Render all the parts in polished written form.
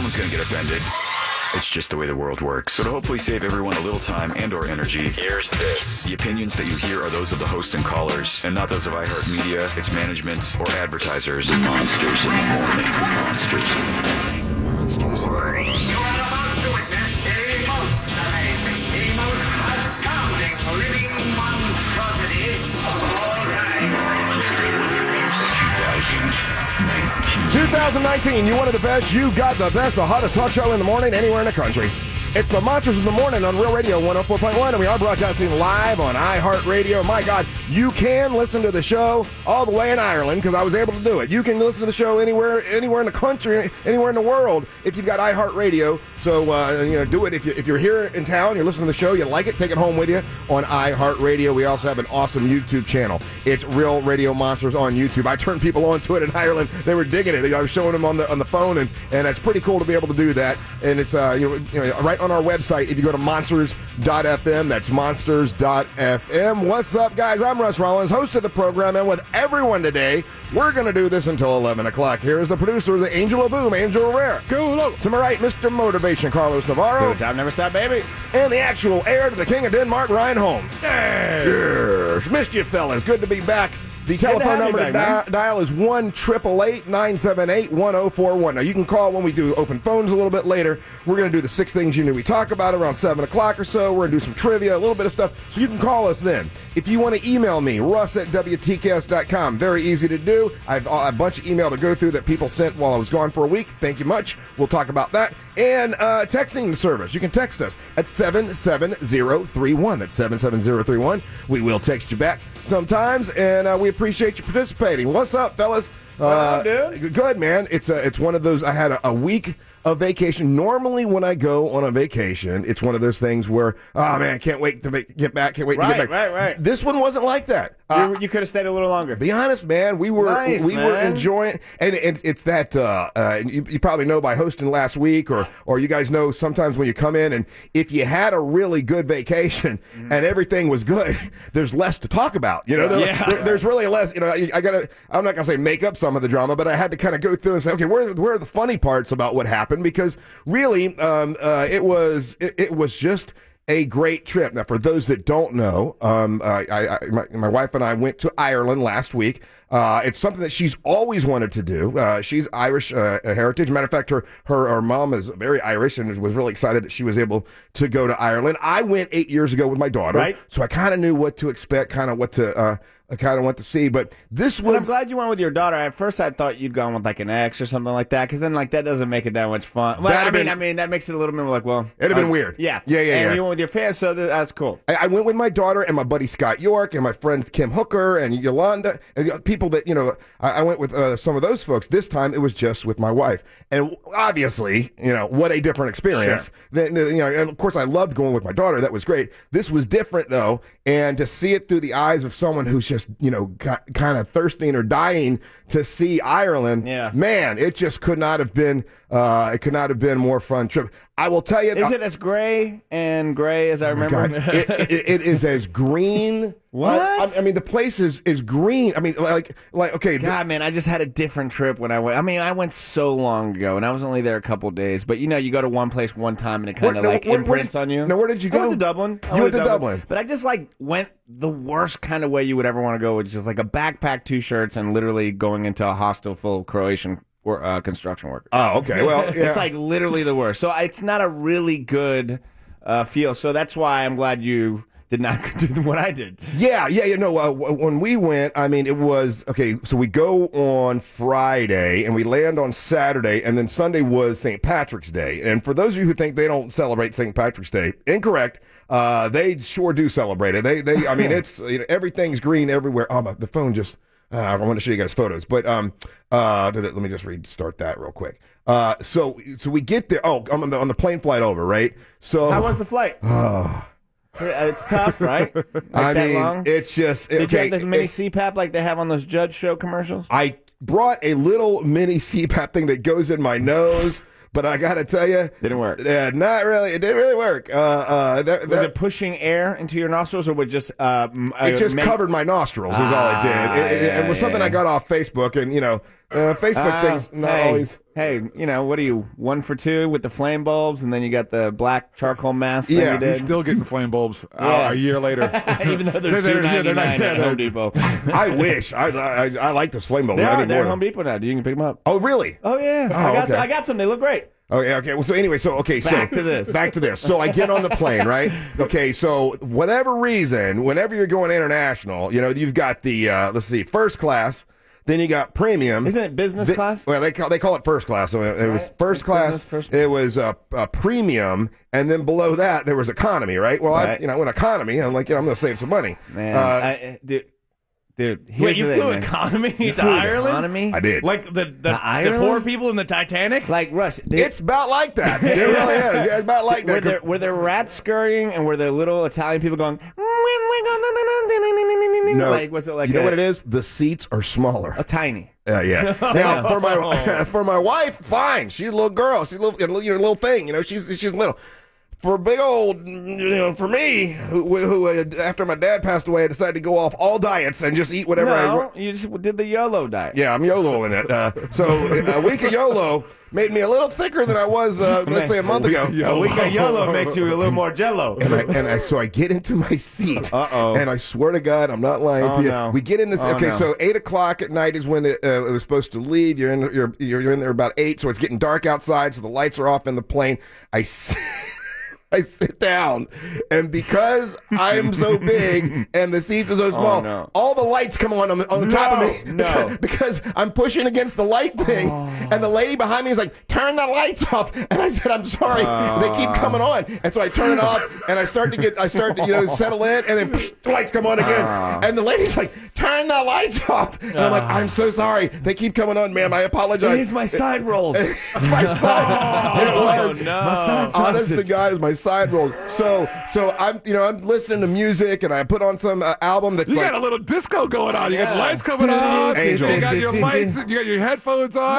Someone's going to get offended. It's just the way the world works. So to hopefully save everyone a little time and or energy, here's this. The opinions that you hear are those of the host and callers, and not those of iHeartMedia, its management, or advertisers. Monsters in the morning. Monsters in the morning. Monsters in the morning. You are about to witness a most amazing, the most astounding living monstrosity of all time. Monsters 2019. 2019, you wanted the best, you got the best, the hottest hot show in the morning anywhere in the country. It's the Monsters in the Morning on Real Radio 104.1, and we are broadcasting live on iHeartRadio. My God, you can listen to the show all the way in Ireland, because I was able to do it. You can listen to the show anywhere in the country, anywhere in the world, if you've got iHeartRadio. So, do it. If you're here in town, you're listening to the show, you like it, take it home with you on iHeartRadio. We also have an awesome YouTube channel. It's Real Radio Monsters on YouTube. I turned people on to it in Ireland. They were digging it. I was showing them on the phone, and it's pretty cool to be able to do that. And it's right on our website. If you go to monsters.fm, that's monsters.fm. What's up, guys? I'm Russ Rollins, host of the program, and with everyone today, we're going to do this until 11 o'clock. Here is the producer, the Angel of Boom, Angel Rivera. Cool. To my right, Mr. Motivation, Carlos Navarro. Time never stop, baby. And the actual heir to the King of Denmark, Ryan Holmes. Yes. Missed you, fellas. Good to be back. The telephone number to dial is 1-888-978-1041. Now, you can call when we do open phones a little bit later. We're going to do the 6 things you knew we talk about around 7 o'clock or so. We're going to do some trivia, a little bit of stuff. So you can call us then. If you want to email me, russ@wtcast.com. Very easy to do. I have a bunch of email to go through that people sent while I was gone for a week. Thank you much. We'll talk about that. And texting service. You can text us at 77031. That's 77031. We will text you back sometimes, and we appreciate you participating. What's up, fellas? Dude? Good, man. It's one of those. I had a week of vacation. Normally, when I go on a vacation, it's one of those things where, oh man, can't wait to get back. Can't wait to get back. Right. This one wasn't like that. You could have stayed a little longer. Be honest, man. We were enjoying, and it's that you probably know by hosting last week, or you guys know sometimes when you come in, and if you had a really good vacation and everything was good, there's less to talk about. There's really less. I'm not gonna say make up some of the drama, but I had to kind of go through and say, okay, where are the funny parts about what happened? Because really, it was just a great trip. Now, for those that don't know, my wife and I went to Ireland last week. It's something that she's always wanted to do. She's Irish heritage. Matter of fact, her mom is very Irish and was really excited that she was able to go to Ireland. I went 8 years ago with my daughter, right? So I kind of knew what to expect, kind of what to see. But this was. I'm glad you went with your daughter. At first, I thought you'd gone with like an ex or something like that, because then that doesn't make it that much fun. Well, I mean, that makes it a little bit more like, well, it'd have been weird. Yeah. And you went with your fans, so that's cool. I went with my daughter and my buddy Scott York and my friend Kim Hooker and Yolanda and people that, I went with some of those folks. This time it was just with my wife. And obviously, what a different experience. Sure. And of course I loved going with my daughter. That was great. This was different though. And to see it through the eyes of someone who's just, kind of thirsting or dying to see Ireland, man, it just could not have been a more fun trip. I will tell you. Is it as gray as I remember? It is as green. What? I mean, the place is green. I mean, like okay. God, man, I just had a different trip when I went. I mean, I went so long ago, and I was only there a couple days. But you go to one place one time, and it kind of imprints on you. Now, where did you go? I went to Dublin. You went to Dublin. But I just went the worst kind of way you would ever want to go, which is like a backpack, 2 shirts, and literally going into a hostel full of Croatian construction workers. Oh, okay. Well, yeah. It's like literally the worst. So it's not a really good feel. So that's why I'm glad you did not do what I did. Yeah. When we went, I mean, it was, okay, so we go on Friday, and we land on Saturday, and then Sunday was St. Patrick's Day. And for those of you who think they don't celebrate St. Patrick's Day, incorrect. They sure do celebrate it. I mean, it's, everything's green everywhere. Oh, the phone just... I want to show you guys photos, but let me just restart that real quick. So we get there. Oh, I'm on the plane flight over, right? So how was the flight? It's tough, right? Long? It's just... Did you have the mini CPAP like they have on those Judge Show commercials? I brought a little mini CPAP thing that goes in my nose. But I got to tell you... Didn't work. Not really. It didn't really work. Was it pushing air into your nostrils, or would just... it just covered my nostrils is all it did. It was something I got off Facebook, and, Facebook thing's not always. Hey, what are you, 1 for 2 with the flame bulbs, and then you got the black charcoal mask thing you did? He's still getting flame bulbs a year later. Even though they're $2.99 at Home Depot. I wish. I like those flame bulbs. They're at Home Depot now. You can pick them up. Oh, really? Oh, yeah. I got some. They look great. Oh, yeah, okay. Well, so anyway, Back to this. So I get on the plane, right? Okay, so whatever reason, whenever you're going international, you've got the, first class. Then you got premium. Isn't it business class? Well, they call it first class. So it was first class. It was a premium, and then below that there was economy, right? Well, right. In economy, I'm like, I'm going to save some money. Man, dude, wait, you flew economy to Ireland? Economy? I did. Like the poor people in the Titanic? Like Russ, it's about like that. It really is. Yeah, it's about like that. Were there rats scurrying, and were there little Italian people going? No. Like, was it like? You know what it is? The seats are smaller. Tiny. Yeah. Now for my wife, fine. She's a little girl. She's a little thing. She's little. For big old, for me, who after my dad passed away, I decided to go off all diets and just eat whatever I want. You just did the YOLO diet. Yeah, I'm YOLOing it. So a week of YOLO made me a little thicker than I was, let's say, a month ago. A week of YOLO makes you a little more Jello. So I get into my seat. Uh-oh. And I swear to God, I'm not lying to you. No. We get in this. So 8 o'clock at night is when it was supposed to leave. You're in there about 8, so it's getting dark outside. So the lights are off in the plane. I sit down, and because I'm so big and the seats are so small, all the lights come on top of me because I'm pushing against the light thing, and the lady behind me is like, turn the lights off, and I said, I'm sorry, they keep coming on, and so I turn it off, and I start to settle in, and then the lights come on again, and the lady's like, turn the lights off, and I'm like, I'm so sorry, they keep coming on, ma'am, I apologize. It's my side rolls. It's my side. My side honest to God, is my side roll. So I'm listening to music, and I put on some album that's you got a little disco going on. You got the lights coming on. Angel. You got your lights. You got your headphones on.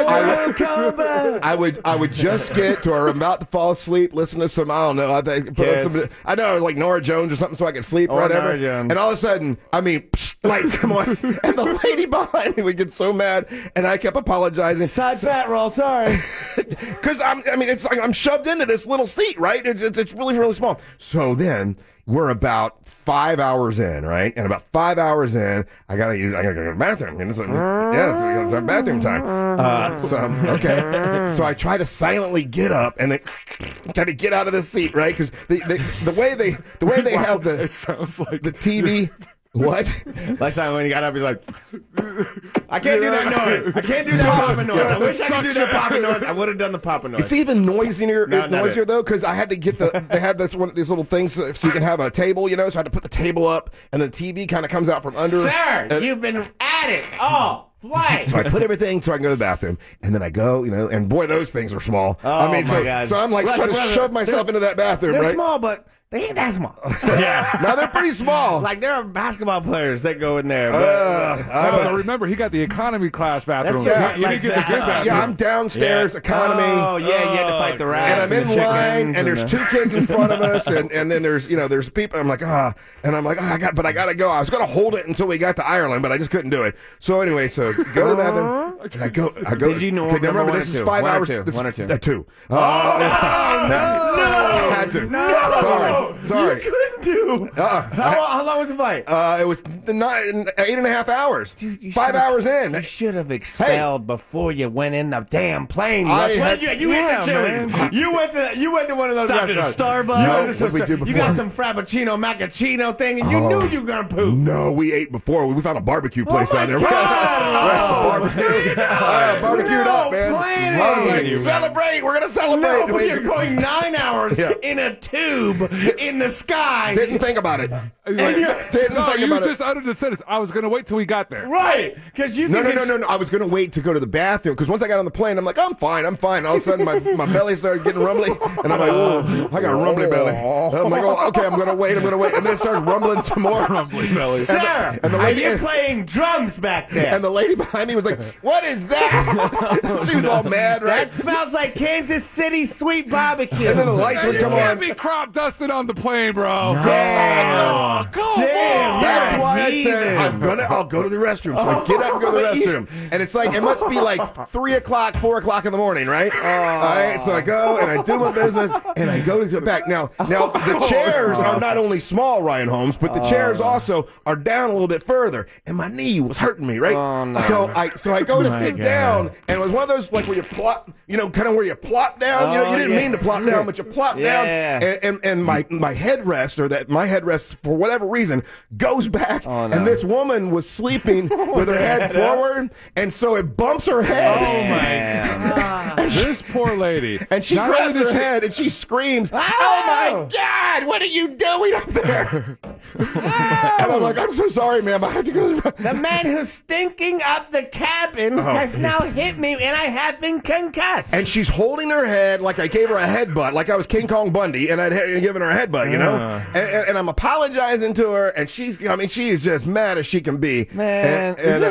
I would just get to where I'm about to fall asleep, listen to some, I don't know, I know, like Nora Jones or something, so I can sleep or whatever. And all of a sudden, lights come on, and the lady behind me would get so mad, and I kept apologizing. Side fat roll, sorry. Because it's like I'm shoved into this little seat, right? It's really small. So then we're about 5 hours in, right? And about 5 hours in, I gotta go to the bathroom. And it's like, it's bathroom time. So I try to silently get up and then try to get out of the seat, right? Because the way they have the it sounds like the TV. What? Last time when he got up, he's like, I can't do that noise. I can't do that popping noise. I wish I could do that popping noise. I would have done the popping noise. It's even noisier though, because I had to get they had these little things so you can have a table, so I had to put the table up, and the TV kind of comes out from under. Sir, you've been at it all. Why? So I put everything so I can go to the bathroom, and then I go, and boy, those things are small. Oh, my God. So I'm like trying to shove myself into that bathroom, they're right? small, but they ain't that small. No, they're pretty small. Like, there are basketball players that go in there. But remember, he got the economy class bathroom. You didn't get the good bathroom. Yeah, I'm downstairs, economy. Oh, yeah, you had to fight the rats. And I'm in line, and there's 2 kids in front of us, and then there's people. I'm like, and I'm like, I gotta go. I was gonna hold it until we got to Ireland, but I just couldn't do it. So anyway, go to the bathroom. And I go. Did you know? Remember, this is 5 hours. 1 or 2? 2. No! I had to. No! Sorry. You couldn't do. How long was the flight? It was 8.5 hours. Dude, 5 hours in. You should have expelled before you went in the damn plane. You went to Chili's. You went to one of those restaurants. Starbucks. What we did before. You got some Frappuccino macchiato thing, and you knew you were gonna poop. No, we ate before. We found a barbecue place out there. Barbecued up, man. I was like, celebrate. We're gonna celebrate. No, but you're going 9 hours in a tube in the sky. Didn't think about it. You just uttered the sentence. I was going to wait till we got there. Right, because you. No. I was going to wait to go to the bathroom because once I got on the plane, I'm like, I'm fine. All of a sudden, my belly started getting rumbly, and I'm like, whoa, I got a rumbly belly. I'm like, oh, okay, I'm going to wait, and then it started rumbling some more. Rumbly belly. Sir, are you playing drums back there? And the lady behind me was like, what is that? She was all mad, right? That smells like Kansas City sweet barbecue. And then the lights would come You on. can't be crop dusted on the plane, bro. Damn. That's why I said heathen. I'll go to the restroom. So I get up and go to the restroom, and it's like it must be like 3 o'clock, 4 o'clock in the morning, right? All right. So I go and I do my business, and I go to the back. Now the chairs are not only small, Ryan Holmes, but the chairs also are down a little bit further, and my knee was hurting me, right? Oh, no. So I go to sit down, and it was one of those like where you plop, kind of where you plop down. You didn't mean to plop down, but you plop down, and my headrest my headrest for whatever reason goes back, and this woman was sleeping with her head forward, and so it bumps her head. Oh my God! This poor lady, and she grabs her head and she screams, "Oh my God! What are you doing up there?" And I'm like, "I'm so sorry, ma'am. I had to go to the man who's stinking up the cabin has now hit me, and I have been concussed." And she's holding her head like I gave her a headbutt, like I was King Kong Bundy, and I'd given her a headbutt, And I'm apologizing to her, and she is just mad as she can be. Man,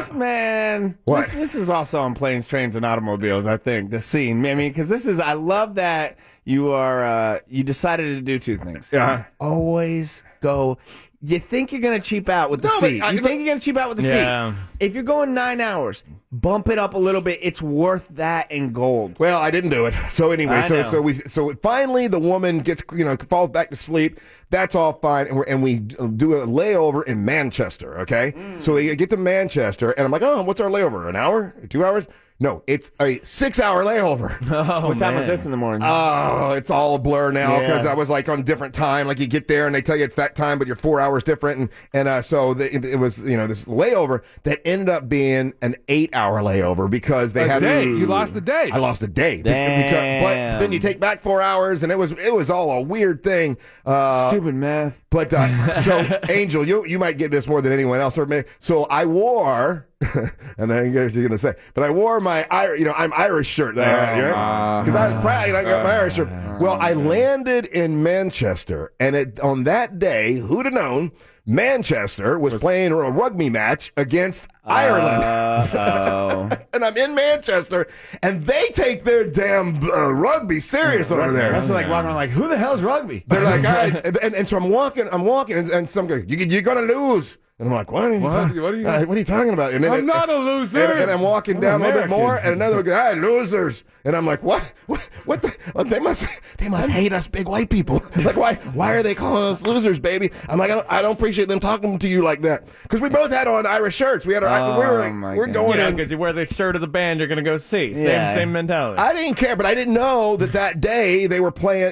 this is also on Planes, Trains, and Automobiles, I think, the scene. I mean, because I love that you decided to do two things. Always go. You think you're going to cheap out with the seat. You think you're going to cheap out with the seat. If you're going 9 hours, bump it up a little bit. It's worth that in gold. Well, I didn't do it. So anyway, so finally the woman gets, falls back to sleep. That's all fine. And we do a layover in Manchester, okay? So we get to Manchester, and I'm like, oh, what's our layover? An hour? 2 hours? No, it's a 6-hour layover. What time was this in the morning? Oh, it's all a blur now because I was like on different time. Like you get there and they tell you it's that time, but you're 4 hours different. And so it was, this layover that ended up being an 8-hour layover because they had a day. You lost a day. I lost a day. Damn. But then you take back 4 hours, and it was all a weird thing. Stupid math. But so Angel, you might get this more than anyone else. So I wore. And then you're going to say, but I wore my I'm Irish shirt that I had, because I was proud. I got my Irish shirt. Well, I landed in Manchester, and on that day, who'd have known? Manchester was playing a rugby match against Ireland. And I'm in Manchester, and they take their damn rugby serious over there. That's like walking around like, who the hell's rugby? They're like, all right. And so I'm walking, and some guy, you're going to lose. And I'm like, what are you talking about? And then I'm not a loser. And I'm walking down a little bit more, and another guy, losers. And I'm like, what? What the? Well, they must hate us big white people. Like, why are they calling us losers, baby? I'm like, I don't appreciate them talking to you like that. Because we both had on Irish shirts. We had we're going in. Because you wear the shirt of the band you're going to go see. Same mentality. I didn't care, but I didn't know that day they were playing,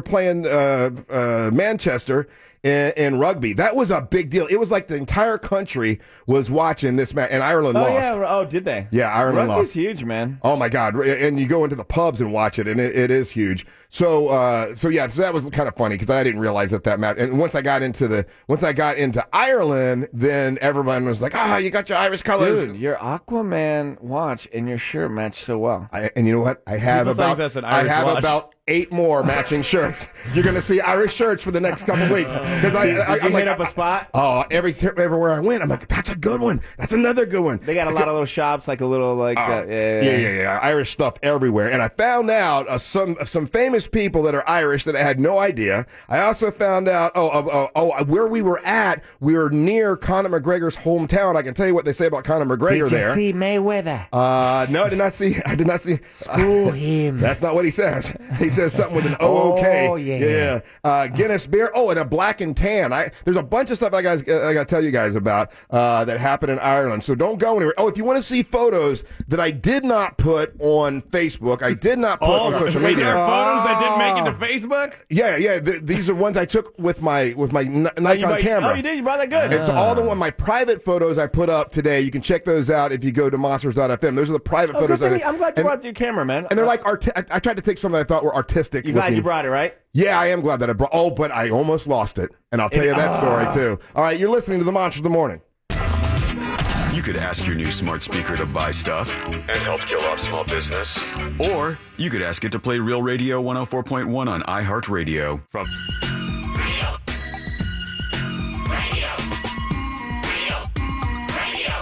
Manchester in rugby. That was a big deal. It was like the entire country was watching this match, and Ireland lost. Yeah. Did they? Yeah, Ireland lost. Rugby's huge, man. Oh my God! And you go into the pubs and watch it, and it is huge. So that was kind of funny because I didn't realize that match. And once I got into Ireland, then everyone was like, you got your Irish colors. Dude, your Aquaman watch and your shirt match so well. And you know what? I have about 8 more matching shirts. You're going to see Irish shirts for the next couple weeks. Did you hit up a spot? Oh, everywhere I went, I'm like, that's a good one. That's another good one. They got a lot of little shops, like a little yeah. Irish stuff everywhere. And I found out some famous people that are Irish that I had no idea. I also found out where we were at. We were near Conor McGregor's hometown. I can tell you what they say about Conor McGregor there. Did you see Mayweather? No, I did not see. Screw him. That's not what he says. He says something with an O-O-K. Oh, yeah. Guinness beer. Oh, and a black and tan. There's a bunch of stuff I got to tell you guys about that happened in Ireland. So don't go anywhere. Oh, if you want to see photos that I did not put on Facebook, I did not put on social media. There are photos that didn't make it to Facebook? Yeah. These are ones I took with my Nikon camera. Oh, you did? You brought that good. It's all my private photos I put up today. You can check those out if you go to monsters.fm. Those are the private photos. I'm glad you brought your camera, man. And they're like I tried to take some that I thought were artistic. You glad you brought it, right? Yeah, I am glad that I brought. Oh, but I almost lost it, and I'll tell you that story too. All right, you're listening to the Monsters of the Morning. You could ask your new smart speaker to buy stuff and help kill off small business, or you could ask it to play Real Radio 104.1 on iHeartRadio. From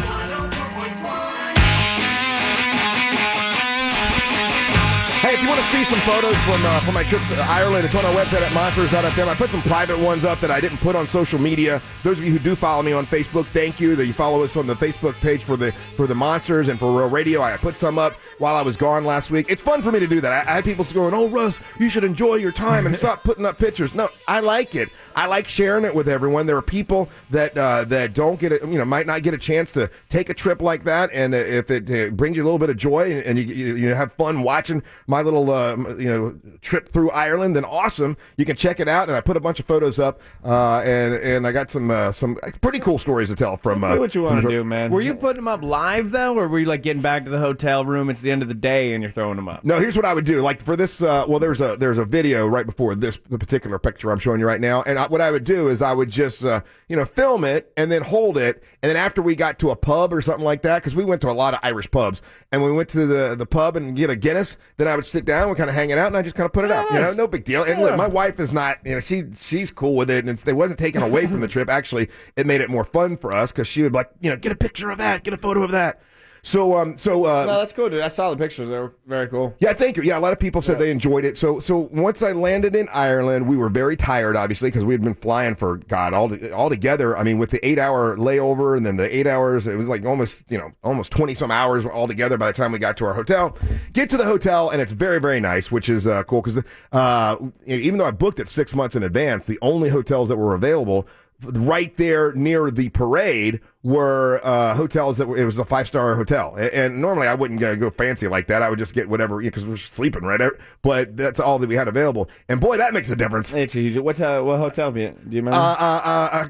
Hey, if you want to see some photos from my trip to Ireland. It's on our website at monsters.fm. I put some private ones up that I didn't put on social media. Those of you who do follow me on Facebook, thank you that you follow us on the Facebook page for the Monsters and for Real Radio. I put some up while I was gone last week. It's fun for me to do that. I had people going, "Oh, Russ, you should enjoy your time and stop putting up pictures." No, I like it. I like sharing it with everyone. There are people that don't get it, might not get a chance to take a trip like that, and if it brings you a little bit of joy and you have fun watching my little trip through Ireland, then awesome. You can check it out, and I put a bunch of photos up, and I got some pretty cool stories to tell from. Do what you want to do, man. Were you putting them up live though, or were you like getting back to the hotel room? It's the end of the day, and you're throwing them up. No, here's what I would do. Like for this, there's a video right before the particular picture I'm showing you right now, and what I would do is I would just film it and then hold it, and then after we got to a pub or something like that, because we went to a lot of Irish pubs, and we went to the pub and get a Guinness, then I would sit down, we kind of hanging out, and I just kind of put it up. Nice. No big deal. And look, my wife is not, she's cool with it, and it wasn't taken away from the trip. Actually, it made it more fun for us because she would like, get a picture of that, get a photo of that. So, no, that's cool, dude. I saw the pictures. They were very cool. Yeah, thank you. Yeah, a lot of people said they enjoyed it. So once I landed in Ireland, we were very tired, obviously, because we had been flying for, God, all together. I mean, with the 8-hour layover and then the 8 hours, it was like almost 20-some hours all together by the time we got to our hotel. Get to the hotel, and it's very, very nice, which is cool, because even though I booked it 6 months in advance, the only hotels that were available right there near the parade were hotels it was a 5-star hotel, and normally I wouldn't go fancy like that. I would just get whatever because we're sleeping right there. But that's all that we had available, and boy, that makes a difference. It's huge. What hotel do you remember? I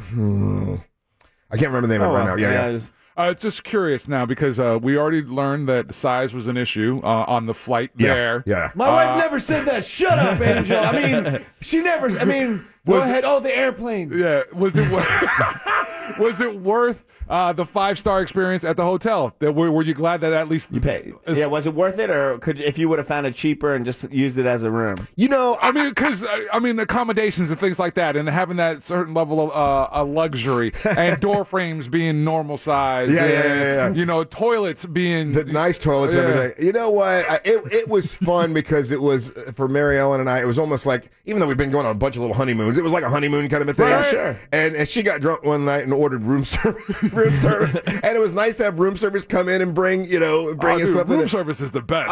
can't remember the name of it right now. Yeah. Just curious now because we already learned that the size was an issue on the flight there. Yeah. My wife never said that. Shut up, Angel. I mean, she never. I mean, go ahead. Oh, the airplane. Yeah. Was it was it worth the 5-star experience at the hotel? Were you glad that at least you paid? Yeah. Was it worth it, or if you would have found it cheaper and just used it as a room? I mean, because accommodations and things like that, and having that certain level of luxury, and door frames being normal size. Yeah. Toilets being the nice toilets and everything. You know what? It was fun because it was for Mary Ellen and I. It was almost like, even though we've been going on a bunch of little honeymoons, it was like a honeymoon kind of a thing. Right. Sure. And she got drunk one night and ordered room service, and it was nice to have room service come in and bring us something. Room service is the best.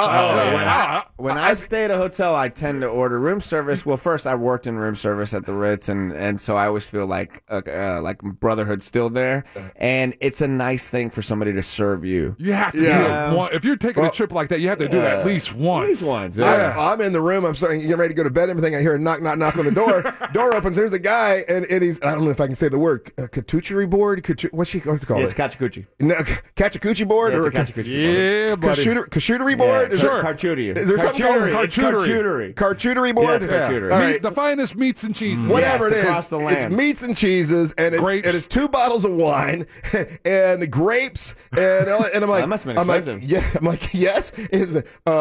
When I stay at a hotel, I tend to order room service. Well, first I worked in room service at the Ritz, and so I always feel like brotherhood's still there, and it's a nice thing for somebody to serve you. You have to do it once. If you're taking a trip like that, you have to do it at least once. At least once. Yeah. I'm in the room. I'm starting getting ready to go to bed. Everything. I hear a knock on the door. Door opens. There's the guy, and he's, I don't know if I can say the word, charcuterie board. What's it called? Yeah, it's cachucuri. No, cachucuri board, yeah, or yeah, buddy. Charcuterie board. Yeah, sure. Charcuterie. Is there something called charcuterie board? Yeah, it's charcuterie. All right. The finest meats and cheeses. Whatever it is, across the land. it's meats and cheeses, and it's 2 bottles of wine and grapes, and I'm like, that must have been expensive. I'm like, yes. Is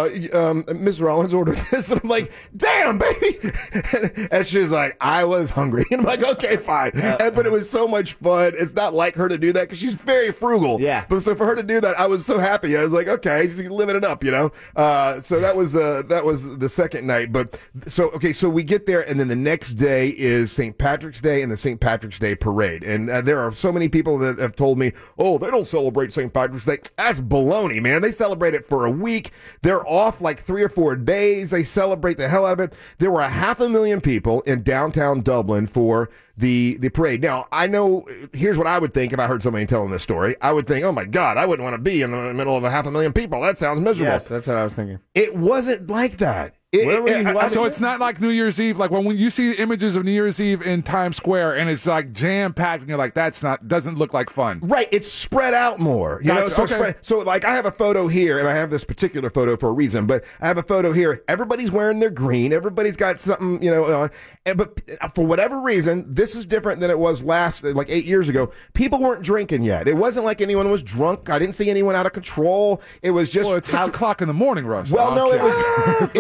Miss Rollins ordered this, and I'm like, damn, baby, and she's like, I was hungry, and I'm like, okay, fine, but it was so much fun. It's not like her to do that because she's very frugal. Yeah. But so for her to do that, I was so happy. I was like, okay, she's living it up, So that was the second night. But so we get there, and then the next day is St. Patrick's Day and the St. Patrick's Day parade. And there are so many people that have told me, oh, they don't celebrate St. Patrick's Day. That's baloney, man. They celebrate it for a week. They're off like 3 or 4 days. They celebrate the hell out of it. There were 500,000 people in downtown Dublin for the parade. Now, I know, here's what I would think if I heard somebody telling this story. I would think, oh my God, I wouldn't want to be in the middle of 500,000 people. That sounds miserable. Yes, that's what I was thinking. It wasn't like that. So it's not like New Year's Eve, like when you see images of New Year's Eve in Times Square and it's like jam-packed and you're like, doesn't look like fun. Right, it's spread out more. So like I have a photo here, and I have this particular photo for a reason, but I have a photo here. Everybody's wearing their green. Everybody's got something, on. But for whatever reason, this is different than it was like 8 years ago. People weren't drinking yet. It wasn't like anyone was drunk. I didn't see anyone out of control. It was just... Well, it's 6 o'clock in the morning, Russ. Well, no, it was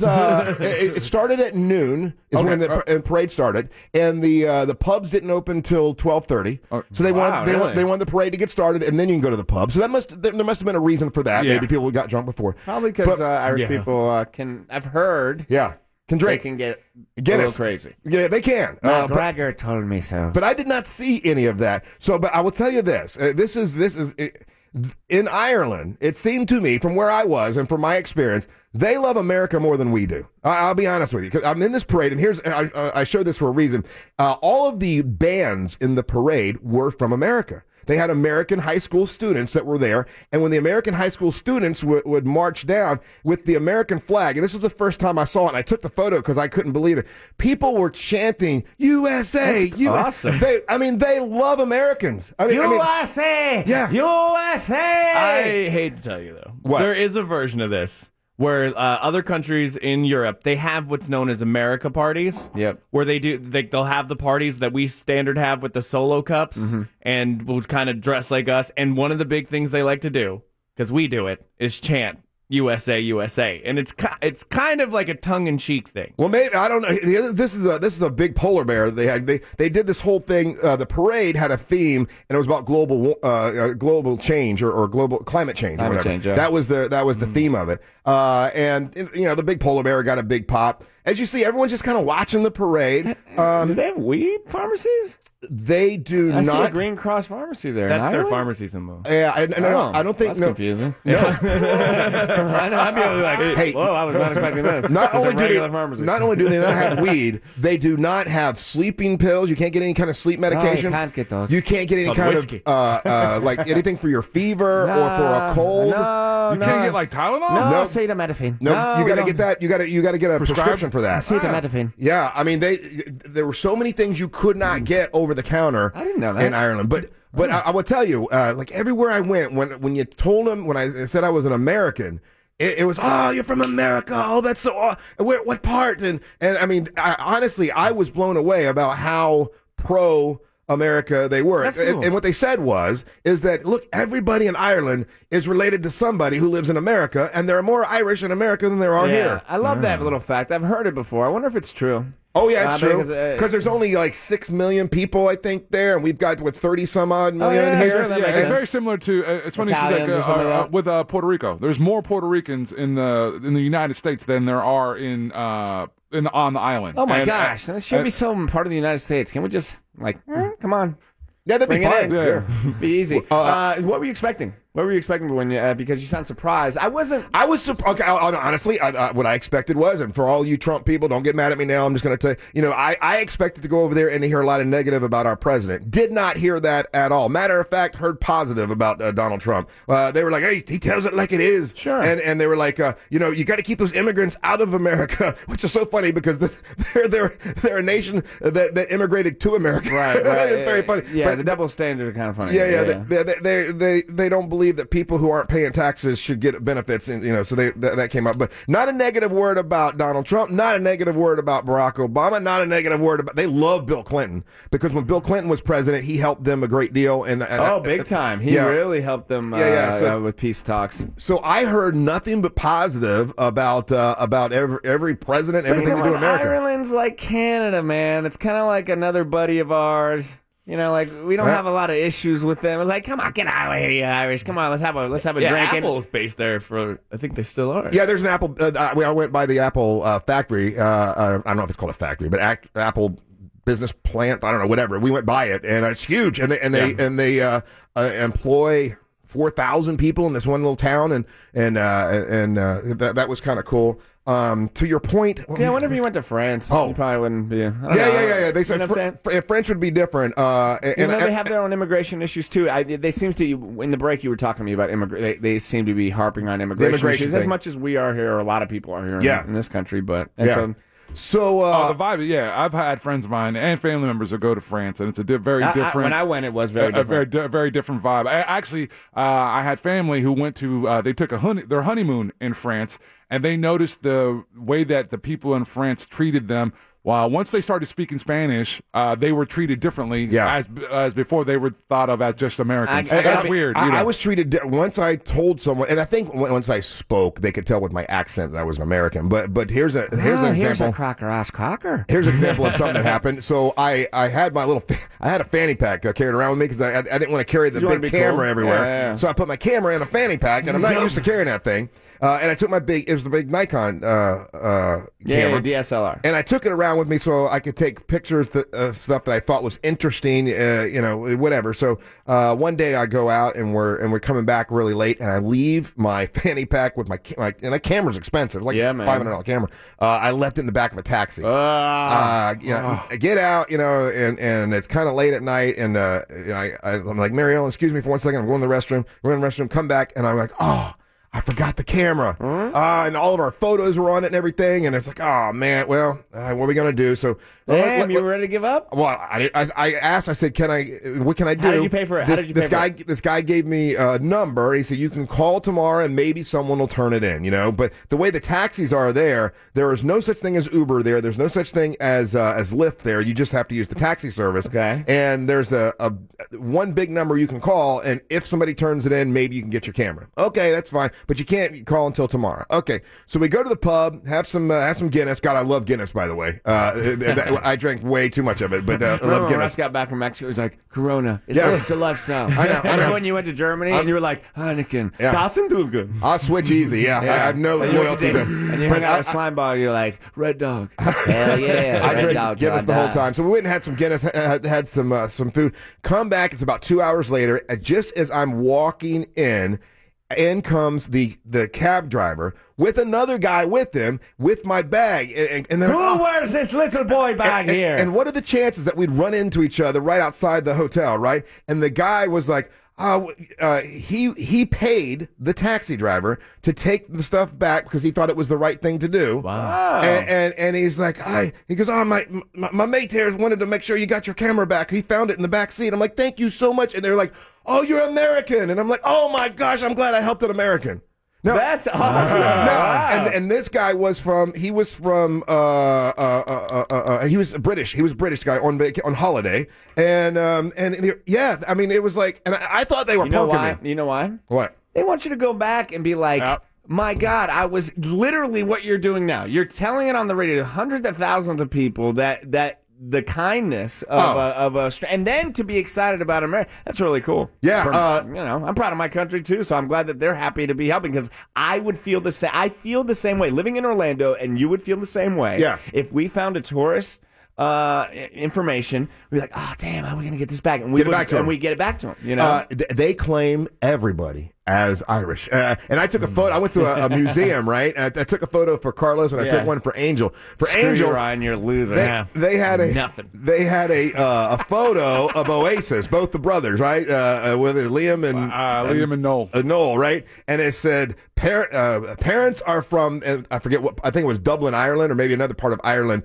was it started at noon is when the parade started, and the pubs didn't open till 12:30. So they wanted the parade to get started, and then you can go to the pub. So there must have been a reason for that. Yeah. Maybe people got drunk before. Probably because Irish people can. I've heard. Yeah. Can drink. They can get Guinness. a little crazy. Yeah, they can. Gregor told me so. But I did not see any of that. So, but I will tell you this: this is in Ireland. It seemed to me, from where I was and from my experience, they love America more than we do. I'll be honest with you, because I'm in this parade, and I show this for a reason. All of the bands in the parade were from America. They had American high school students that were there, and when the American high school students would march down with the American flag, and this is the first time I saw it, and I took the photo because I couldn't believe it. People were chanting USA. That's awesome. They love Americans. USA. Yeah. USA. I hate to tell you though, What? There is a version of this where other countries in Europe, they have what's known as America parties. Yep. Where they'll have the parties that we standard have with the solo cups, and will kind of dress like us. And one of the big things they like to do, because we do it, is chant USA, USA, and it's kind of like a tongue-in-cheek thing. Well, maybe I don't know. This is a big polar bear that they had. They did this whole thing. The parade had a theme, and it was about global change or global climate change. Or whatever. Change, yeah. That was the theme of it. And the big polar bear got a big pop. As you see, everyone's just kind of watching the parade. Do they have weed pharmacies? They do I see a not. Green Cross pharmacy there. That's in their Ireland? pharmacy symbol. Yeah, I don't think. That's No, confusing. no. I'd be like, Hey, whoa, I was not expecting this. Not It's a only, regular pharmacy. not only do they not have weed, they do not have sleeping pills. You can't get any kind of sleep medication. can't get those. You can't get any Called kind whiskey. of like anything for your fever or for a cold. No, You can't get like Tylenol? no, No. acetaminophen. No, you got to we get that. You got to get a prescription for that. Acetaminophen. Yeah, I mean there were so many things you could not get over the counter. I didn't know that. In Ireland, but I will tell you, like everywhere I went, when you told them, when I said I was an American, it was, oh, you're from America. Oh, that's so. What part? And I mean, honestly, I was blown away about how pro America they were. That's cool. And what they said is that, look, everybody in Ireland is related to somebody who lives in America, and there are more Irish in America than there are here. I love that little fact. I've heard it before. I wonder if it's true. Oh, yeah, it's true. because, Because there's only like 6 million people, I think, there, and we've got, 30-some-odd million yeah, here? sure, that Yeah, makes it's sense. very similar to. It's funny you see Italians or something like that that. with Puerto Rico. There's more Puerto Ricans in the United States than there are on the island. Oh my And, gosh, that should be some part of the United States. Can we just come on? Yeah, that'd be Bring it fine. in. Yeah. Be easy. What were you expecting? What were you expecting when because you sound surprised? I wasn't. I was surprised. Okay, honestly, what I expected was, and for all you Trump people, don't get mad at me now. I'm just going to tell you, I expected to go over there and to hear a lot of negative about our president. Did not hear that at all. Matter of fact, heard positive about Donald Trump. They were like, hey, he tells it like it is. Sure. And they were like, you got to keep those immigrants out of America, which is so funny because they're a nation that immigrated to America. Right. It's very funny. Yeah, But- the double standard are kind of funny. Yeah. They don't believe that people who aren't paying taxes should get benefits, and so that came up. But not a negative word about Donald Trump, not a negative word about Barack Obama, not a negative word about. They love Bill Clinton because when Bill Clinton was president, he helped them a great deal. And big time. He Yeah. really helped them with peace talks. So I heard nothing but positive about every president, everything to do with America. Ireland's like Canada, man. It's kind of like another buddy of ours. We don't have a lot of issues with them. It's like, come on, get out of here, you Irish. Come on, let's have a Yeah, drink. Apple's based there I think they still are. Yeah, there's an Apple. I went by the Apple factory. I don't know if it's called a factory, but Apple business plant. I don't know, whatever. We went by it, and it's huge. And they employ 4,000 people in this one little town, and that was kind of cool. To your point, Yeah, I wonder if you went to France. Oh. You probably wouldn't be. yeah. They said You know what I'm saying? French would be different. They have their own immigration issues too. They seem to. In the break, you were talking to me about They seem to be harping on immigration issues as thing. much as we are here, or a lot of people are here in this country. But So the vibe, yeah. I've had friends of mine and family members that go to France, and it's a very different. when I went, it was very different. a very different vibe. I had family who went to. They took their honeymoon in France, and they noticed the way that the people in France treated them. Well, once they started speaking Spanish, they were treated differently as before they were thought of as just Americans. That's weird. I was treated once I told someone, and I think once I spoke, they could tell with my accent that I was an American. But here's an example. Here's a cracker-ass cracker. Here's an example of something that happened. So I had my little, I had a fanny pack carried around with me because I didn't want to carry the big camera everywhere. Yeah. So I put my camera in a fanny pack, and I'm not used to carrying that thing. And I took it was the big Nikon camera. DSLR. And I took it around with me so I could take pictures of stuff that I thought was interesting, whatever. So one day I go out and we're coming back really late, and I leave my fanny pack with my and that camera's expensive, like $500 camera. I left it in the back of a taxi. I get out, and it's kind of late at night, and I'm like, Mary Ellen, excuse me for 1 second. I'm going to the restroom. We're in the restroom. Come back, and I'm like, oh, I forgot the camera. And all of our photos were on it and everything. And it's like, oh, man, well, what are we going to do? So, you were ready to give up? Well, I asked, I said, what can I do? How did you pay for it? This guy gave me a number. He said, you can call tomorrow and maybe someone will turn it in, But the way the taxis are there is no such thing as Uber there. There's no such thing as Lyft there. You just have to use the taxi service. Okay. And there's a one big number you can call, and if somebody turns it in, maybe you can get your camera. Okay, that's fine. But you can't call until tomorrow. Okay, so we go to the pub, have some Guinness. God, I love Guinness, by the way. I drank way too much of it, but I love when Guinness. Russ got back from Mexico, he was like, Corona. It's a lifestyle. I know. Remember when you went to Germany and you were like, Heineken, Das und Dugan. I'll switch easy. Yeah. I have no loyalty to. And you hung out with Slime Ball, you're like, Red Dog. Hell yeah. I Red drank Dog, Guinness the John whole time. So we went and had some Guinness, had some food. Come back. It's about 2 hours later. And just as I'm walking in comes the cab driver with another guy with him with my bag. And they're Who wears this little boy bag here? And what are the chances that we'd run into each other right outside the hotel, right? And the guy was like, he paid the taxi driver to take the stuff back because he thought it was the right thing to do. Wow. And he's like, he goes, oh, my mate here wanted to make sure you got your camera back. He found it in the back seat. I'm like, thank you so much. And they're like, oh, you're American. And I'm like, oh my gosh, I'm glad I helped an American. No, that's awesome. No, and this guy was he was British. He was a British guy on holiday, and I mean, it was like, and I thought they were poking me. You know why? What? They want you to go back and be like, my God, I was literally what you're doing now. You're telling it on the radio to hundreds of thousands of people that the kindness of a and then to be excited about America. That's really cool. Yeah. I'm proud of my country too, so I'm glad that they're happy to be helping because I would feel the same. I feel the same way living in Orlando, and you would feel the same way. Yeah. If we found a tourist information, we'd be like, oh damn, how are we gonna get this back? And we get it back to them. They claim everybody as Irish. And I took a photo. I went to a museum, right? And I took a photo for Carlos, and I took one for Angel. Angel, Ryan, you're a loser. They had nothing. They had a photo of Oasis, both the brothers, right? With Liam and Noel. Noel, right? And it said parents are from, and I forget what. I think it was Dublin, Ireland, or maybe another part of Ireland.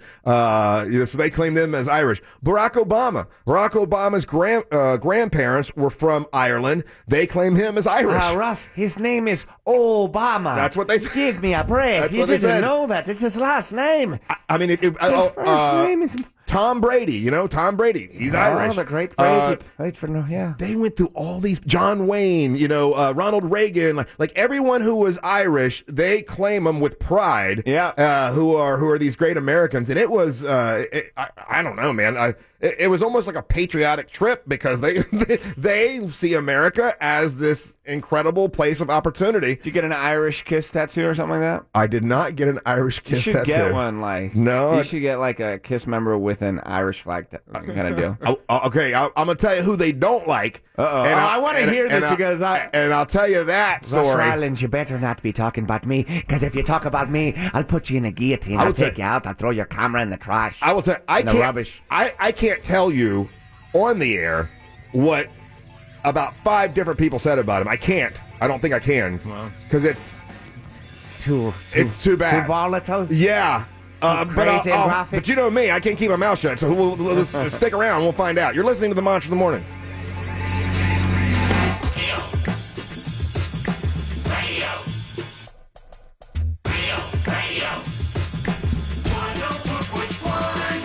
So they claim them as Irish. Barack Obama's grandparents were from Ireland. They claim him as Irish. Russ, his name is Obama. That's what they said. Give me a break. You didn't know that. It's his last name. I mean, his first name is Tom Brady. Tom Brady. He's Irish. The great Brady. They went through all these. John Wayne. Ronald Reagan. Like everyone who was Irish, they claim them with pride. Yeah. Who are these great Americans? And it was. I don't know, man. It was almost like a patriotic trip because they see America as this incredible place of opportunity. Did you get an Irish kiss tattoo or something like that? I did not get an Irish kiss tattoo. You should get one. No. You should get like a kiss member with an Irish flag kind of deal. Okay, I'm gonna tell you who they don't like. I want to hear this because I'll tell you that story. Russ Rylands, you better not be talking about me because if you talk about me, I'll put you in a guillotine. I'll take you out. I'll throw your camera in the trash. I will tell. Rubbish. I can't tell you on the air what about 5 different people said about him. I can't. I don't think I can because it's too bad. Too volatile. Yeah. Crazy and graphic. But you know me, I can't keep my mouth shut. So let's stick around. We'll find out. You're listening to the Monster of the Morning.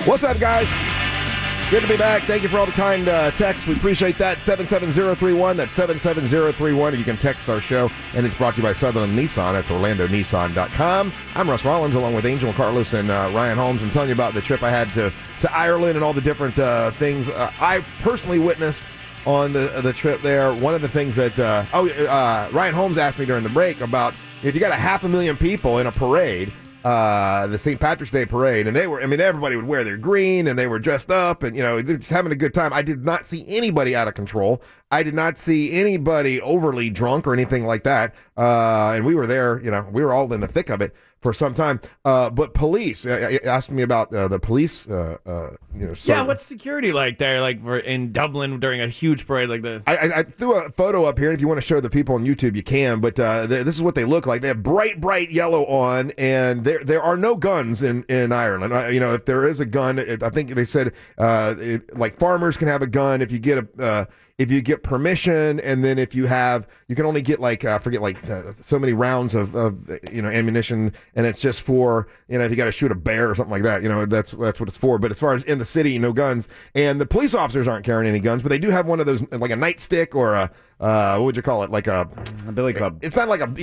What's up, guys? Good to be back. Thank you for all the kind texts. We appreciate that. 77031. That's 77031. You can text our show, and it's brought to you by Sutherland Nissan. That's OrlandoNissan.com. I'm Russ Rollins, along with Angel Carlos and Ryan Holmes. I'm telling you about the trip I had to Ireland and all the different things I personally witnessed on the trip there. One of the things that Ryan Holmes asked me during the break about if you got 500,000 people in a parade, the St. Patrick's Day parade, and everybody would wear their green, and they were dressed up, and, they're just having a good time. I did not see anybody out of control. I did not see anybody overly drunk or anything like that. And we were there, we were all in the thick of it for some time. But police asked me about the police. Yeah, what's security like there, like in Dublin during a huge parade like this? I threw a photo up here. If you want to show the people on YouTube, you can. But this is what they look like. They have bright yellow on, and there are no guns in Ireland. If there is a gun, I think they said like farmers can have a gun if you get if you get permission, and then if you can only get so many rounds of ammunition, and it's just for if you got to shoot a bear or something like that, that's what it's for. But as far as in the city, no guns, and the police officers aren't carrying any guns, but they do have one of those, like a nightstick or a what would you call it? Like a billy club. It's not like a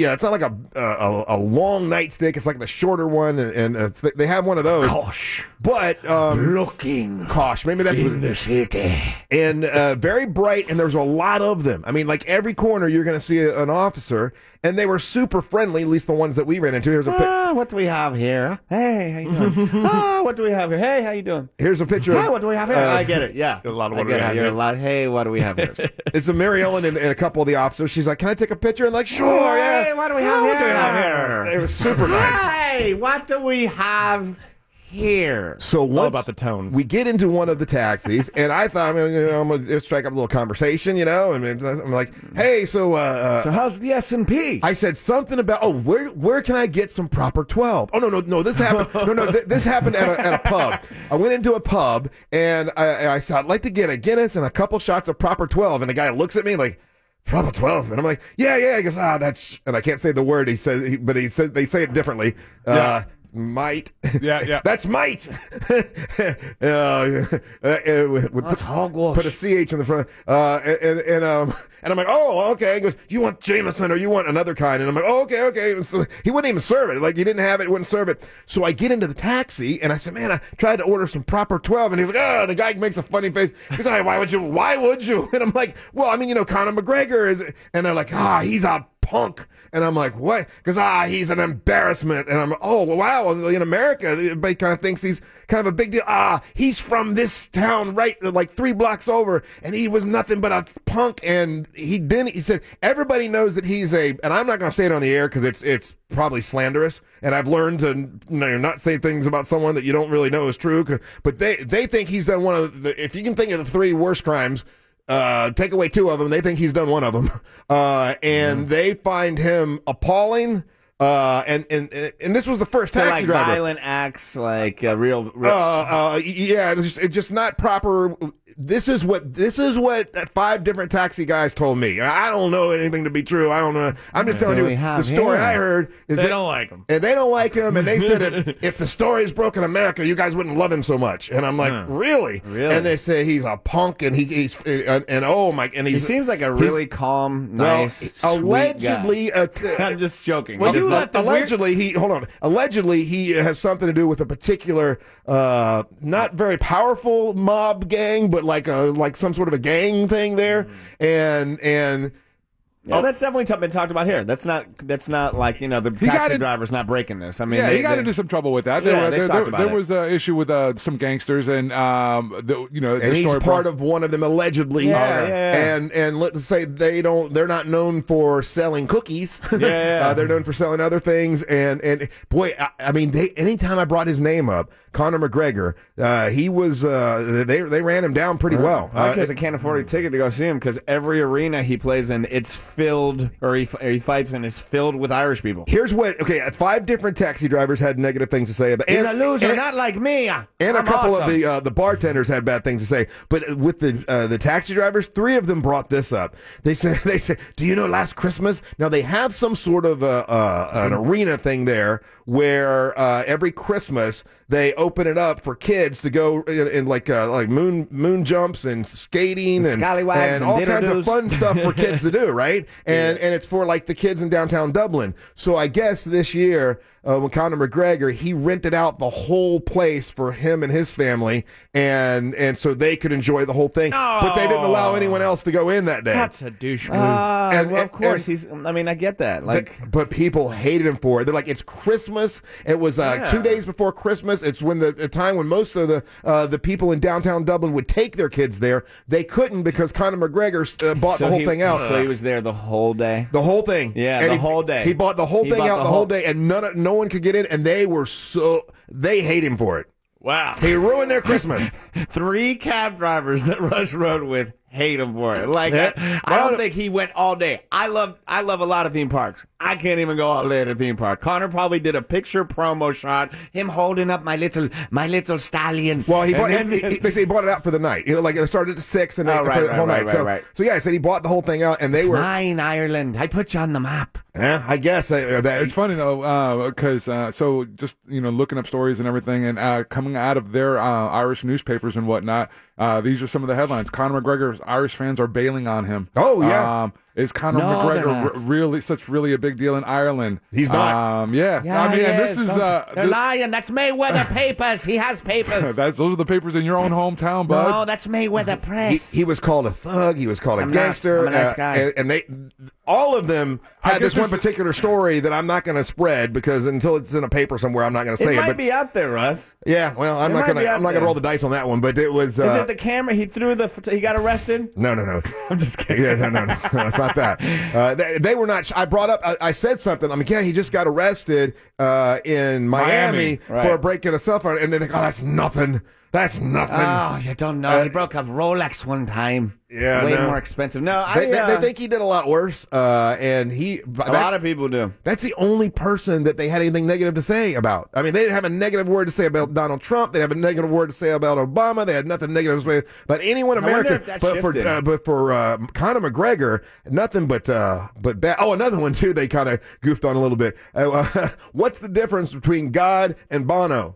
long nightstick. It's like the shorter one, and they have one of those. Gosh, but looking. Gosh, maybe that's in the city, and very bright. And there's a lot of them. I mean, like every corner you're going to see an officer, and they were super friendly. At least the ones that we ran into. Here's a what do we have here? Hey, how you doing? What do we have here? Hey, how you doing? Here's a picture. Hey, what do we have here? I get it. Yeah, a lot of what do we have here. Hey, what do we have here? It's a Mary Ellen and a couple of the officers. She's like, "Can I take a picture?" And like, "Sure, yeah." Hey, what do we have here? What do we have here? It was super nice. Hey, what do we have here? So all about the tone. We get into one of the taxis, and I thought, I'm going to strike up a little conversation, and I'm like, "Hey, so how's the S&P?" I said something about, where can I get some proper 12? Oh, no, this happened. This happened at a pub. I went into a pub, and I said, I'd like to get a Guinness and a couple shots of proper 12, and the guy looks at me like, Proper 12, and I'm like, yeah. He goes, that's, and I can't say the word. He says, but he says they say it differently. Might. Yeah. That's might. That's hogwash. Put a CH in the front. And I'm like, oh, okay. He goes, you want Jameson or you want another kind? And I'm like, oh, okay. So he wouldn't even serve it. Like, he didn't have it, wouldn't serve it. So I get into the taxi, and I said, man, I tried to order some proper 12. And he's like, the guy makes a funny face. He's like, why would you? And I'm like, well, Conor McGregor is, and they're like, he's a punk. And I'm like, what? Because he's an embarrassment. And I'm, oh wow, in America everybody kind of thinks he's kind of a big deal. He's from this town right like 3 blocks over, and he was nothing but a punk. And he said everybody knows that he's and I'm not going to say it on the air because it's probably slanderous, and I've learned to not say things about someone that you don't really know is true, but they think he's done one of the, if you can think of the 3 worst crimes, take away 2 of them, they think he's done one of them, and they find him appalling. And this was the first taxi driver. Violent acts, like real. Yeah, it's just not proper. This is what 5 different taxi guys told me. I don't know anything to be true. I don't know. I'm just telling you the story I heard is they don't like him. And they don't like him. And they said if the story is broken in America, you guys wouldn't love him so much. And I'm like, really? And they say he's a punk, and he seems like a really calm, nice, allegedly. I'm just joking. Well, allegedly he has something to do with a particular, not very powerful mob gang, but like some sort of a gang thing there, and that's definitely been talked about here. That's not like the taxi driver's not breaking this. I mean, he got into some trouble with that. There was an issue with some gangsters, and and he's part of one of them allegedly. And let's say they're not known for selling cookies. They're known for selling other things. And boy, anytime I brought his name up, Conor McGregor, he was they ran him down pretty well. Because I can't afford a ticket to go see him because every arena he plays in, it's filled, or he fights in, is filled with Irish people. Here's what, 5 different taxi drivers had negative things to say about. He's a loser, not like me. And a couple of the bartenders had bad things to say. But with the taxi drivers, 3 of them brought this up. They said, do you know last Christmas? Now they have some sort of an arena thing there where every Christmas they open it up for kids to go in like moon jumps and skating and scallywags and all kinds of fun stuff for kids to do, right? And it's for like the kids in downtown Dublin. So I guess this year, when Conor McGregor, he rented out the whole place for him and his family, and so they could enjoy the whole thing. But they didn't allow anyone else to go in that day. That's a douche move. Well, of course, I get that. But people hated him for it. They're like, it's Christmas. It was 2 days before Christmas. It's when the time when most of the people in downtown Dublin would take their kids there. They couldn't because Conor McGregor bought the whole thing out. So he was there the whole day? The whole thing. Yeah, and the whole day. He bought the whole thing out the whole day, and no one could get in, and they hate him for it. Wow. He ruined their Christmas. 3 cab drivers that Rush rode with hate him for it. I don't think he went all day. I love a lot of theme parks. I can't even go all day at a theme park. Conor probably did a picture promo shot, him holding up my little stallion. Well, he bought it out for the night. It started at 6 and for the whole night. So yeah, I said he bought the whole thing out, and it's mine, Ireland. I put you on the map. Yeah, I guess it's funny though, because so just looking up stories and everything, and coming out of their Irish newspapers and whatnot, these are some of the headlines. Conor McGregor's Irish fans are bailing on him. Oh yeah. Is Conor McGregor really a big deal in Ireland? He's not. Yeah. I mean, and this is they're lying. That's Mayweather papers. He has papers. Those are the papers in your own hometown, bud. No, that's Mayweather press. He was called a thug. He was called a gangster. I'm a nice guy. And all of them had this one particular story that I'm not going to spread because until it's in a paper somewhere, I'm not going to say it. It might be out there, Russ. Yeah. Well, I'm not going to roll the dice on that one. But it was. Is it the camera? He got arrested? No. I'm just kidding. Yeah, no. It's not that. They were not. I brought up. I said something. He just got arrested in Miami for breaking a cell phone, and they think, oh, that's nothing. That's nothing. Oh, you don't know. He broke a Rolex one time. Yeah, way more expensive. No, they think he did a lot worse. And a lot of people do. That's the only person that they had anything negative to say about. I mean, they didn't have a negative word to say about Donald Trump. They have a negative word to say about Obama. They had nothing negative to say about anyone American. But for Conor McGregor, nothing but bad. Oh, another one too. They kind of goofed on a little bit. What's the difference between God and Bono?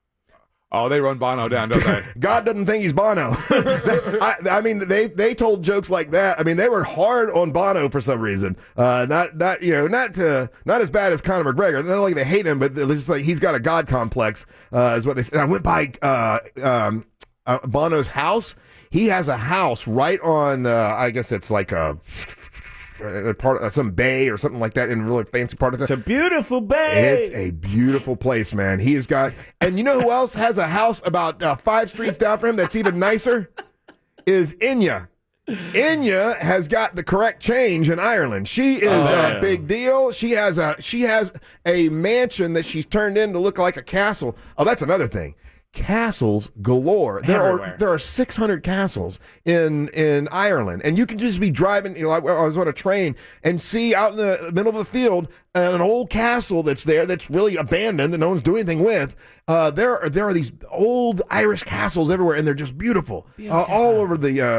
Oh, they run Bono down, don't they? God doesn't think he's Bono. I mean, they told jokes like that. I mean, they were hard on Bono for some reason. Not as bad as Conor McGregor. Not like they hate him, but it's just like he's got a God complex, is what they said. I went by Bono's house. He has a house right on. I guess it's like a part of some bay or something like that in a really fancy part of the. It's a beautiful bay. It's a beautiful place, man. He has got, and you know who else has a house about 5 streets down from him that's even nicer? Is Inya. Inya has got the correct change in Ireland. She is a big deal. She has a mansion that she's turned in to look like a castle. Oh, that's another thing. Castles galore. There are 600 castles in Ireland, and you can just be driving. I was on a train and see out in the middle of the field an old castle that's there that's really abandoned that no one's doing anything with. There are these old Irish castles everywhere, and they're just beautiful. All over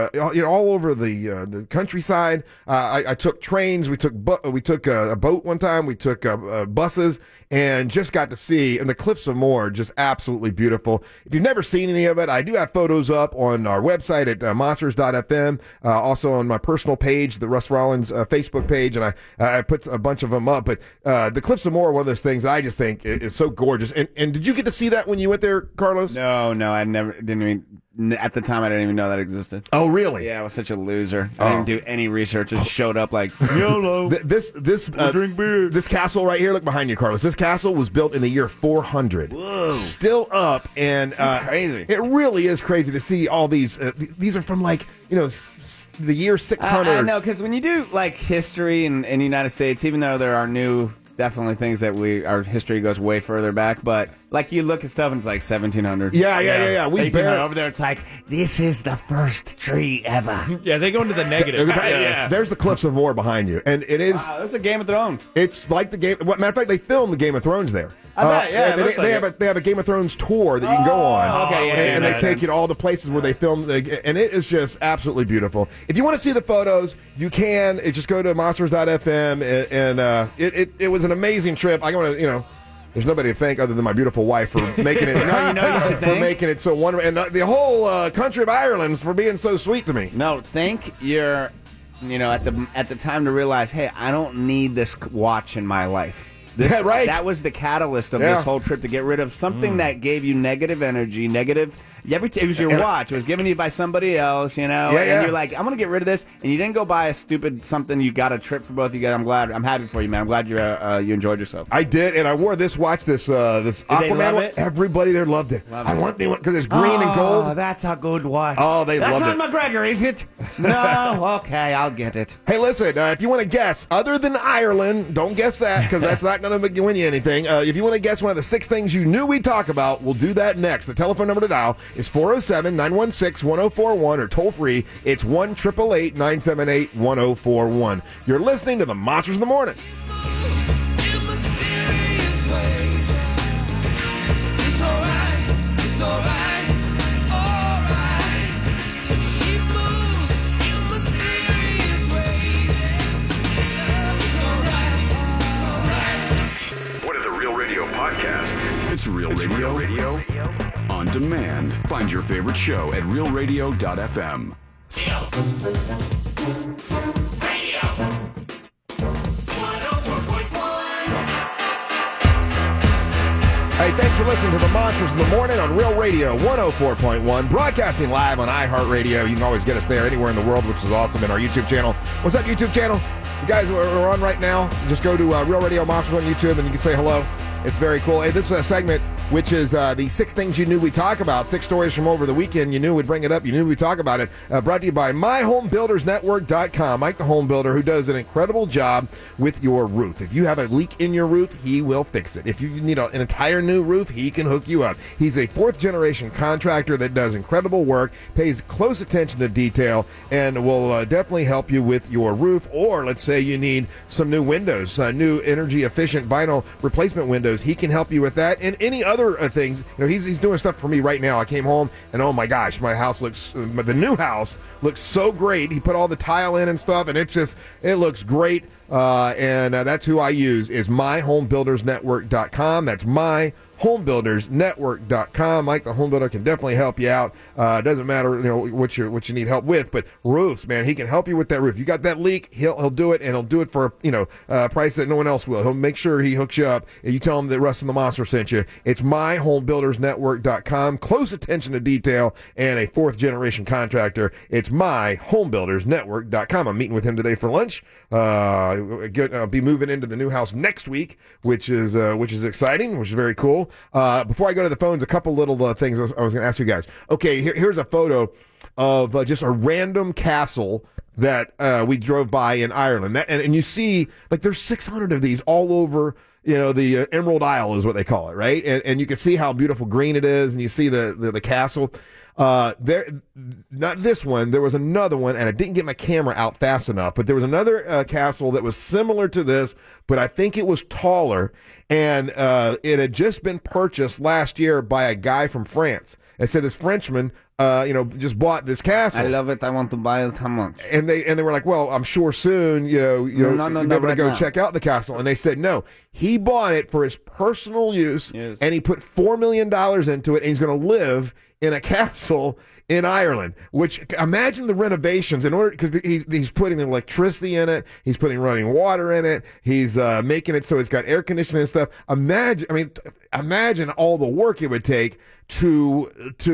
the countryside. I took trains. We took a boat one time. We took buses, and just got to see. And the Cliffs of Moher, just absolutely beautiful. If you've never seen any of it, I do have photos up on our website at monsters.fm. Also on my personal page, the Russ Rollins Facebook page, and I put a bunch of them up. But the Cliffs of Moher are one of those things that I just think is so gorgeous. And did you get to see that when you went there, Carlos? No, I didn't even. At the time, I didn't even know that existed. Oh, really? Yeah, I was such a loser. I didn't do any research. It showed up like, YOLO. Drink beer. This castle right here, look behind you, Carlos. This castle was built in the year 400. Whoa. Still up. And that's crazy. It really is crazy to see all these. These are from the year 600. I know, because when you do history in the United States, even though there are definitely things that our history goes way further back, but you look at stuff and it's like 1700. Yeah. We over there. It's like, this is the first tree ever. Yeah, they go into the negative. There's the Cliffs of Moher behind you, and it is. Wow, there's a Game of Thrones. It's like the game. Matter of fact, they filmed the Game of Thrones there. I bet, yeah. They have a Game of Thrones tour that you can go on. Okay, yeah, and they take you to all the places where they filmed, and it is just absolutely beautiful. If you want to see the photos, you can. Just go to monsters.fm, and it was an amazing trip. I want to, There's nobody to thank other than my beautiful wife for making it. you should for thank. making it so wonderful, and the whole country of Ireland for being so sweet to me. No, thank your, at the time to realize, hey, I don't need this watch in my life. Yeah, right. That was the catalyst of Yeah. this whole trip, to get rid of something that gave you negative energy, negative. It was your watch. It was given to you by somebody else, yeah. And you're like, I'm gonna get rid of this, and you didn't go buy a stupid something. You got a trip for both of you guys. I'm happy for you, man. I'm glad you enjoyed yourself. I did, and I wore this watch, this Aquaman love one. it? Everybody there loved it. I want the one because it's green and Oh, gold. that's a good watch. Oh, they That's loved not it. McGregor, is it? No. Okay, I'll get it. Hey, listen, if you want to guess, other than Ireland, don't guess that because that's not going to win you anything. If you want to guess one of the 6 things you knew we'd talk about, we'll do that next. The telephone number to dial is 407-916-1041 or toll free. It's 1-888-978-1041. You're listening to the Monsters in the Morning. What is a Real Radio podcast? It's Real Radio on demand. Find your favorite show at realradio.fm. Hey, thanks for listening to the Monsters in the Morning on Real Radio 104.1, broadcasting live on iHeartRadio. You can always get us there anywhere in the world, which is awesome, in our YouTube channel. What's up, YouTube channel? You guys are on right now. Just go to Real Radio Monsters on YouTube, and you can say hello. It's very cool. Hey, this is a segment which is the 6 things you knew we'd talk about. 6 stories from over the weekend. You knew we'd bring it up. You knew we'd talk about it. Brought to you by MyHomeBuildersNetwork.com. Mike the Home Builder, who does an incredible job with your roof. If you have a leak in your roof, he will fix it. If you need an entire new roof, he can hook you up. He's a 4th-generation contractor that does incredible work, pays close attention to detail, and will definitely help you with your roof. Or let's say you need some new windows, new energy-efficient vinyl replacement windows. He can help you with that and any other things. He's doing stuff for me right now. I came home and oh my gosh, my house the new house looks so great. He put all the tile in and stuff, and it looks great. And that's who I use, is MyHomeBuildersNetwork.com. That's MyHomeBuildersNetwork.com. Mike the Home Builder can definitely help you out. It doesn't matter what you need help with, but roofs, man, he can help you with that roof. You got that leak, he'll do it, and he'll do it for a price that no one else will. He'll make sure he hooks you up, and you tell him that Russ and the Monster sent you. It's MyHomeBuildersNetwork.com. Close attention to detail and a 4th-generation contractor. It's MyHomeBuildersNetwork.com. I'm meeting with him today for lunch. Be moving into the new house next week, which is exciting, which is very cool. Before I go to the phones, a couple little things I was going to ask you guys. Okay, here's a photo of just a random castle that we drove by in Ireland, and you see there's 600 of these all over. The Emerald Isle is what they call it, right? And you can see how beautiful green it is, and you see the castle. There, not this one. There was another one, and I didn't get my camera out fast enough. But there was another castle that was similar to this, but I think it was taller, and it had just been purchased last year by a guy from France. And said this Frenchman, just bought this castle. I love it. I want to buy it. How much? And they were like, well, I'm sure soon, you'll be able to go check out the castle. And they said, no, he bought it for his personal use, and he put $4 million into it, and he's going to live in a castle in Ireland. Which, imagine the renovations because he's putting electricity in it, he's putting running water in it, he's making it so it's got air conditioning and stuff. Imagine all the work it would take to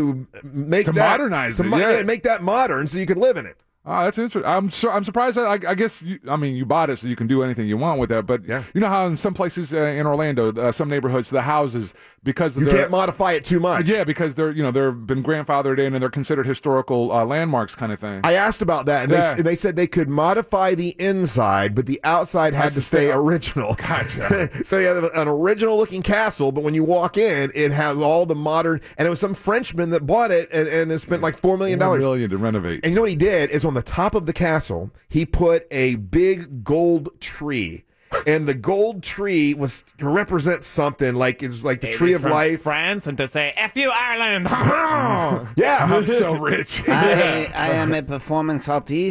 modernize it, make that modern so you could live in it. Oh, that's interesting. I'm surprised. I guess you bought it so you can do anything you want with that. But you know how in some places in Orlando, some neighborhoods, the houses, because you can't modify it too much. Yeah, because they've been grandfathered in and they're considered historical landmarks, kind of thing. I asked about that, and they said they could modify the inside, but the outside had to stay original. Gotcha. So you have an original looking castle, but when you walk in, it has all the modern. And it was some Frenchman that bought it and it spent like $4 million. $4 million to renovate. And you know what he did is on the top of the castle, he put a big gold tree. And the gold tree was to represent something like it's like the tree of life. France, and to say "F you, Ireland." Yeah, I'm so rich. I am a performance artist.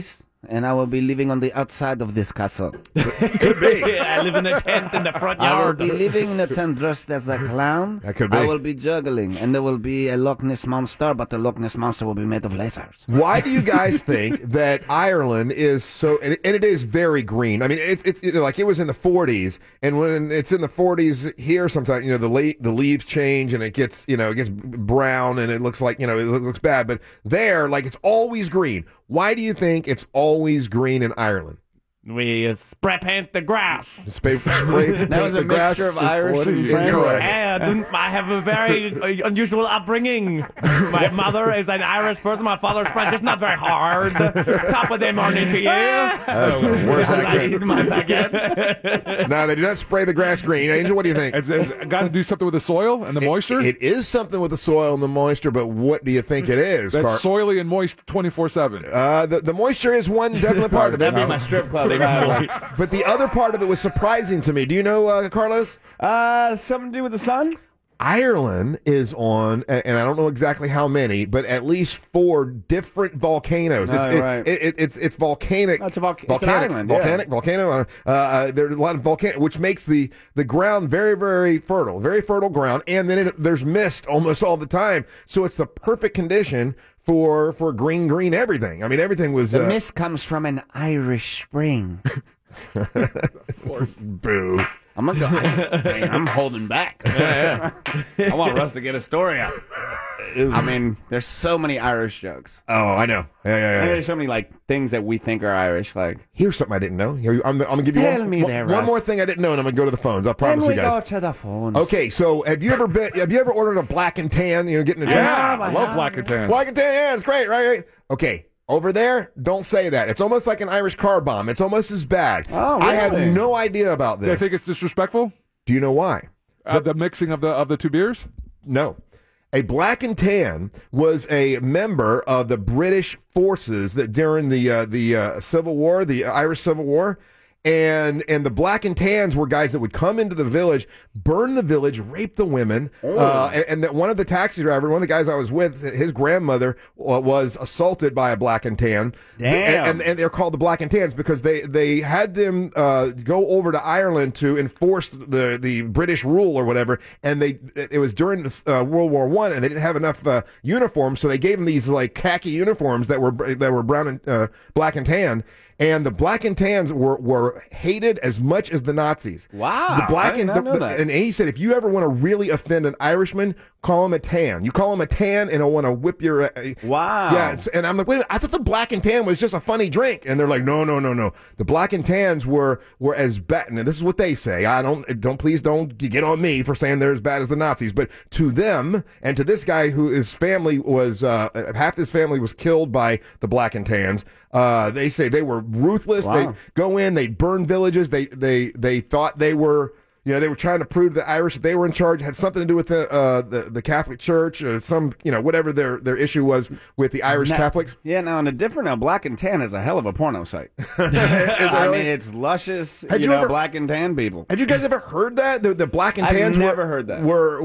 and I will be living on the outside of this castle. Could be. I live in a tent in the front I will yard. be living in a tent dressed as a clown. That could be. I will be juggling, and there will be a Loch Ness monster, but the Loch Ness monster will be made of lasers. Why do you guys think that Ireland is so, and it is very green? I mean, it's like it was in the 40s, and when it's in the 40s here, sometimes, the leaves change and it gets brown and it looks like, it looks bad. But there, like, it's always green. Why do you think it's always green in Ireland? We spray paint the grass. Spray That was a mixture of Irish and French. And I have a very unusual upbringing. My mother is an Irish person. My father's French. It's not very hard. Top of the morning to you. Worst I accent. eat my baguette. No, they do not spray the grass green. Angel, what do you think? It's got to do something with the soil and the moisture. It is something with the soil and the moisture, but what do you think it is? That's soily and moist 24/7. The moisture is one definite part of it. That'd be my strip club. But the other part of it was surprising to me. Do you know, Carlos? Something to do with the sun? Ireland is on, and I don't know exactly how many, but at least 4 different volcanoes. Right. It's volcanic. It's an island, yeah. Volcano. There's a lot of volcano, which makes the ground very, very fertile ground, and then there's mist almost all the time. So it's the perfect condition for green everything. I mean, everything was. The mist comes from an Irish spring. Of course. Boo. I'm gonna go. I'm holding back. I want Russ to get a story out. I mean, there's so many Irish jokes. Oh, I know. Yeah. And there's so many things that we think are Irish. Like, Here's something I didn't know. I'm gonna give you Tell me there, one Russ. more thing I didn't know, and I'm gonna go to the phones. I promise you guys. to the phones. Okay, so have you ever ordered a black and tan? Getting a job. I love black and tans. Black and tan, yeah, it's great, right? Okay. Over there, don't say that. It's almost like an Irish car bomb. It's almost as bad. Oh, I had really? no idea about I this. think it's disrespectful. Do you know why? The mixing of the 2 beers. No. A black and tan was a member of the British forces that during the Civil War, the Irish Civil War, and the black and tans were guys that would come into the village, burn the village, rape the women, and that one of the taxi drivers, one of the guys I was with, his grandmother was assaulted by a black and tan. Damn. And they're called the black and tans because they had them go over to Ireland to enforce the British rule or whatever, and it was during World War I, and they didn't have enough uniforms, so they gave them these like khaki uniforms that were brown and black and tan. And the black and tans were hated as much as the Nazis. Wow, The black I did not know that. And he said, if you ever want to really offend an Irishman, call him a tan. You call him a tan, and he'll want to whip your. Wow. Yeah. And I'm like, wait a minute, I thought the black and tan was just a funny drink. And they're like, no. The black and tans were as bad. And this is what they say. Please don't get on me for saying they're as bad as the Nazis. But to them, and to this guy who his family was half his family was killed by the black and tans. They say they were ruthless. Wow. They'd go in, they'd burn villages. They thought they were, they were trying to prove the Irish that they were in charge. It had something to do with the Catholic Church or some, whatever their issue was with the Irish Catholics. Yeah, now on a different Black and Tan is a hell of a porno site. I mean, it's luscious. Had you ever- black and tan people. Had you guys ever heard that the black and I've tans never heard that.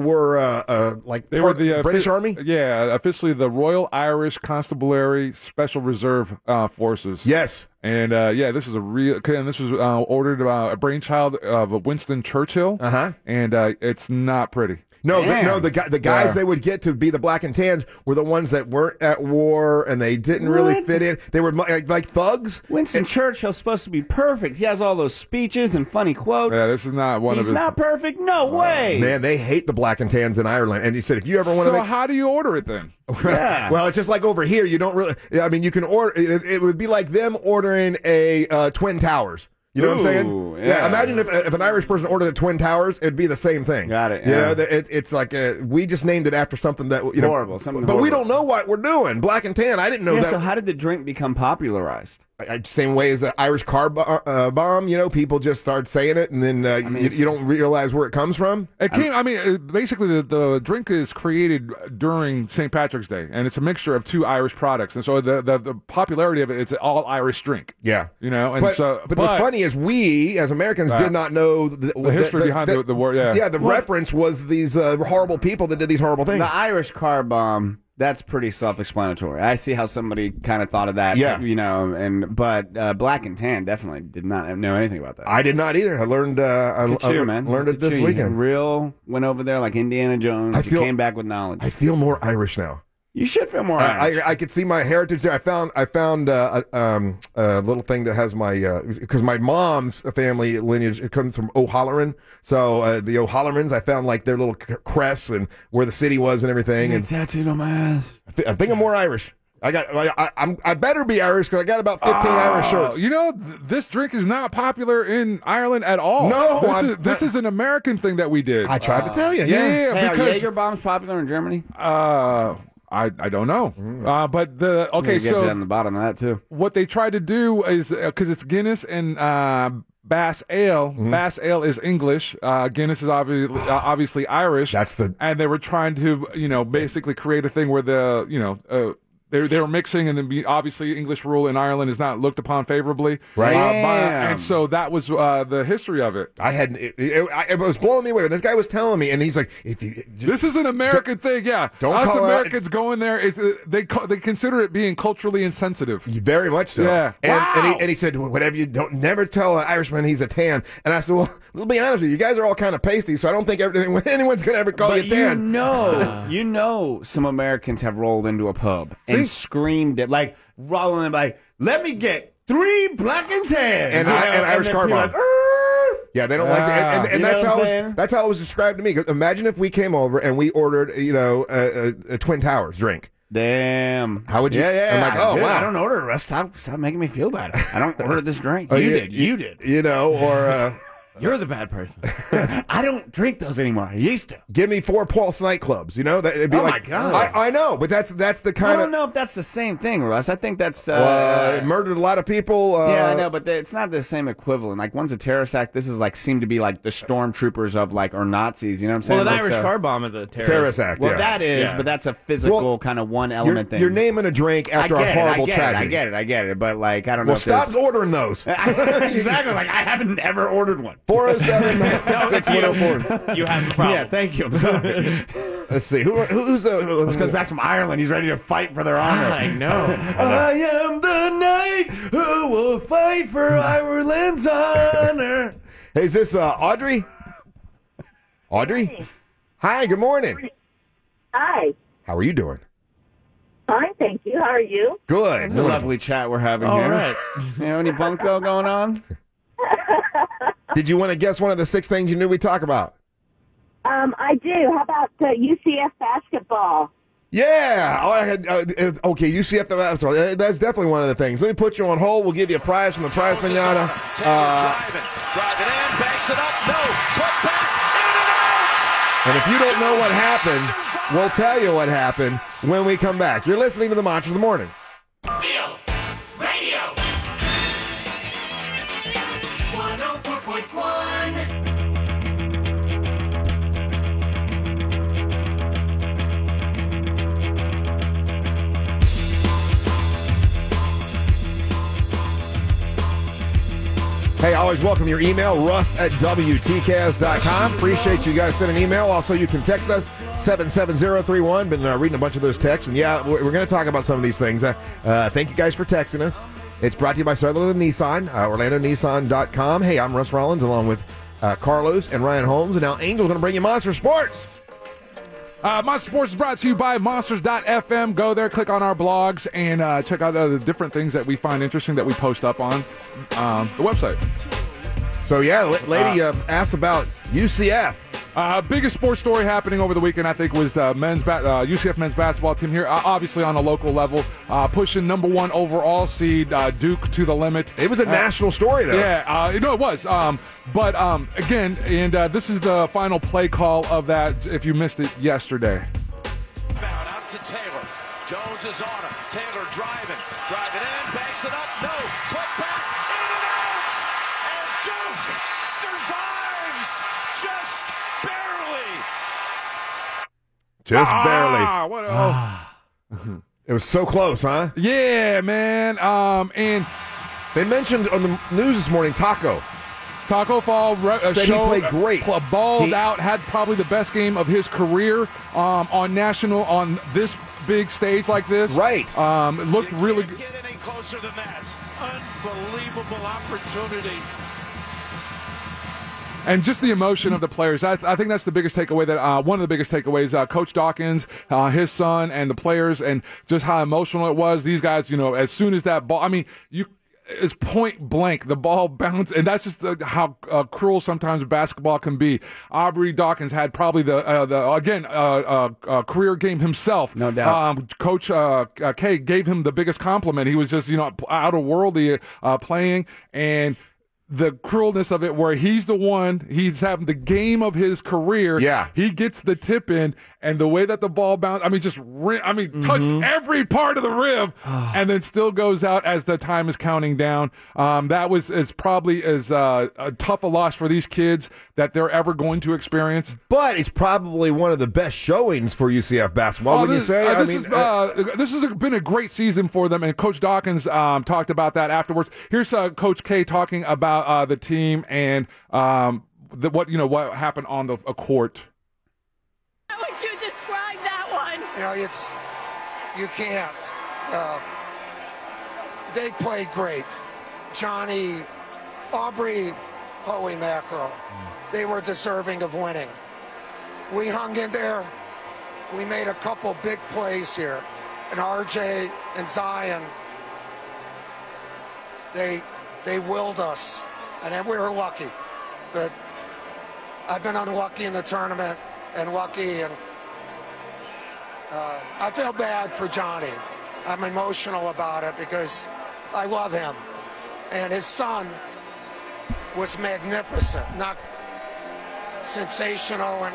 were like They part were the of British Army? Yeah, officially the Royal Irish Constabulary Special Reserve Forces. Yes. And this is a real. And this was ordered a brainchild of Winston Churchill. And it's not pretty. No, Damn. the guys they would get to be the black and tans were the ones that weren't at war and they didn't really fit in. They were like thugs. Winston Churchill's supposed to be perfect. He has all those speeches and funny quotes. Yeah, this is not one He's of his. not perfect? No way. Man, they hate the black and tans in Ireland. And he said, if you ever want to So make... how do you order it then? Yeah. Well, it's just like over here. You don't really... I mean, you can order... It would be like them ordering a Twin Towers. You know what I'm saying? Ooh, yeah. Imagine if an Irish person ordered a Twin Towers, it'd be the same thing. Got it, You yeah. know, it's like we just named it after something that Horrible, something but we horrible. don't know what we're doing. Black and tan. I didn't know Yeah, that. so how did the drink become popularized? Same way as the Irish car bomb. People just start saying it, and then you don't realize where it comes from. It came. Basically, the drink is created during St. Patrick's Day, and it's a mixture of 2 Irish products, and so the popularity of it's an all Irish drink. Yeah, And but what's funny is we as Americans did not know the history behind the war. Yeah, the reference was these horrible people that did these horrible things. The Irish car bomb, that's pretty self-explanatory. I see how somebody kind of thought of that. Yeah. But black and tan definitely did not know anything about that. I did not either. I learned. Look at you, man. Learned it Look at this you. weekend. You went over there like Indiana Jones. You came back with knowledge. I feel more Irish now. You should feel more Irish. I could see my heritage there. I found a little thing that has my because my mom's family lineage, it comes from O'Halloran. So the O'Hallerans, I found like their little crests and where the city was and everything. And tattooed on my ass. I think I'm more Irish. I better be Irish because I got about 15 Irish shirts. You know, this drink is not popular in Ireland at all. No, this is an American thing that we did. I tried to tell you. Yeah, Hey, because are Jaeger bombs popular in Germany? I don't know. But Get so down the bottom of that too. what they tried to do is because it's Guinness and Bass Ale. Bass Ale is English. Guinness is obviously Irish. And they were trying to basically create a thing where they were mixing, and then obviously English rule in Ireland is not looked upon favorably. Right. And so that was the history of it. It was blowing me away. This guy was telling me, and he's like, This is an American thing, yeah. Don't Us call Americans going there, they consider it being culturally insensitive. Very much so. Yeah. And he said, whatever you don't, never tell an Irishman he's a tan. And I said, well, let's be honest with you. You guys are all kind of pasty, so I don't think anyone's going to ever call you tan. You know, some Americans have rolled into a pub and screamed it, like, rolling, like, let me get 3 black and tans. And Irish car bomb. Yeah, they don't like that. And that's how it was described to me. Imagine if we came over and we ordered, a Twin Towers drink. Damn. How would you? Yeah. I'm like, oh, wow. I don't order a rest. Stop making me feel bad. I don't order this drink. You did. Or... You're the bad person. I don't drink those anymore. I used to. Give me 4 Pulse nightclubs. It'd be my God. I know, but that's the kind of. I don't know if that's the same thing, Russ. I think that's. It murdered a lot of people. Yeah, I know, but it's not the same equivalent. Like, one's a terrorist act. This is seem to be like the stormtroopers of or Nazis. You know what I'm saying? Well, an Irish car bomb is a terrorist act. Well, yeah. that is, but that's a physical kind of one element thing. You're naming a drink after a horrible tragedy. I get it. But I don't know. Well, stop ordering those. Exactly. I haven't ever ordered one. 407. 6104. You have a problem. Yeah, thank you. I'm sorry. Let's see. Who's the. This comes back from Ireland. He's ready to fight for their honor. I know. I am the knight who will fight for Ireland's honor. Hey, is this Audrey? Audrey? Hi, good morning. Hi. How are you doing? Fine, thank you. How are you? Good. It's a lovely chat we're having All here. right. Any bunko going on? Did you want to guess one of the 6 things you knew we'd talk about? I do. How about UCF basketball? Yeah. Okay, UCF basketball. That's definitely one of the things. Let me put you on hold. We'll give you a prize from the prize pinata. Driving in, banks it up, no, put back, in and out! And if you don't know what happened, we'll tell you what happened when we come back. You're listening to the Monsters of the Morning. Real Radio 104.1. Hey, always welcome your email, russ@wtcast.com. Appreciate you guys sending an email. Also, you can text us, 77031. Been reading a bunch of those texts. And yeah, we're going to talk about some of these things. Thank you guys for texting us. It's brought to you by Sutherland Nissan, OrlandoNissan.com. Hey, I'm Russ Rollins along with Carlos and Ryan Holmes. And now Angel's going to bring you Monster Sports. Monster Sports is brought to you by Monsters.fm. Go there, click on our blogs, and check out the different things that we find interesting that we post up on the website. So, yeah, lady asked about UCF. Biggest sports story happening over the weekend, I think, was the UCF men's basketball team here, obviously on a local level, pushing number 1 overall seed Duke to the limit. It was a national story, though. Yeah, it was. But again, and this is the final play call of that, if you missed it yesterday. Out to Taylor. Jones is on him. Taylor driving in, banks it up, no, put back, in and out! And Duke survives just barely. Just barely. It was so close, huh? Yeah, man. And they mentioned on the news this morning Taco Fall said he played great. Balled out, had probably the best game of his career on this big stage like this. Right. It looked really good. Get any closer than that. Unbelievable opportunity. And just the emotion of the players. I think that's the biggest takeaway. That one of the biggest takeaways. Coach Dawkins, his son, and the players, and just how emotional it was. These guys, as soon as that ball, it's point blank. The ball bounced, and that's just how cruel sometimes basketball can be. Aubrey Dawkins had probably the career game himself. No doubt. Coach K gave him the biggest compliment. He was just out of worldly playing, and the cruelness of it, where he's having the game of his career. Yeah. He gets the tip in, and the way that the ball bounced, touched every part of the rim, and then still goes out as the time is counting down. That is probably as tough a loss for these kids that they're ever going to experience. But it's probably one of the best showings for UCF basketball. This has been a great season for them, and Coach Dawkins talked about that afterwards. Here's Coach K talking about the team and what happened on the court. How would you describe that one? You can't. They played great. Johnny, Aubrey, holy mackerel. They were deserving of winning. We hung in there. We made a couple big plays here. And RJ and Zion, they willed us. And then we were lucky. But I've been unlucky in the tournament and lucky. And I feel bad for Johnny. I'm emotional about it because I love him. And his son was magnificent, not sensational.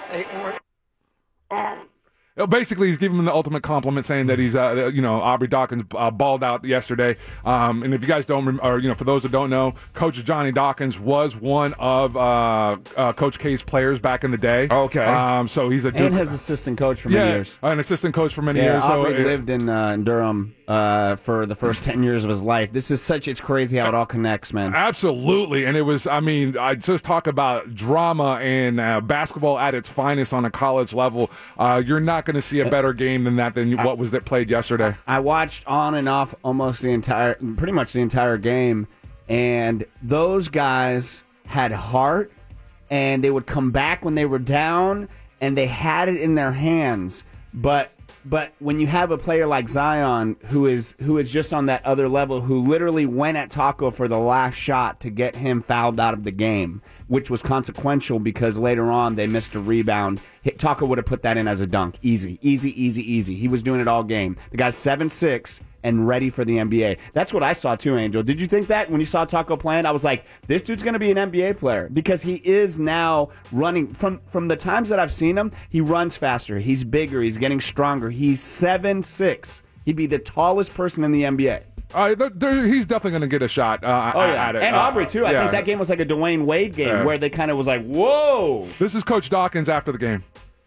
Basically, he's giving him the ultimate compliment, saying that he's, Aubrey Dawkins balled out yesterday. And if you guys don't, for those that don't know, Coach Johnny Dawkins was one of Coach K's players back in the day. Okay. So he's and his assistant coach for many years. An assistant coach for many years. Aubrey lived in Durham for the first 10 years of his life. It's crazy how it all connects, man. Absolutely. And it was, I just talk about drama and basketball at its finest on a college level. You're not going to see a better game than what was played yesterday. I watched on and off pretty much the entire game, and those guys had heart, and they would come back when they were down, and they had it in their hands. But when you have a player like Zion, who is just on that other level, who literally went at Taco for the last shot to get him fouled out of the game, which was consequential because later on they missed a rebound. Taco would have put that in as a dunk. Easy. He was doing it all game. The guy's 7'6" and ready for the NBA. That's what I saw too, Angel. Did you think that when you saw Taco playing? I was like, this dude's going to be an NBA player because he is now running. From the times that I've seen him, he runs faster. He's bigger. He's getting stronger. He's 7'6". He'd be the tallest person in the NBA. He's definitely going to get a shot at it. And Aubrey, too. I think that game was like a Dwayne Wade game where they kind of was like, whoa. This is Coach Dawkins after the game.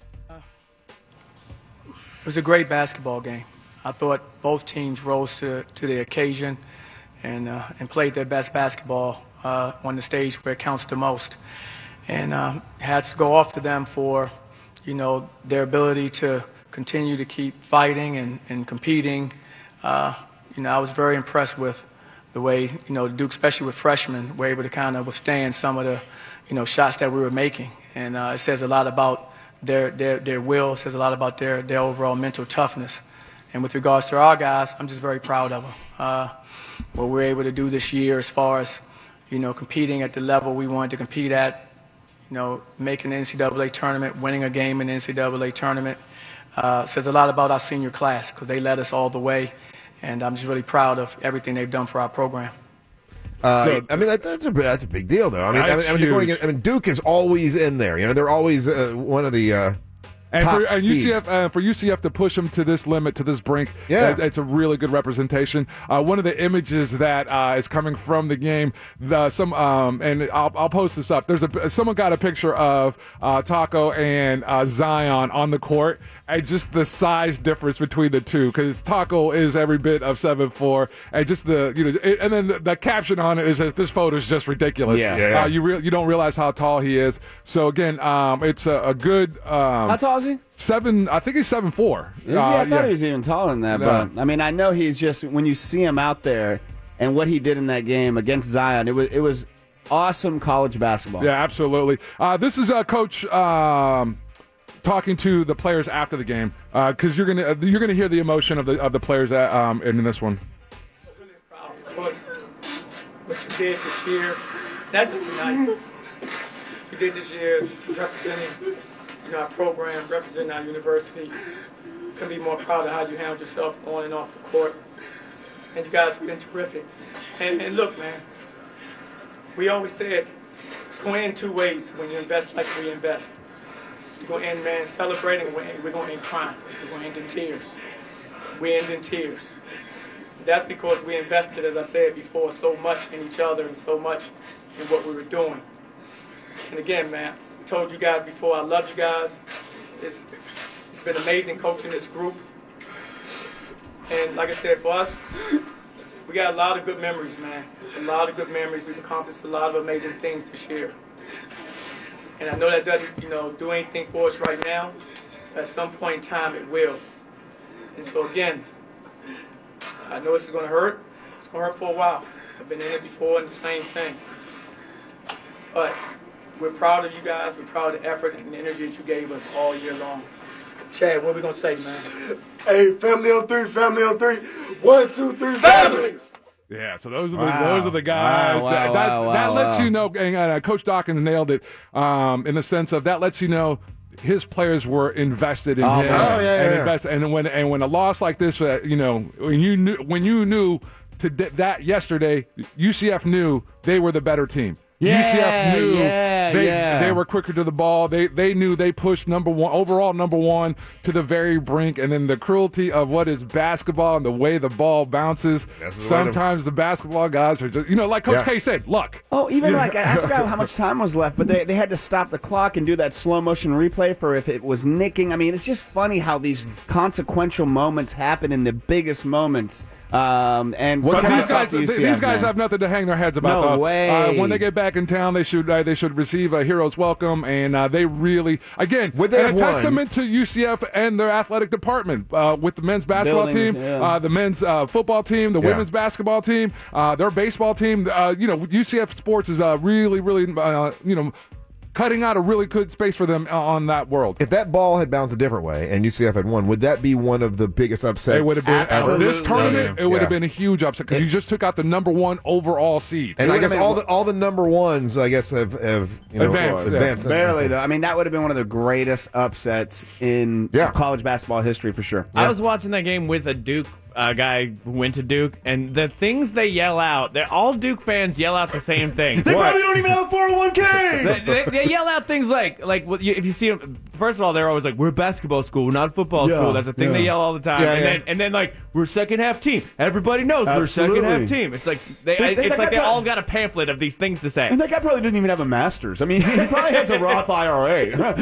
It was a great basketball game. I thought both teams rose to the occasion and played their best basketball on the stage where it counts the most. And had to go off to them for, their ability to continue to keep fighting and competing. I was very impressed with the way, Duke, especially with freshmen, were able to kind of withstand some of the, shots that we were making. And it says a lot about their will, it says a lot about their overall mental toughness. And with regards to our guys, I'm just very proud of them. What we're able to do this year as far as, competing at the level we wanted to compete at, making the NCAA tournament, winning a game in the NCAA tournament, says a lot about our senior class because they led us all the way. And I'm just really proud of everything they've done for our program. That's a big deal, though. Duke is always in there. They're always one of the And for UCF to push them to this limit, to this brink, it's a really good representation. One of the images that is coming from the game, and I'll post this up. Someone got a picture of Taco and Zion on the court, and just the size difference between the two, because Taco is every bit of 7'4", and just and then the caption on it is that this photo is just ridiculous. You don't realize how tall he is. So again, it's a good. How tall is is he? 7. I think he's 7'4". Is he? I thought he was even taller than that. No. But I mean, I know he's just when you see him out there and what he did in that game against Zion, it was awesome college basketball. Yeah, absolutely. This is Coach talking to the players after the game because you're gonna hear the emotion of the players in this one. What you did this year, not just tonight. You did this year representing our program, representing our university. Couldn't be more proud of how you handled yourself on and off the court. And you guys have been terrific. And look, man, we always said it's going to end two ways when you invest like we invest. You're going to end, man, celebrating, we're going to end crying. We're going to end in tears. We end in tears. That's because we invested, as I said before, so much in each other and so much in what we were doing. And again, man, I told you guys before, I love you guys. It's been amazing coaching this group. And like I said, for us, we got a lot of good memories, man. A lot of good memories. We've accomplished a lot of amazing things this year. And I know that doesn't, do anything for us right now. At some point in time, it will. And so again, I know this is going to hurt. It's going to hurt for a while. I've been in it before and the same thing. But we're proud of you guys. We're proud of the effort and the energy that you gave us all year long. Chad, what are we going to say, man? Hey, family on three, family on three. 1, 2, 3, family. Yeah, so those are the guys. That lets you know, and Coach Dawkins nailed it in the sense of that lets you know his players were invested in him. And when a loss like this, when you knew that yesterday, UCF knew they were the better team. UCF knew they were quicker to the ball. They knew they pushed overall number one to the very brink. And then the cruelty of what is basketball and the way the ball bounces. Sometimes the basketball guys are just, like Coach K said, luck. Oh, even I forgot how much time was left, but they had to stop the clock and do that slow motion replay for if it was nicking. I mean, it's just funny how these consequential moments happen in the biggest moments. And these guys have nothing to hang their heads about. No way. When they get back in town, they should receive a hero's welcome, and they really a testament to UCF and their athletic department with the men's basketball team, the men's football team, the women's basketball team, their baseball team. UCF sports is really cutting out a really good space for them on that world. If that ball had bounced a different way and UCF had won, would that be one of the biggest upsets? It would have been for this tournament. It would have been a huge upset because you just took out the number one overall seed. And I guess all the number ones, I guess, have advanced. Barely though. I mean, that would have been one of the greatest upsets in college basketball history for sure. I was watching that game with a Duke guy who went to Duke, and the things they yell out, all Duke fans yell out the same thing. They probably don't even have a 401k. They yell out things like if you see them, first of all, they're always like, we're a basketball school, we're not a football school. That's a thing they yell all the time. And then like, we're second half team. Everybody knows we're second half team. It's like they all got a pamphlet of these things to say. And that guy probably didn't even have a master's. I mean, he probably has a Roth IRA.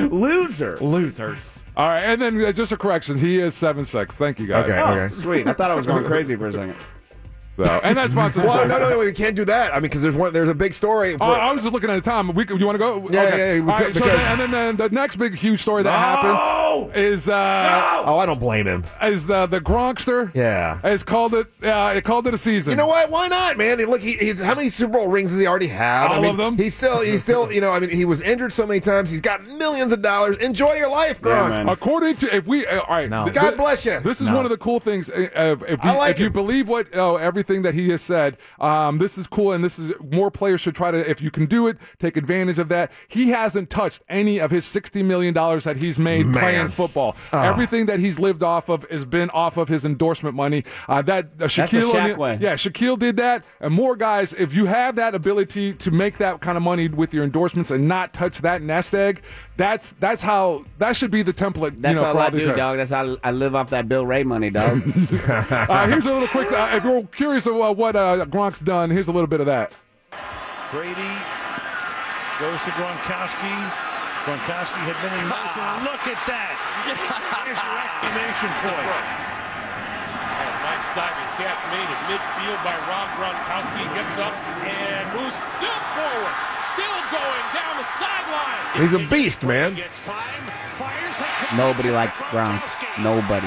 Losers. All right, and then just a correction. He is 7'6". Thank you, guys. Okay. Sweet. I thought I was going crazy for a second. So, and that's sponsored. Well, no, we can't do that. I mean, because there's a big story. I was just looking at the time. You want to go? Yeah. All right, and then the next big huge story that happened is I don't blame him. Is the Gronkster? Yeah, has called it. It called it a season. You know what? Why not, man? Look, he's how many Super Bowl rings does he already have? All of them. He's still. I mean, he was injured so many times. He's got millions of dollars. Enjoy your life, Gronk. Yeah, according to God bless you. This is one of the cool things. If you believe what everything that he has said. This is cool, and this is more players should try to, if you can do it, take advantage of that. He hasn't touched any of his $60 million that he's made playing football. Everything that he's lived off of has been off of his endorsement money. Shaquille did that, and more guys. If you have that ability to make that kind of money with your endorsements and not touch that nest egg, that's how that should be the template. That's all I all do, dog. That's how I live off that Bill Ray money, dog. Here's a little quick. If you're curious of what Gronk's done, here's a little bit of that. Brady goes to Gronkowski. Gronkowski had been in motion. Look at that! Here's your exclamation point. Nice diving catch made at midfield by Rob Gronkowski. Gets up and moves still forward. Still going down the sideline. He's a beast, man. Nobody liked Gronk. Nobody.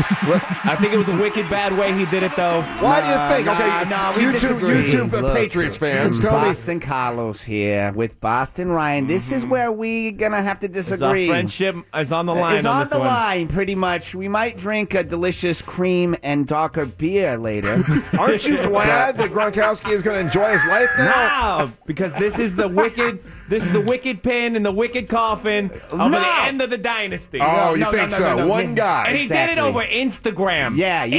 I think it was a wicked bad way he did it, though. Why do you think? Okay, you two Patriots fans, tell me. Boston Carlos here with Boston Ryan. This is where we gonna have to disagree. Our friendship is on the line. It's on the line, pretty much. We might drink a delicious cream and darker beer later. Aren't you glad that Gronkowski is going to enjoy his life now? No, because this is the wicked. This is the wicked pin in the wicked coffin of the end of the dynasty. Oh, you think so? One guy. And he did it over Instagram.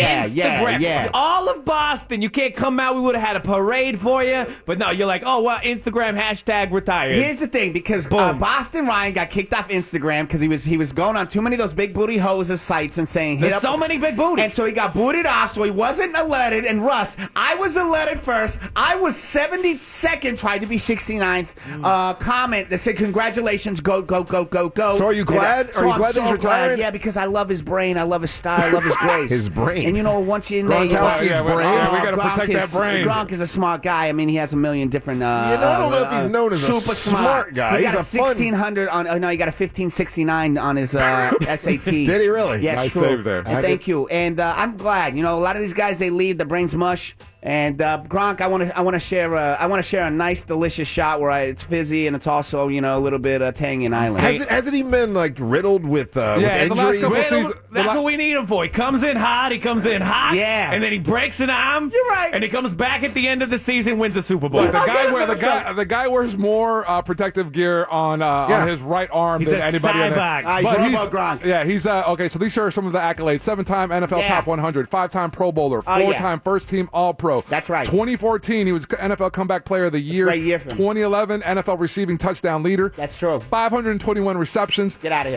Yeah. All of Boston. You can't come out. We would have had a parade for you. But no, you're like, oh, well, Instagram hashtag retired. Here's the thing, because Boston Ryan got kicked off Instagram because he was going on too many of those big booty hoses sites and saying, there's so many big booties. And so he got booted off, so he wasn't alerted. And Russ, I was alerted first. I was 72nd, tried to be 69th. Comment that said, congratulations, go. So are you glad? So are you glad that he's retired? Yeah, because I love his brain, I love his style, I love his grace. His brain. And you know, once you're in there, Gronkowski's brain. Yeah, we got to protect that brain. Gronk is a smart guy. I mean, he has a million different. I don't know if he's known as super a smart guy. He got He's a 1600 on. Oh no, he got a 1569 on his SAT. Did he really? Yes, nice true. save there. And thank you. And I'm glad. You know, a lot of these guys, they leave, the brain's mush. And Gronk, I want to share a nice, delicious shot where it's fizzy and it's also, you know, a little bit tangy and island. Hasn't he been like riddled with injuries? The last couple seasons, that's what we need him for. He comes in hot. Yeah. And then he breaks an arm. You're right. And he comes back at the end of the season, wins a Super Bowl. Look, the guy wears more protective gear on his right arm He's than a anybody. cyborg. He's Robo Gronk. Yeah, he's okay. So these are some of the accolades: 7-time NFL Top 100, 5-time Pro Bowler, 4-time First Team All Pro. That's right. 2014, he was NFL Comeback Player of the Year. Great year for him. 2011, NFL Receiving Touchdown Leader. That's true. 521 receptions. Get out of here.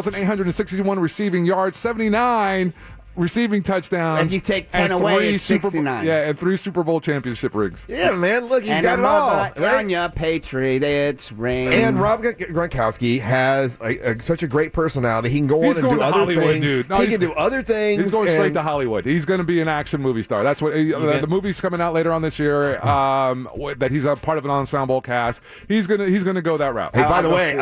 7,861 receiving yards. 79 receiving touchdowns. And you take 10 away, it's 69. And 3 Super Bowl championship rings. Yeah, man. Look, he's And got it all. Right? on your Patriots ring. And Rob Gronkowski has such a great personality. He can go He's on and going do to other Hollywood, things. dude. No, he can do other things. He's going straight to Hollywood. He's going to be an action movie star. That's what the movie's coming out later on this year. That he's a part of an ensemble cast. He's gonna go that route. Hey, by the way,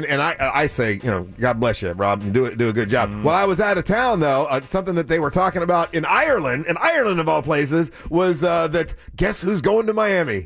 I say, you know, God bless you, Rob, and do a good job. While I was out of town, though, something that they were talking about in Ireland of all places, was that guess who's going to Miami?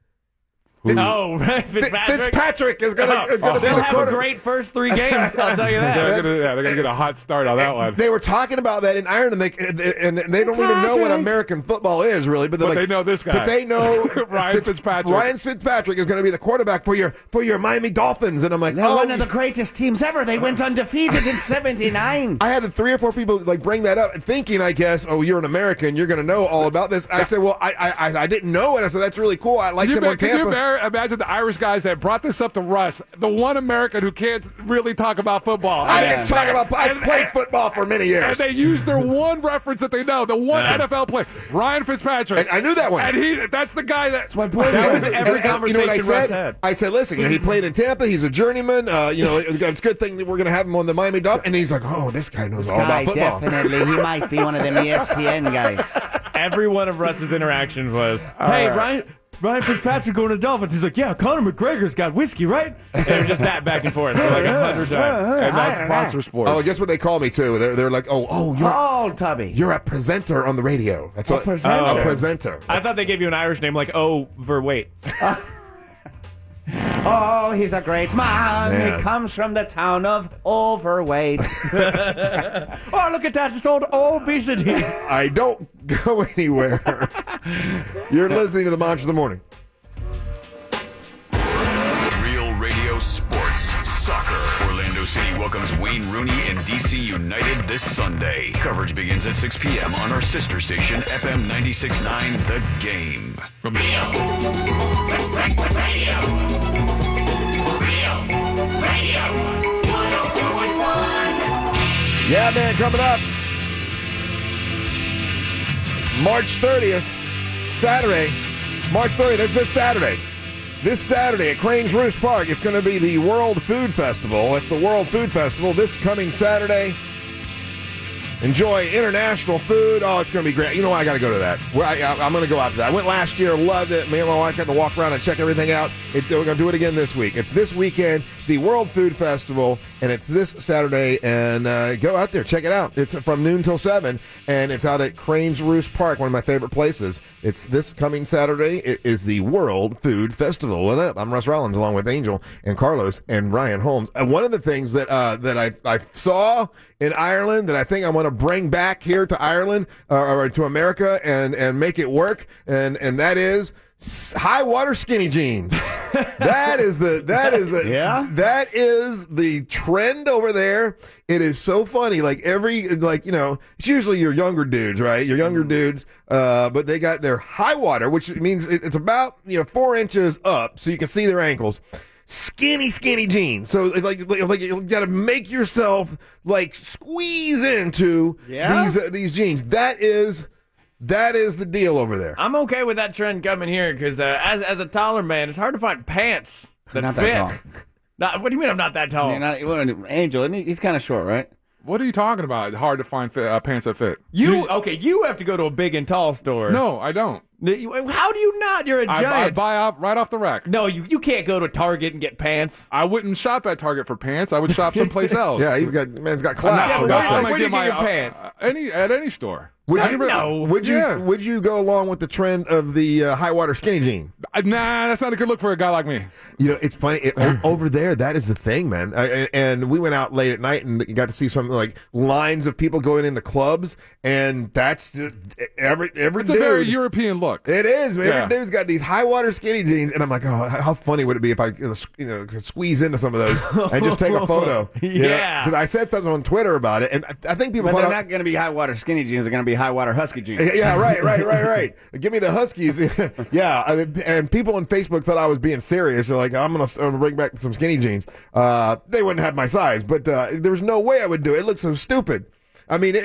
Fitzpatrick is going to. They'll have a great first 3 games. I'll tell you that. They're going to get a hot start on that one. They were talking about that in Ireland, and they don't even know what American football is really, but they know this guy. But they know Ryan Fitzpatrick. Ryan Fitzpatrick is going to be the quarterback for your Miami Dolphins, and I'm like, they're one of the greatest teams ever. They went undefeated in '79. I had 3 or 4 people like bring that up, thinking, I guess, oh, you're an American, you're going to know all about this. I said, well, I didn't know it. I said, that's really cool. I like them on Tampa. Can you imagine the Irish guys that brought this up to Russ, the one American who can't really talk about football? I played football for many years. And they use their one reference that they know, the one NFL player, Ryan Fitzpatrick. I knew that one. And that's the guy that was every conversation you know what Russ had. I said, listen, he played in Tampa. He's a journeyman. It's a good thing that we're going to have him on the Miami Dolphins. And he's like, oh, this guy knows all about football. Definitely. He might be one of them ESPN guys. Every one of Russ's interactions was, hey, Ryan Fitzpatrick going to the Dolphins. He's like, yeah, Conor McGregor's got whiskey, right? And they're just that back and forth for like 100 times. And that's Monster Sports. Oh, guess what they call me too? They're like, you're Tubby. You're a presenter on the radio. That's what presenter. A presenter. I thought they gave you an Irish name like Overweight. Oh, he's a great man. He comes from the town of Overweight. Oh, look at that. It's called obesity. I don't go anywhere. You're listening to the Mantra of the Morning. Real Radio Sports Soccer. Orlando City welcomes Wayne Rooney and DC United this Sunday. Coverage begins at 6 p.m. on our sister station, FM 96.9 The Game. From Yeah, man, coming up March 30th, Saturday. March 30th, this Saturday. This Saturday at Cranes Roost Park, it's going to be the World Food Festival. It's the World Food Festival this coming Saturday. Enjoy international food. Oh, it's going to be great. You know what? I got to go to that. I'm going to go out to that. I went last year, loved it. Me and my wife got to walk around and check everything out. We're going to do it again this week. It's this weekend, the World Food Festival, and it's this Saturday. And go out there, check it out. It's from noon till 7, and it's out at Cranes Roost Park, one of my favorite places. It's this coming Saturday. It is the World Food Festival. What up? I'm Russ Rollins, along with Angel and Carlos and Ryan Holmes. And one of the things that I saw in Ireland that I think I want to bring back here to Ireland or to America and make it work, and that is high water skinny jeans. that is the trend over there. It is so funny. It's usually your younger dudes, right? Your younger dudes, but they got their high water, which means it's about 4 inches up, so you can see their ankles. Skinny jeans. So like you got to make yourself squeeze into these jeans. That is the deal over there. I'm okay with that trend coming here because as a taller man, it's hard to find pants that fit. What do you mean I'm not that tall? Angel, he's kind of short, right? What are you talking about? Hard to find pants that fit. You have to go to a big and tall store. No, I don't. How do you not? You're a giant. I buy right off the rack. No, you can't go to Target and get pants. I wouldn't shop at Target for pants. I would shop someplace else. Yeah, man's got class. Where do you get your pants? At any store. Would you go along with the trend of the high water skinny jean? Nah, that's not a good look for a guy like me. It's funny over there. That is the thing, man. And we went out late at night and got to see some lines of people going into clubs, and that's just every. It's a very European look. It is, man. Every dude's got these high water skinny jeans, and I'm like, oh, how funny would it be if I could squeeze into some of those and just take a photo? Because I said something on Twitter about it, and I think people. But they're not going to be high water skinny jeans. They're going to be high water husky jeans. Yeah, right. Give me the Huskies. Yeah, and people on Facebook thought I was being serious. They're like, I'm gonna bring back some skinny jeans. They wouldn't have my size, but there's no way I would do it. It looks so stupid. I mean,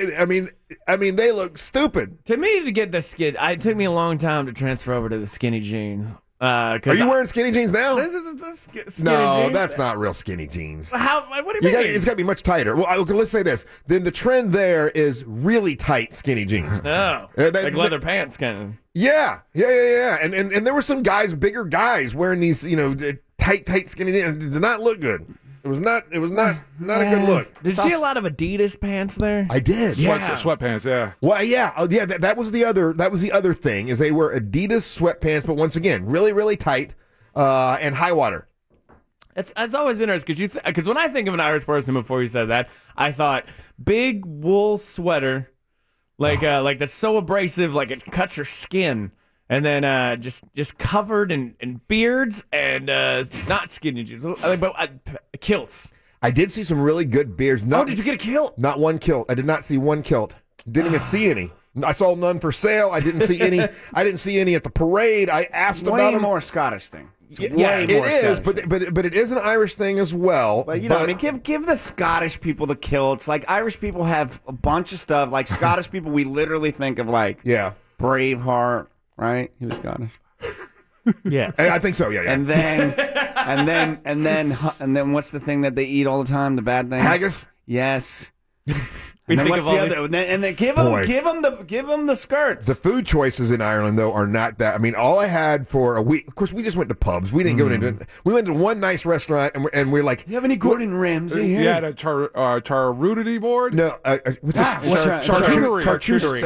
they look stupid. To me, to get the skin, it took me a long time to transfer over to the skinny jeans. Are you wearing skinny jeans now? Skinny jeans? That's not real skinny jeans. What do you mean? It's got to be much tighter. Well, let's say this. Then the trend there is really tight skinny jeans. Oh, like leather pants kind of. Yeah. And there were some bigger guys wearing these, tight skinny jeans. It did not look good. It was not a good look. Did you see a lot of Adidas pants there? I did. Sweatpants, yeah. Well, yeah. Oh, yeah. That was the other thing is they were Adidas sweatpants, but once again, really, really tight and high water. It's always interesting because when I think of an Irish person before you said that, I thought big wool sweater, like that's so abrasive, like it cuts your skin. And then just covered in beards and not skinny jeans, but kilts. I did see some really good beards. Did you get a kilt? Not one kilt. I did not see one kilt. Didn't even see any. I saw none for sale. I didn't see any. I didn't see any at the parade. I asked about them. Way more Scottish thing. It is, but it is an Irish thing as well. But give the Scottish people the kilts. Like Irish people have a bunch of stuff. Like Scottish people, we literally think of Braveheart. Right? He was Scottish. Yeah, I think so. Yeah. And then what's the thing that they eat all the time? The bad thing. Haggis. Yes. And then what's the other? And then give them the skirts. The food choices in Ireland though are not that. I mean, all I had for a week. Of course, we just went to pubs. We didn't go into. We went to one nice restaurant, and we're like, "You have any Gordon Ramsay here?" You had a charcuterie board. No, what's this? Charcuterie.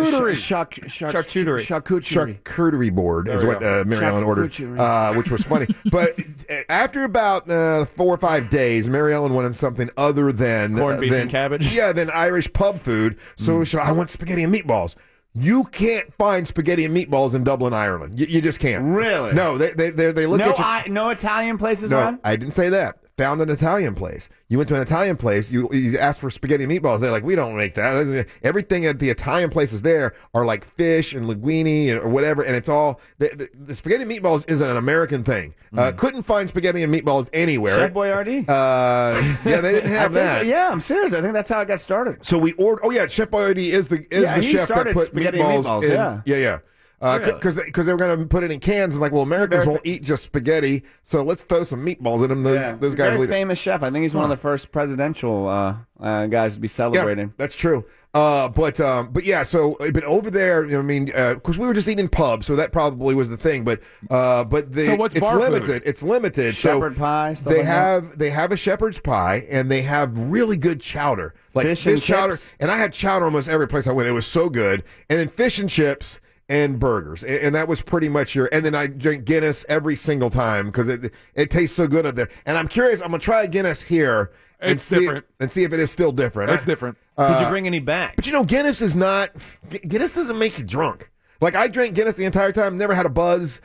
Charcuterie board is what Mary Ellen ordered, which was funny. But after about 4 or 5 days, Mary Ellen wanted something other than corned beef and cabbage. Yeah, than Irish pub food. So I want spaghetti and meatballs. You can't find spaghetti and meatballs in Dublin, Ireland. You just can't. Really? No, they look at you. No Italian places around? I didn't say that. Found an Italian place. You went to an Italian place, you asked for spaghetti and meatballs. They're like, we don't make that. Everything at the Italian places there are like fish and linguine or whatever, and it's all, the spaghetti and meatballs isn't an American thing. Couldn't find spaghetti and meatballs anywhere. Chef Boyardee? Yeah, they didn't have that. Yeah, I'm serious. I think that's how it got started. So we ordered, Chef Boyardee is the chef that put meatballs in. Yeah. because they were going to put it in cans and like, well, Americans won't eat just spaghetti, so let's throw some meatballs in them. Those guys. Very famous chef. I think he's one of the first presidential guys to be celebrated. Yeah, that's true. But yeah, so but over there, I mean, of course, we were just eating pubs, so that probably was the thing. But So what's bar limited. food? It's limited. Shepherd pie. Stuff like that? They have a shepherd's pie, and they have really good chowder, like Fish and chowder. chips? And I had chowder almost every place I went. It was so good. And then fish and chips and burgers, and that was pretty much your. And then I drink Guinness every single time because it tastes so good up there. And I'm curious. I'm gonna try a Guinness here. It's different. And see if it is still different. It's different. Did you bring any back? But Guinness is not. Guinness doesn't make you drunk. Like I drank Guinness the entire time, never had a buzz.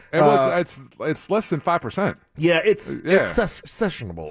It's less than 5%. Yeah, it's sessionable.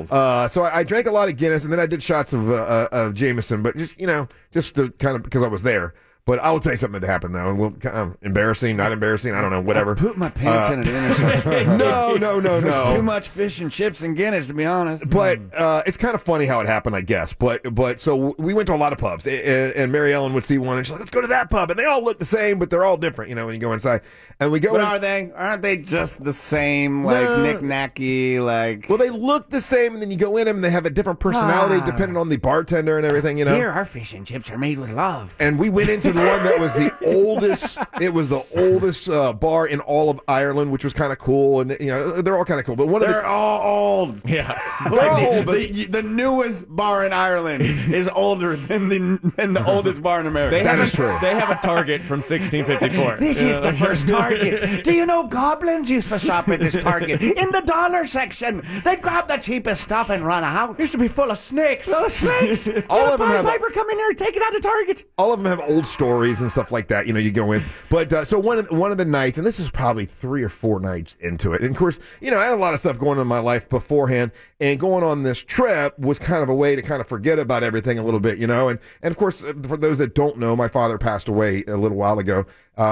So I drank a lot of Guinness, and then I did shots of Jameson, but just to kind of because I was there. But I will tell you something that happened though, and embarrassing, not embarrassing, I don't know, whatever. I pooped my pants in at an intersection. No. There's too much fish and chips and Guinness, to be honest. But it's kind of funny how it happened, I guess. But so we went to a lot of pubs, and Mary Ellen would see one, and she's like, "Let's go to that pub," and they all look the same, but they're all different, when you go inside. And we go. But aren't they just the same, like knick-knacky, like? Well, they look the same, and then you go in them, and they have a different personality depending on the bartender and everything. Here, our fish and chips are made with love. And we went into the one that was the oldest. It was the oldest bar in all of Ireland, which was kind of cool, and they're all kind of cool. But they're all old. Yeah, they're all old. But the newest bar in Ireland is older than the oldest bar in America. That is true. They have a Target from 1654. This is the first Target. Do you know goblins used to shop at this Target in the dollar section? They'd grab the cheapest stuff and run out. Used to be full of snakes. Full of snakes. All of them have. Piper, come in here, take it out of Target. All of them have old stories and stuff like that. You go in. But so one of the nights, and this is probably 3 or 4 nights into it. And of course, I had a lot of stuff going on in my life beforehand, and going on this trip was kind of a way to kind of forget about everything a little bit, And of course, for those that don't know, my father passed away a little while ago.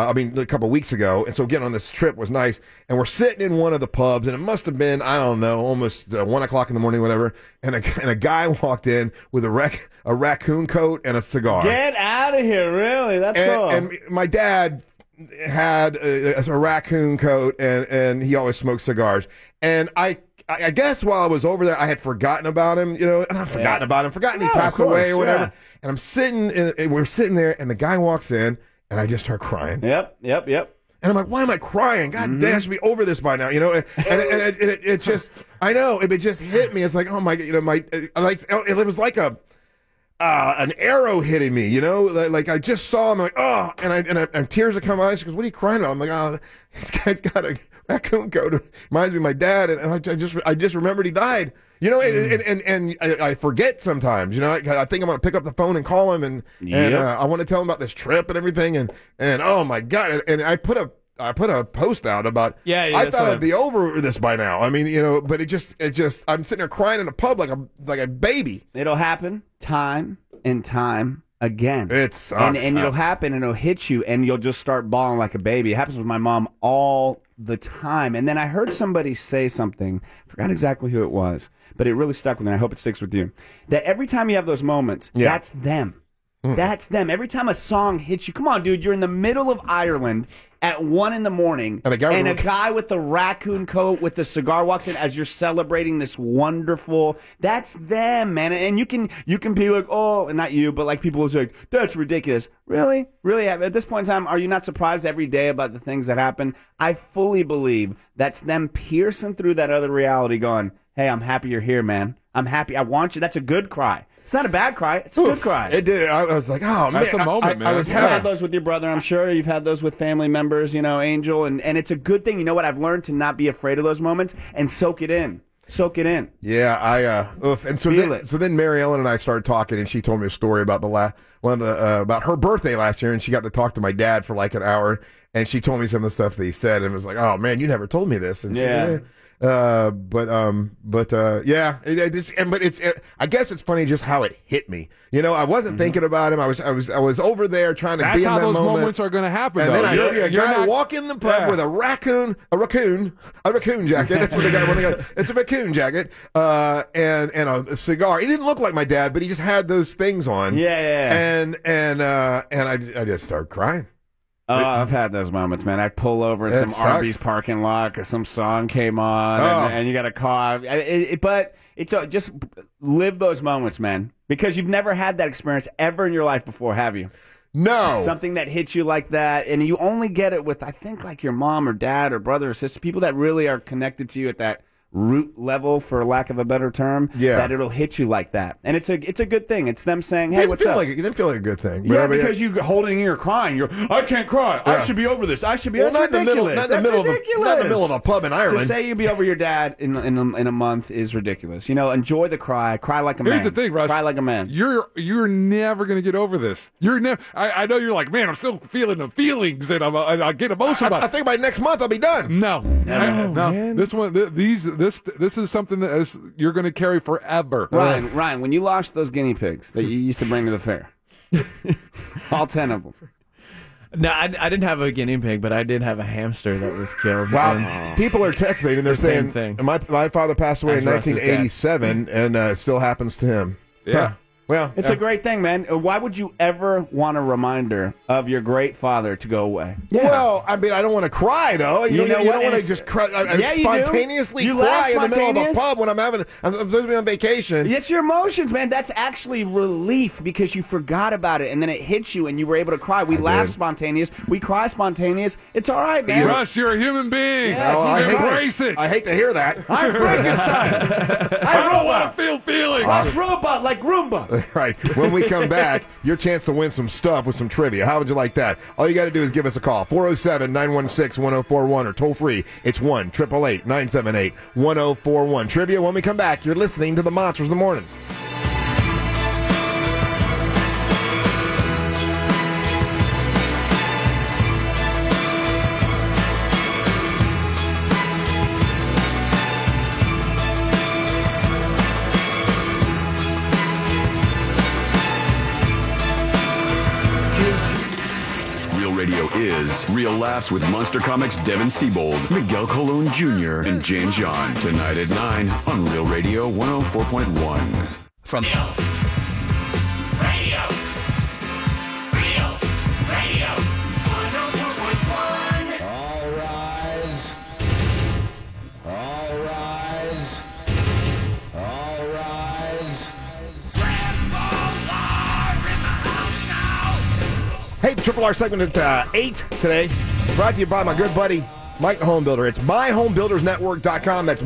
A couple of weeks ago. And so getting on this trip was nice. And we're sitting in one of the pubs, and it must have been, I don't know, almost 1 o'clock in the morning, whatever. And a guy walked in with a raccoon coat and a cigar. Get out of here, really? That's cool. And my dad had a raccoon coat, and he always smoked cigars. And I guess while I was over there, I had forgotten about him, and I've forgotten about him, he passed away or whatever. Yeah. And we're sitting there, and the guy walks in, and I just start crying. Yep. And I'm like, why am I crying? God damn, I should be over this by now, And it just, I know, it just hit me. It's like, oh my, it was like an arrow hitting me, Like I just saw him, I'm like, oh, and tears are coming out. She goes, what are you crying about? I'm like, oh, this guy's got a raccoon coat. It reminds me of my dad, and I just remembered he died. And I forget sometimes. I think I'm gonna pick up the phone and call him, and I want to tell him about this trip and everything, and oh my god! And I put a post out about. I thought I'd be over this by now. I mean, but it just I'm sitting there crying in a pub like a baby. It'll happen time and time again. It sucks. And it'll happen, and it'll hit you, and you'll just start bawling like a baby. It happens with my mom all the time. And then I heard somebody say something, I forgot exactly who it was, but it really stuck with me. I hope it sticks with you. That every time you have those moments, that's them. That's them. Every time a song hits you, come on, dude, you're in the middle of Ireland at 1 a.m, and a guy with the raccoon coat with the cigar walks in as you're celebrating this wonderful. That's them, man. And you can be like, oh, and not you, but like people will say, that's ridiculous. Really? At this point in time, are you not surprised every day about the things that happen? I fully believe that's them piercing through that other reality, going, hey, I'm happy you're here, man. I'm happy. I want you. That's a good cry. It's not a bad cry. It's a good cry. It did. I was like, oh, man. That's a moment, man. You've had those with your brother, I'm sure. You've had those with family members, Angel. And it's a good thing. You know what? I've learned to not be afraid of those moments and soak it in. Yeah, and so then Mary Ellen and I started talking, and she told me a story about about her birthday last year, and she got to talk to my dad for like an hour, and she told me some of the stuff that he said, and it was like, oh man, you never told me this. And I guess it's funny just how it hit me. I wasn't thinking about him. I was over there trying to be in that moment. That's how those moments are going to happen. And then I see a guy walk in the pub with a raccoon jacket. That's what the guy. It's a raccoon jacket, and a cigar. He didn't look like my dad, but he just had those things on. Yeah. And I just started crying. Oh, I've had those moments, man. I pull over in It some sucks. Arby's parking lot because some song came on, and you got a call. But it's just live those moments, man, because you've never had that experience ever in your life before, have you? No. Something that hits you like that, and you only get it with, I think, like your mom or dad or brother or sister, people that really are connected to you at that root level, for lack of a better term, that it'll hit you like that. And it's a good thing. It's them saying, hey, what's up? It didn't feel like a good thing. Yeah, because you holding in your crying. I can't cry. I should be over this. I should be. Well, That's ridiculous. not in the middle of a pub in Ireland. To say you'll be over your dad in a month is ridiculous. You know, enjoy the cry. Cry like a man. Here's the thing, Russ. Cry like a man. You're never gonna get over this. You're never. I know you're like, man, I'm still feeling the feelings, and I get emotional. I think by next month I'll be done. No. Man. This one, this is something that you're going to carry forever. Ryan, when you lost those guinea pigs that you used to bring to the fair, all 10 of them. No, I didn't have a guinea pig, but I did have a hamster that was killed. Wow, people are texting and they're saying, my father passed away in 1987, and it still happens to him. Yeah. Huh. Well, it's a great thing, man. Why would you ever want a reminder of your great father to go away? Yeah. Well, I mean, I don't want to cry though. You don't want to just cry. Spontaneously cry in the middle of a pub when I'm supposed to be on vacation. It's your emotions, man. That's actually relief because you forgot about it and then it hits you and you were able to cry. We laugh spontaneous. We cry spontaneous. It's all right, man. Russ, you're a human being. Yeah, embrace it. I hate to hear that. I'm Frankenstein. I don't want to feel feelings. I'm robot like Roomba. Right. When we come back, your chance to win some stuff with some trivia. How would you like that? All you got to do is give us a call. 407-916-1041 or toll free. It's 1-888-978-1041. Trivia when we come back. You're listening to the Monsters of the Morning. Radio is Real Laughs with Monster Comics' Devin Siebold, Miguel Colon Jr., and James John. Tonight at 9 on Real Radio 104.1. From Radio 104.1. All rise. All rise. All rise. Hey, the Triple R segment at 8 today. Brought to you by my good buddy, Mike the Home Builder. It's myhomebuildersnetwork.com. That's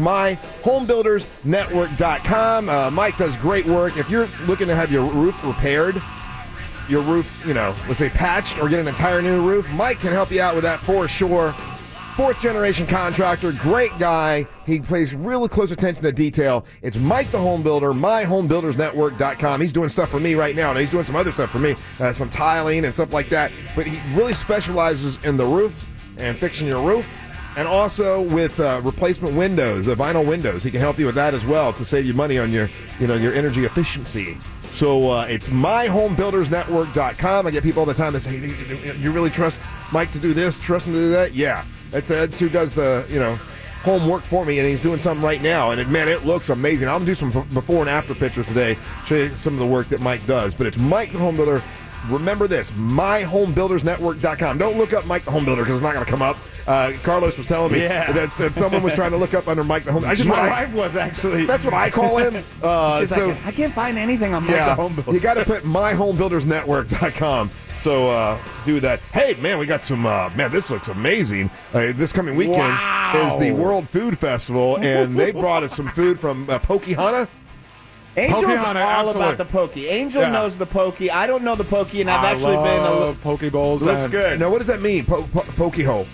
myhomebuildersnetwork.com. Mike does great work. If you're looking to have your roof repaired, your roof, let's say patched or get an entire new roof, Mike can help you out with that for sure. Fourth generation contractor, great guy. He pays really close attention to detail. It's Mike the Home Builder, myhomebuildersnetwork.com. He's doing stuff for me right now, and he's doing some other stuff for me, some tiling and stuff like that. But he really specializes in the roofs and fixing your roof, and also with replacement windows, the vinyl windows. He can help you with that as well to save you money on your energy efficiency. So it's myhomebuildersnetwork.com. I get people all the time that say, you really trust Mike to do this, trust him to do that? Yeah. That's who does the, homework for me, and he's doing something right now. And, it looks amazing. I'm going to do some before and after pictures today, show you some of the work that Mike does. But it's Mike the Home Builder. Remember this, myhomebuildersnetwork.com. Don't look up Mike the Home Builder because it's not going to come up. Carlos was telling me that someone was trying to look up under Mike the Home Builder. My wife was actually. That's what I call him. She's like, I can't find anything on Mike the Home Builder. You got to put myhomebuildersnetwork.com. So do that. Hey, man, we got some, this looks amazing. This coming weekend is the World Food Festival, and they brought us some food from Pokehana. Angel's all about the pokey. Angel knows the pokey. I don't know the pokey, and I've actually been a little poke bowls. Looks good. Now, what does that mean? Pokey hole.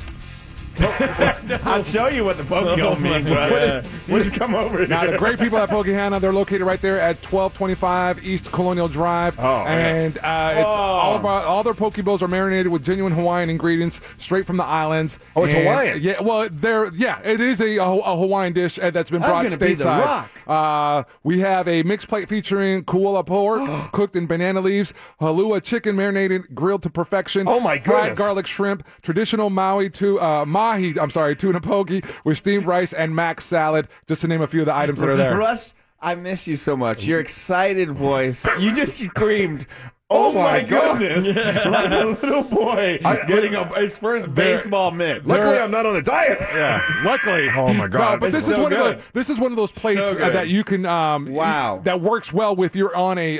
I'll show you what the poke hole means, brother. What has come over here? Now, the great people at Pokehana, they're located right there at 1225 East Colonial Drive. It's all about, all their poke bowls are marinated with genuine Hawaiian ingredients straight from the islands. Oh, it's Hawaiian? Yeah, well, it is a Hawaiian dish that's been brought stateside. We have a mixed plate featuring kuola pork cooked in banana leaves, halua chicken marinated, grilled to perfection. Oh, my goodness. Fried garlic shrimp, traditional Maui tuna poke with steamed rice and mac salad, just to name a few of the items that are there. Russ, I miss you so much. Your excited voice. You just screamed, Oh my goodness! Like a little boy getting his first baseball mitt. Luckily, I'm not on a diet. Yeah, luckily. Oh my God! No, but this is one of this is one of those plates that you can that works well with you're on a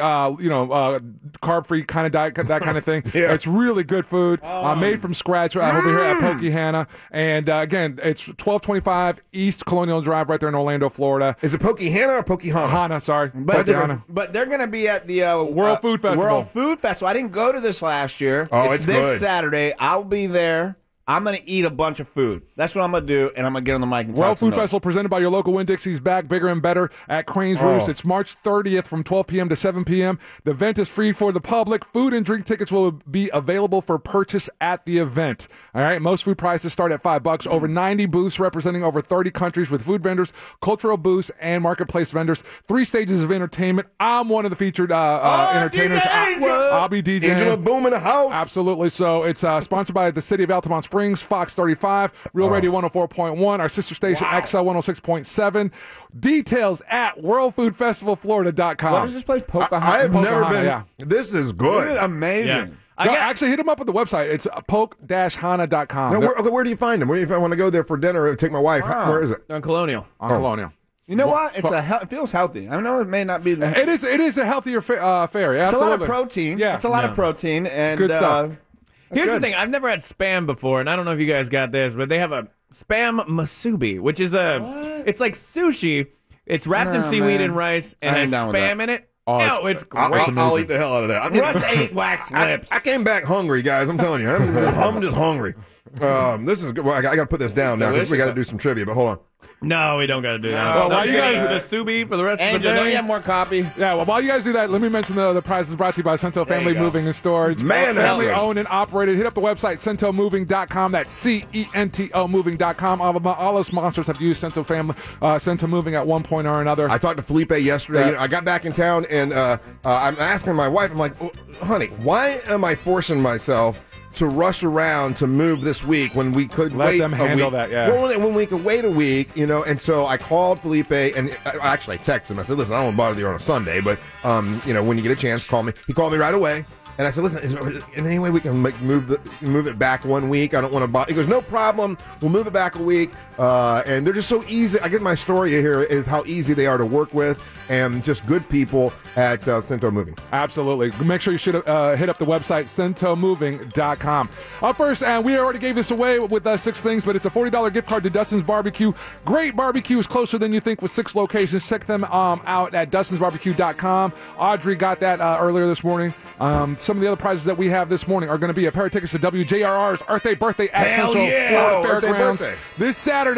carb-free kind of diet, that kind of thing. Yeah. It's really good food, made from scratch over here at Poke Hannah. And again, it's 1225 East Colonial Drive, right there in Orlando, Florida. Is it Poke Hannah or Poke Hannah? Hannah, sorry. But they're going to be at the World Food Festival. World Food Festival. I didn't go to this last year. Oh, it's this good. Saturday. I'll be there. I'm going to eat a bunch of food. That's what I'm going to do, and I'm going to get on the mic and World talk some Food Festival presented by your local Winn-Dixie's, back bigger and better at Crane's Roost. It's March 30th from 12 p.m. to 7 p.m. The event is free for the public. Food and drink tickets will be available for purchase at the event. All right, most food prices start at $5. Over 90 booths representing over 30 countries with food vendors, cultural booths, and marketplace vendors. 3 stages of entertainment. I'm one of the featured entertainers. I'll be DJing. Angela Boom in the house. Absolutely. So it's sponsored by the City of Altamont Springs, Fox 35, Real Radio 104.1, our sister station XL 106.7. Details at worldfoodfestivalflorida.com. What is this place? I have never been. Yeah. This is good. This is amazing. Yeah. Actually, hit them up at the website. It's poke-hana.com. Now, where do you find them? If I want to go there for dinner or take my wife, where is it? On Colonial. Colonial. You know what? It feels healthy. I know it may not be. It is a healthier fare. Yeah, it's a absolutely. lot of protein. Yeah. It's a lot of protein and good stuff. Here's the thing. I've never had Spam before, and I don't know if you guys got this, but they have a Spam Masubi, which is it's like sushi. It's wrapped in seaweed and rice and has Spam in it. Oh, it's great. I'll eat the hell out of that. I mean, Russ ate wax lips. I came back hungry, guys. I'm telling you. I'm just hungry. This is good. Well, I got to put this down now because we got to do some trivia, but hold on. No, we don't got to do that. Well, while you guys the Subi for the rest of the Angel, day. don't you have more copy? Yeah, well, while you guys do that, let me mention the prizes brought to you by Cento Family Moving and Storage. Man, that's family good. owned and operated. Hit up the website, CentoMoving.com. That's CENTO Moving.com. All us monsters have used Cento Family, Cento Moving at one point or another. I talked to Felipe yesterday. Yeah. You know, I got back in town, and I'm asking my wife, I'm like, honey, why am I forcing myself to rush around to move this week when we could Let wait them a handle week? that, yeah. Well, when we could wait a week, you know, and so I called Felipe, and actually I texted him. I said, listen, I don't want to bother you on a Sunday, but, you know, when you get a chance, call me. He called me right away. And I said, listen, is there any way we can move it back 1 week? I don't want to bother. He goes, no problem. We'll move it back a week. And they're just so easy. I guess my story here is how easy they are to work with and just good people at Cento Moving. Absolutely. Make sure you should hit up the website, CentoMoving.com. Up first, and we already gave this away with 6 things, but it's a $40 gift card to Dustin's Barbecue. Great barbecue is closer than you think with 6 locations. Check them out at DustinsBarbecue.com. Audrey got that earlier this morning. Some of the other prizes that we have this morning are going to be a pair of tickets to WJRR's Earth Day Birthday at Hell Central yeah! Fairgrounds. Birthday. This Saturday,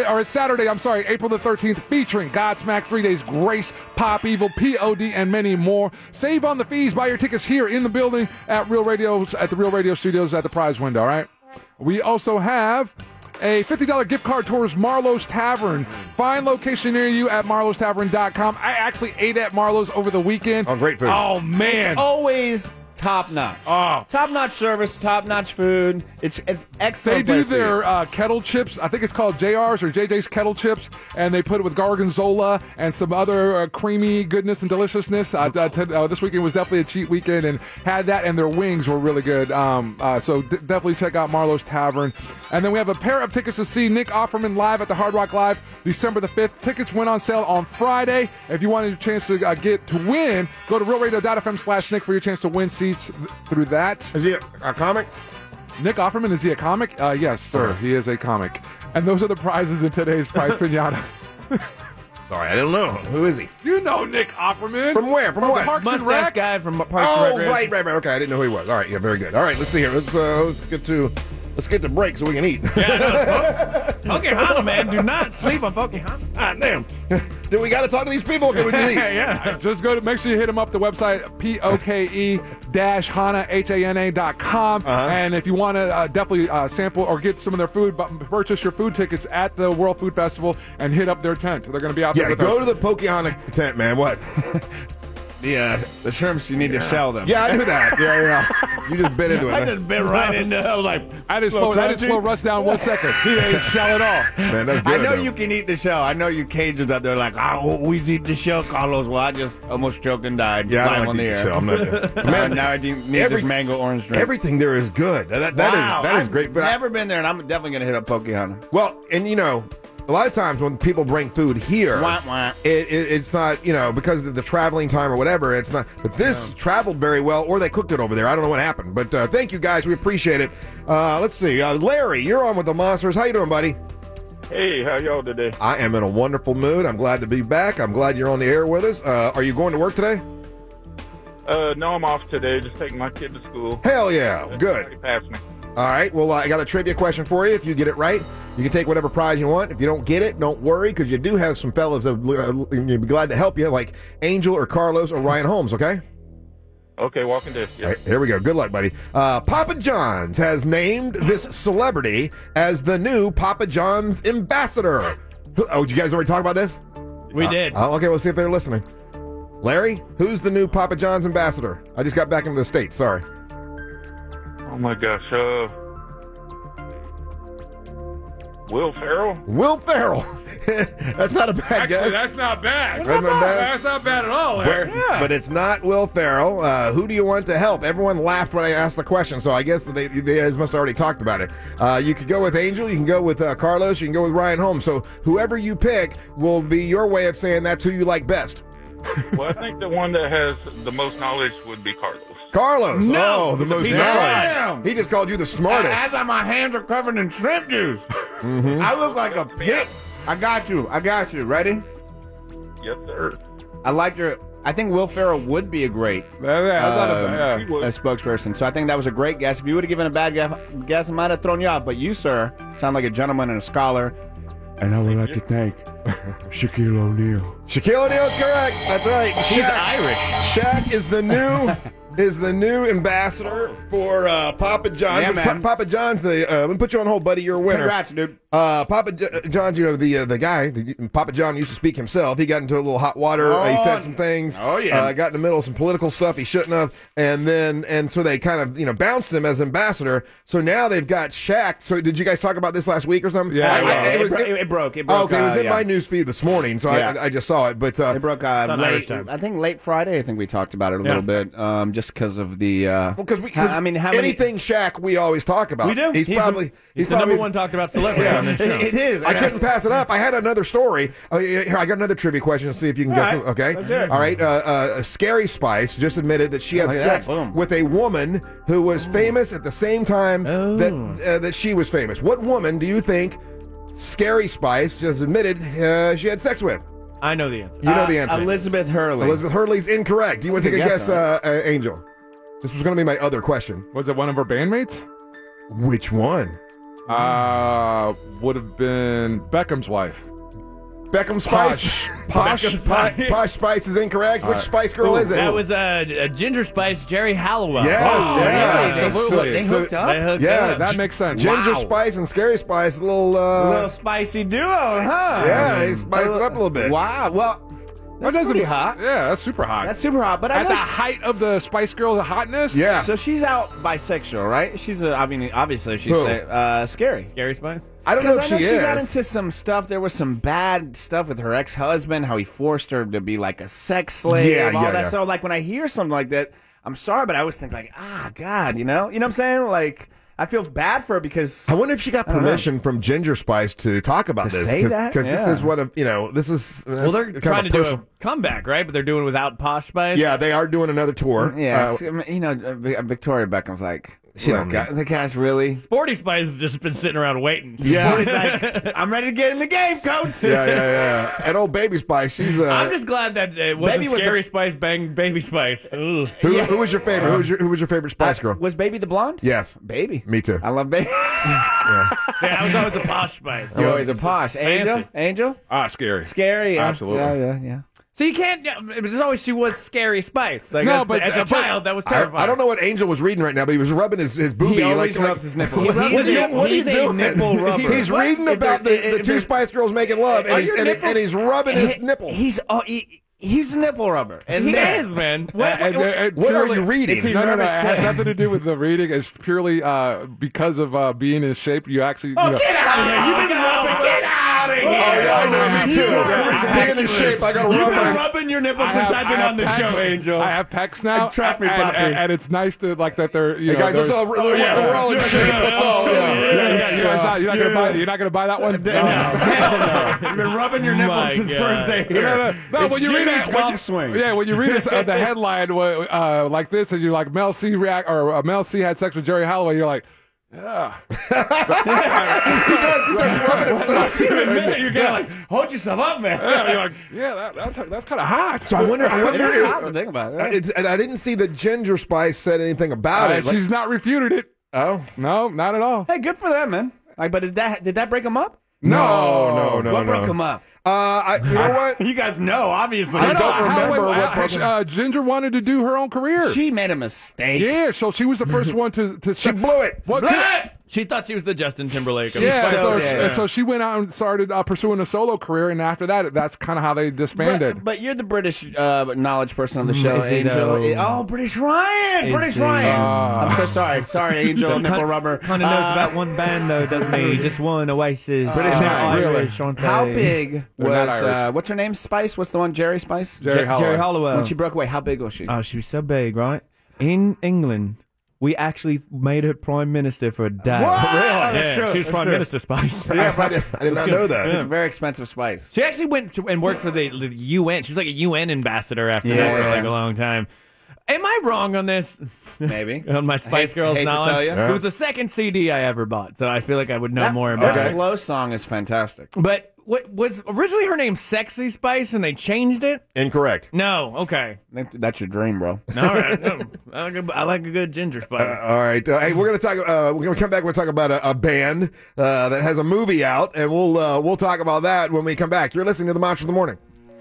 April the 13th, featuring Godsmack, 3 Days Grace, Pop Evil, POD, and many more. Save on the fees. Buy your tickets here in the building at the Real Radio Studios at the prize window, all right? We also have a $50 gift card towards Marlowe's Tavern. Find location near you at marlowstavern.com. I actually ate at Marlowe's over the weekend. Oh, great food. Oh, man. It's always top notch. Oh. Top notch service, top notch food. It's excellent. They do place to their eat. kettle chips. I think it's called JR's or JJ's kettle chips, and they put it with gorgonzola and some other creamy goodness and deliciousness. This weekend was definitely a cheat weekend, and had that, and their wings were really good. So definitely check out Marlowe's Tavern. And then we have a pair of tickets to see Nick Offerman live at the Hard Rock Live December the 5th. Tickets went on sale on Friday. If you wanted a chance to get to win, go to realradio.fm/Nick for your chance to win seats through that. Is he a comic? Nick Offerman, is he a comic? Yes, sir. He is a comic. And those are the prizes in today's Prize Pinata. Sorry, I don't know. Who is he? You know Nick Offerman. From where? From what? Parks and Mustache Rec. guy from Parks and Rec. Right. Okay, I didn't know who he was. All right, yeah, very good. All right, let's see here. Let's get to break so we can eat. Pokehana, man. Do not sleep on Pokehana. Ah, damn. Do we got to talk to these people? Can we just eat? Yeah. Just make sure you hit him up the website, POKE-HANA.com. And if you want to definitely sample or get some of their food, purchase your food tickets at the World Food Festival and hit up their tent. They're going to be out there with go us. to the Pokehana tent, man. What? The shrimps, you need to shell them. Yeah, I knew that. Yeah. You just bit into it. I man. just bit right into it. I was like, I just slow Russ down 1 second. He ain't shell at all. Man, that's good, I know though. you can eat the shell. I know you Cajuns out there like, I always eat the shell, Carlos. Well, I just almost choked and died. Yeah, I live don't on like the to eat air. the shell. I'm not. Man, now I need this mango orange drink. Everything there is good. That is great. But Never been there, and I'm definitely going to hit up Pocahontas. Well, and a lot of times when people bring food here, it's not, because of the traveling time or whatever, it's not. But this traveled very well, or they cooked it over there. I don't know what happened. But thank you, guys. We appreciate it. Let's see. Larry, you're on with the Monsters. How you doing, buddy? Hey, how y'all today? I am in a wonderful mood. I'm glad to be back. I'm glad you're on the air with us. Are you going to work today? No, I'm off today. Just taking my kid to school. Hell yeah. Good. He passed me. All right. Well, I got a trivia question for you. If you get it right, you can take whatever prize you want. If you don't get it, don't worry, because you do have some fellas that you'd be glad to help you, like Angel or Carlos or Ryan Holmes, okay? Okay, walking this. All right, here we go. Good luck, buddy. Papa John's has named this celebrity as the new Papa John's ambassador. Oh, did you guys already talk about this? We did. Okay, we'll see if they're listening. Larry, who's the new Papa John's ambassador? I just got back into the States. Sorry. Oh my gosh. Will Ferrell? Will Ferrell. That's not a bad guess. Actually, that's not bad. That's not bad. That's not bad at all, Larry. But it's not Will Ferrell. Who do you want to help? Everyone laughed when I asked the question, so I guess they guys must have already talked about it. You could go with Angel, you can go with Carlos, you can go with Ryan Holmes. So whoever you pick will be your way of saying that's who you like best. Well, I think the one that has the most knowledge would be Carlos. Carlos. No, the most he's knowledge. He just called you the smartest. As my hands are covered in shrimp juice. I look like a pig. I got you. Ready? Yes, sir. I think Will Ferrell would be a great a spokesperson. So I think that was a great guess. If you would have given a bad guess, it might have thrown you off. But you, sir, sound like a gentleman and a scholar. And I would like to thank Shaquille O'Neal. Shaquille O'Neal is correct. That's right. He's Irish. Shaq is the new ambassador for Papa John's. Yeah, man. Papa John's, let me put you on hold, buddy. You're a winner. Congrats, dude. Papa John's, the guy, Papa John used to speak himself. He got into a little hot water. He said some things. Oh, yeah. Got in the middle of some political stuff he shouldn't have. And so they kind of, bounced him as ambassador. So now they've got Shaq. So did you guys talk about this last week or something? Yeah. It broke. Okay, it was in my news feed this morning, so I just saw it. But it broke late Friday. I think we talked about it a little bit, just because of the. Anything Shaq, we always talk about. We do. He's the number one talked about celebrity on this show. It is. I couldn't pass it up. I had another story. Here, I got another trivia question to see if you can guess it. Okay. All right. Scary Spice just admitted that she had sex with a woman who was famous at the same time that she was famous. What woman do you think Scary Spice just admitted she had sex with? I know the answer. You know the answer. Elizabeth Hurley. Elizabeth Hurley's incorrect. Do you want to take a guess, Angel? This was going to be my other question. Was it one of her bandmates? Which one? Would have been Beckham's wife. Beckham Spice. Posh Spice is incorrect. Which Spice Girl is it? That was Ginger Spice, Jerry Halliwell. Yes, absolutely. They hooked up? They hooked up. That makes sense. Ginger Spice and Scary Spice, a little spicy duo, huh? Yeah, they spiced it up a little bit. Wow. Well, that's pretty hot. Yeah, that's super hot. That's super hot. But at the height of the Spice Girl hotness. Yeah. So she's out bisexual, right? She's obviously she's scary. Scary Spice. I don't know if she is. She got into some stuff. There was some bad stuff with her ex-husband, how he forced her to be like a sex slave, all that. So like when I hear something like that, I'm sorry, but I always think like, God, you know what I'm saying? Like, I feel bad for her because I wonder if she got permission from Ginger Spice to talk about this. Because this is what this is. Well, they're trying to do a comeback, right? But they're doing it without Posh Spice. Yeah, they are doing another tour. Yeah, Victoria Beckham's like, the guy's really Sporty Spice has just been sitting around waiting. Yeah, Sporty's like, I'm ready to get in the game, coach. Yeah. And old Baby Spice, she's. I'm just glad that it wasn't Scary Spice bang Baby Spice. Who was your favorite? Who was your favorite Spice Girl? Was Baby the blonde? Yes, Baby. Me too. I love Baby. I was always a Posh Spice. You're always a Posh. Angel. Scary. Scary. Absolutely. Yeah. So you can't. There's always she was Scary Spice. Like, no, but as a child, that was terrifying. I don't know what Angel was reading right now, but he was rubbing his boobie. He always rubs his nipple. He's a nipple rubber. He's reading about the two Spice Girls making love, and he's rubbing his nipple. He's a nipple rubber. And He then- is, man. What are you reading? It's a No, it nervous has kid. nothing to do with the reading. It's purely because of being in shape. You actually, you know, Get out of here! You've been rubbing. Get out of here! I know, me too. Being in shape, I got to You've been rub. rubbing your nipples since I've been on the show, Angel. I have pecs now. Trust me, Poppy. and it's nice to like that they're. You Hey know, guys, let's all, we're all in shape. Let's all. You're not gonna buy that one. You've been rubbing your nipples since first day here. No, when you read Jimmy's it, golf swing. yeah, when you read it, the headline like this, and you're like Mel C Mel C had sex with Jerry Holloway, you're like. Yeah. You're gonna like hold yourself up, man. Yeah, you're like, yeah, that's kind of hot. So I wonder Hot to think about it. and I didn't see that Ginger Spice said anything about it. She's not refuted it. Oh No, not at all. Hey, good for them, man. Like, but did that break him up? no. What broke him up? You know what? You guys know, obviously. I don't remember what broke him. Ginger wanted to do her own career. She made a mistake. Yeah, so she was the first one to She blew it. She thought she was the Justin Timberlake. Of Yeah, the so she went out and started pursuing a solo career, and after that, that's kind of how they disbanded. But you're the British knowledge person on the show, Is he, Angel. though? Oh, British Ryan! Is British he? Ryan! I'm so sorry. Sorry, Angel, nipple rubber. Kind of knows about one band though, doesn't he? Just one, Oasis. British Not Ryan. Irish, aren't they? How big They're not was, Irish. what's her name, Spice? What's the one, Jerry Spice? Jerry Holloway. Holloway. When she broke away, how big was she? Oh, she was so big, right? In England, we actually made her prime minister for a day. What? Really? That's Yeah, true. she was That's prime true. minister, Spice. I did not know that. It's a very expensive spice. She actually went to, and worked for the UN. She was like a UN ambassador after that for like a long time. Am I wrong on this? Maybe. On my Spice Girls hate to knowledge? tell you. It was the second CD I ever bought, so I feel like I would know more about That it. slow song is fantastic. But what was originally her name Sexy Spice, and they changed it? Incorrect. No, okay. That's your dream, bro. All right. No. I like a good ginger spice. All right. Hey, we're gonna talk. We're gonna come back. We're gonna talk about a band that has a movie out, and we'll talk about that when we come back. You're listening to the Monster of the Morning.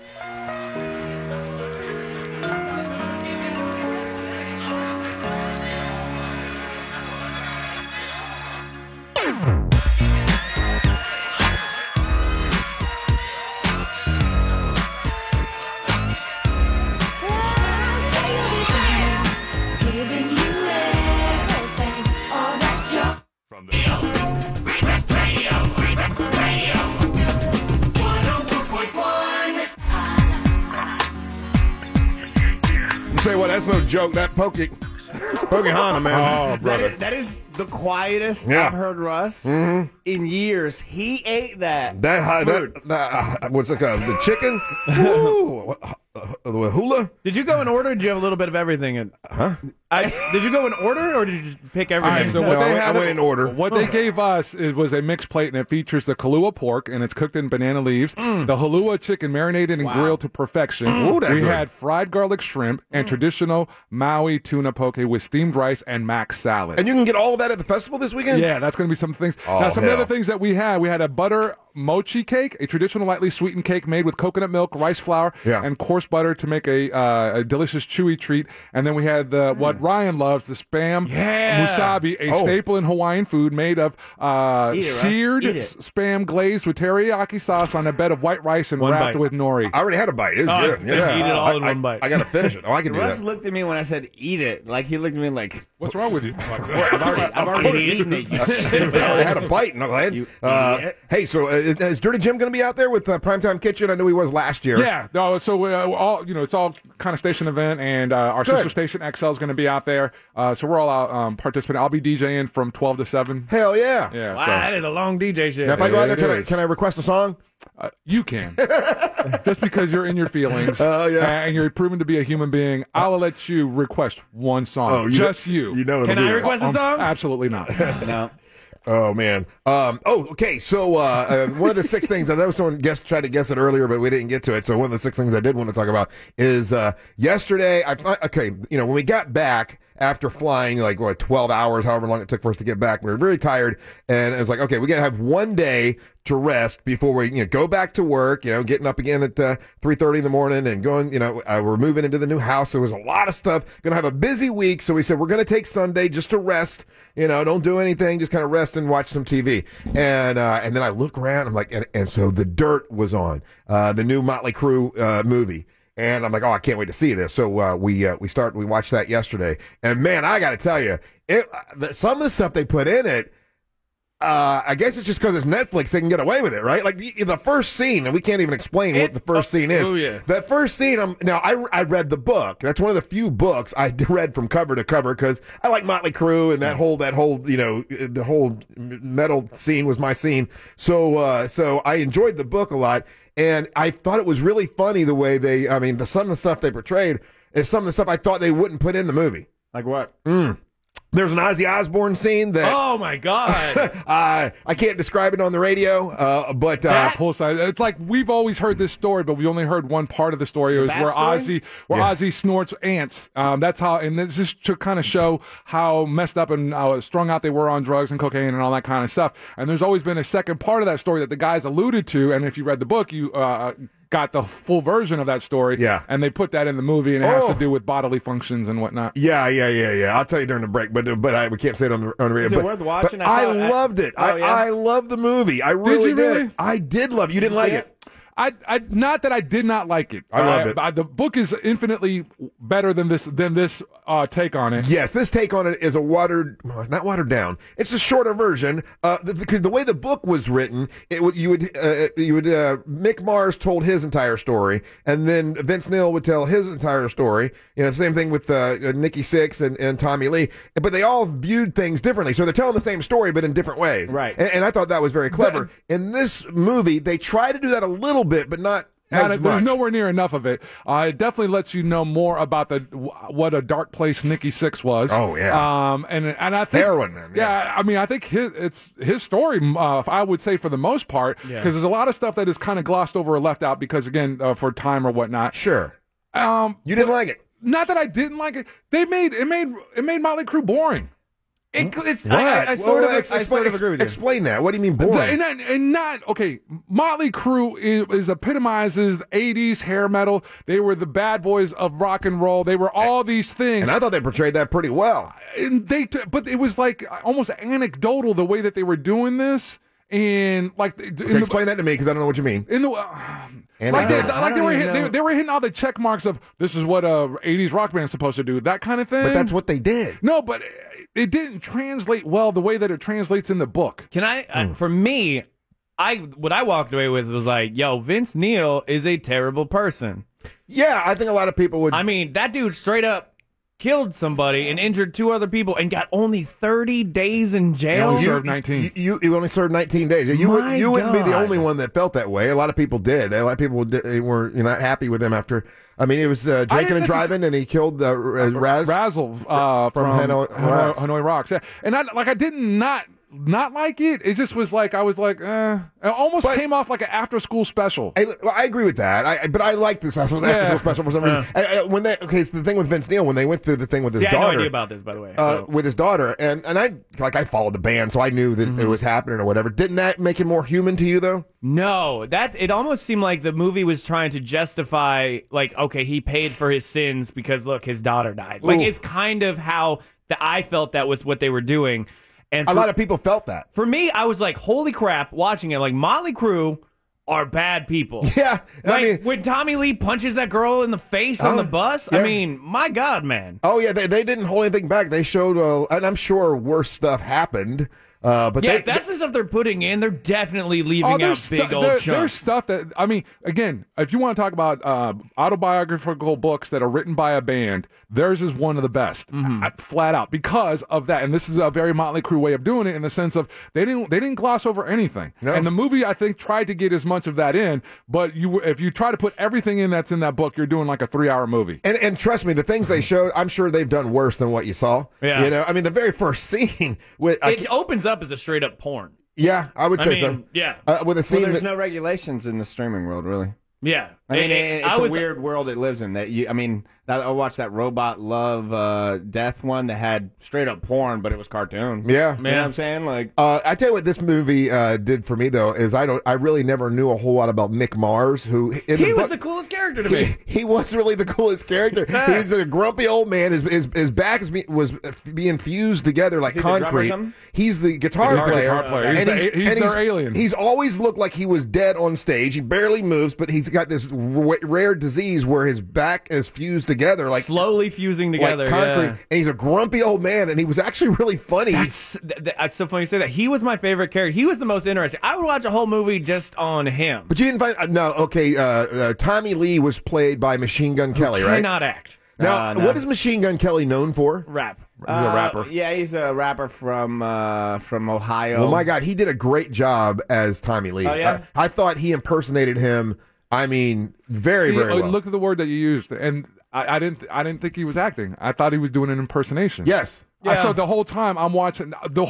Say what? That's no joke. That Pokehana, man. Oh, brother. That is the quietest Yeah. I've heard Russ in years. He ate that. That what's it called? The chicken? Ooh, the hula? Did you go in order? Or did you have a little bit of everything? Did you go in order, or did you just pick All everything? right, so No, what they I had, went in order. What they gave us was a mixed plate, and it features the Kahlua pork, and it's cooked in banana leaves. The Halua chicken marinated and grilled to perfection. Ooh, that's we good. had fried garlic shrimp and traditional Maui tuna poke with steamed rice and mac salad. And you can get all of that at the festival this weekend? Yeah, that's going to be some things. Oh, now, some of the hell. other things that we had a butter mochi cake, a traditional lightly sweetened cake made with coconut milk, rice flour, and coarse butter to make a delicious chewy treat. And then we had what Ryan loves, the spam musabi, a staple in Hawaiian food made of seared spam glazed with teriyaki sauce on a bed of white rice and One wrapped bite. with nori. I already had a bite. It was good. Yeah. Eat it all in one bite. I got to finish it. Oh, I can do Russ that. looked at me when I said eat it. Like he looked at me like, What's wrong with you? I've already eaten it. You stupid. I already had a bite, knucklehead. Hey, so is Dirty Jim going to be out there with Primetime Kitchen? I knew he was last year. Yeah, no. So it's all kind of station event, and our sister station XL is going to be out there. So we're all out participating. I'll be DJing from 12 to 7. Hell yeah. Yeah. Wow, so. that is a long DJ shift. Now, if I go out there, It is. can I request a song? You can. Just because you're in your feelings and you're proven to be a human being, I'll let you request one song. Oh, Just you. You know it'll Can be I there. request a song? Absolutely not. No. Oh, man. Okay. So one of the 6 things, I know someone tried to guess it earlier, but we didn't get to it. So one of the 6 things I did want to talk about is yesterday, when we got back after flying 12 hours, however long it took for us to get back, we were really tired. And it was like, okay, we got to have one day to rest before we go back to work, getting up again at 3:30 in the morning and going, we're moving into the new house. There was a lot of stuff. Going to have a busy week. So we said, we're going to take Sunday just to rest, don't do anything, just kind of rest and watch some TV. And then I look around, I'm like, and so The Dirt was on, the new Motley Crue movie. And I'm like, oh, I can't wait to see this. So we watched that yesterday, and man, I got to tell you, some of the stuff they put in it. I guess it's just because it's Netflix, they can get away with it, right? Like the first scene, and we can't even explain what the first scene is. Oh, yeah. That first scene, I read the book. That's one of the few books I read from cover to cover because I like Motley Crue and that whole the whole metal scene was my scene. So I enjoyed the book a lot, and I thought it was really funny the way some of the stuff they portrayed is some of the stuff I thought they wouldn't put in the movie. Like what? There's an Ozzy Osbourne scene that. Oh my God! I can't describe it on the radio, but poolside. It's like we've always heard this story, but we only heard one part of the story. It was where Ozzy snorts ants. That's how, and this is to kind of show how messed up and strung out they were on drugs and cocaine and all that kind of stuff. And there's always been a second part of that story that the guys alluded to. And if you read the book, you got the full version of that story. Yeah. And they put that in the movie, and it has to do with bodily functions and whatnot. Yeah. I'll tell you during the break, but we can't say it on the radio. Is it worth watching? I loved it. I loved the movie. I really did. Really? I did love it. You didn't like it? I not that I did not like it. I loved it. The book is infinitely better than this take on it. Yes, this take on it is not watered down. It's a shorter version. Because the way the book was written, Mick Mars told his entire story, and then Vince Neil would tell his entire story. The same thing with Nikki Sixx and Tommy Lee, but they all viewed things differently. So they're telling the same story, but in different ways. Right. And I thought that was very clever. In this movie, they try to do that a little bit, but not as much. There's nowhere near enough of it. It definitely lets you know more about what a dark place Nikki Sixx was. Oh yeah. And I think heroin, man. Yeah, I mean, I think his story. I would say for the most part, because there's a lot of stuff that is kind of glossed over or left out because again for time or whatnot. Sure. You didn't like it. Not that I didn't like it. It made Motley Crue boring. I sort of agree with you. Explain that. What do you mean boring? Motley Crue epitomizes the 80s hair metal. They were the bad boys of rock and roll. They were all these things. And I thought they portrayed that pretty well. But it was like almost anecdotal the way that they were doing this. And explain that to me because I don't know what you mean. They were hitting all the check marks of this is what a 80s rock band is supposed to do, that kind of thing. But that's what they did. No, but it didn't translate well the way that it translates in the book. Can I? For me, what I walked away with was like, yo, Vince Neil is a terrible person. Yeah, I think a lot of people would. I mean, that dude straight up killed somebody and injured 2 other people and got only 30 days in jail. He only served 19. You only served 19 days. You wouldn't be the only one that felt that way. A lot of people did. A lot of people were not happy with him after. I mean, it was drinking and driving, and he killed Razzle from Hanoi Rocks. Yeah. And I did not like it. It just was like I was like, It almost came off like an after-school special. I agree with that. But I like this after-school special for some reason. It's the thing with Vince Neil when they went through the thing with his daughter. I had no idea about this, by the way. With his daughter, and I followed the band, so I knew that it was happening or whatever. Didn't that make it more human to you, though? No, it almost seemed like the movie was trying to justify, like, okay, he paid for his sins because look, his daughter died. Like, it's kind of how I felt that was what they were doing. And a lot of people felt that. For me, I was like, holy crap, watching it. Like, Motley Crue are bad people. Yeah. When Tommy Lee punches that girl in the face on the bus, yeah. I mean, my God, man. Oh, yeah, they didn't hold anything back. They showed, and I'm sure worse stuff happened. But that's the stuff they're putting in. They're definitely leaving out big old chunks. There's stuff that, I mean, again, if you want to talk about autobiographical books that are written by a band, theirs is one of the best, flat out, because of that. And this is a very Motley Crue way of doing it in the sense of they didn't gloss over anything. No. And the movie, I think, tried to get as much of that in. But if you try to put everything in that's in that book, you're doing like a 3-hour movie. And trust me, the things they showed, I'm sure they've done worse than what you saw. Yeah. I mean, the very first scene it opens up as a straight up porn. Yeah, I would say so. Yeah. With a scene there's no regulations in the streaming world, really. Yeah. I mean, it's a weird world it lives in. I watched that Robot Love Death one that had straight up porn, but it was cartoon. Yeah. You know what I'm saying? Like, I tell you what this movie did for me, though, is I really never knew a whole lot about Mick Mars, who he was the coolest character to me. He was really the coolest character. He was a grumpy old man. His back was being fused together like concrete. He's the guitar player. And he's their alien. He's always looked like he was dead on stage. He barely moves, but he's got this rare disease where his back is fused together, like slowly fusing together, like concrete. yeah. And he's a grumpy old man, and he was actually really funny. That's so funny you say that. He was my favorite character. He was the most interesting. I would watch a whole movie just on him. But you didn't find no. Okay, Tommy Lee was played by Machine Gun Kelly, right? Cannot act. Now, No. what is Machine Gun Kelly known for? Rap. He's a rapper. Yeah, he's a rapper from Ohio. Well, my God, he did a great job as Tommy Lee. Oh, yeah? I thought he impersonated him. I mean, very well. Look at the word that you used, and I didn't think he was acting. I thought he was doing an impersonation. Yes. Yeah. So the whole time I'm watching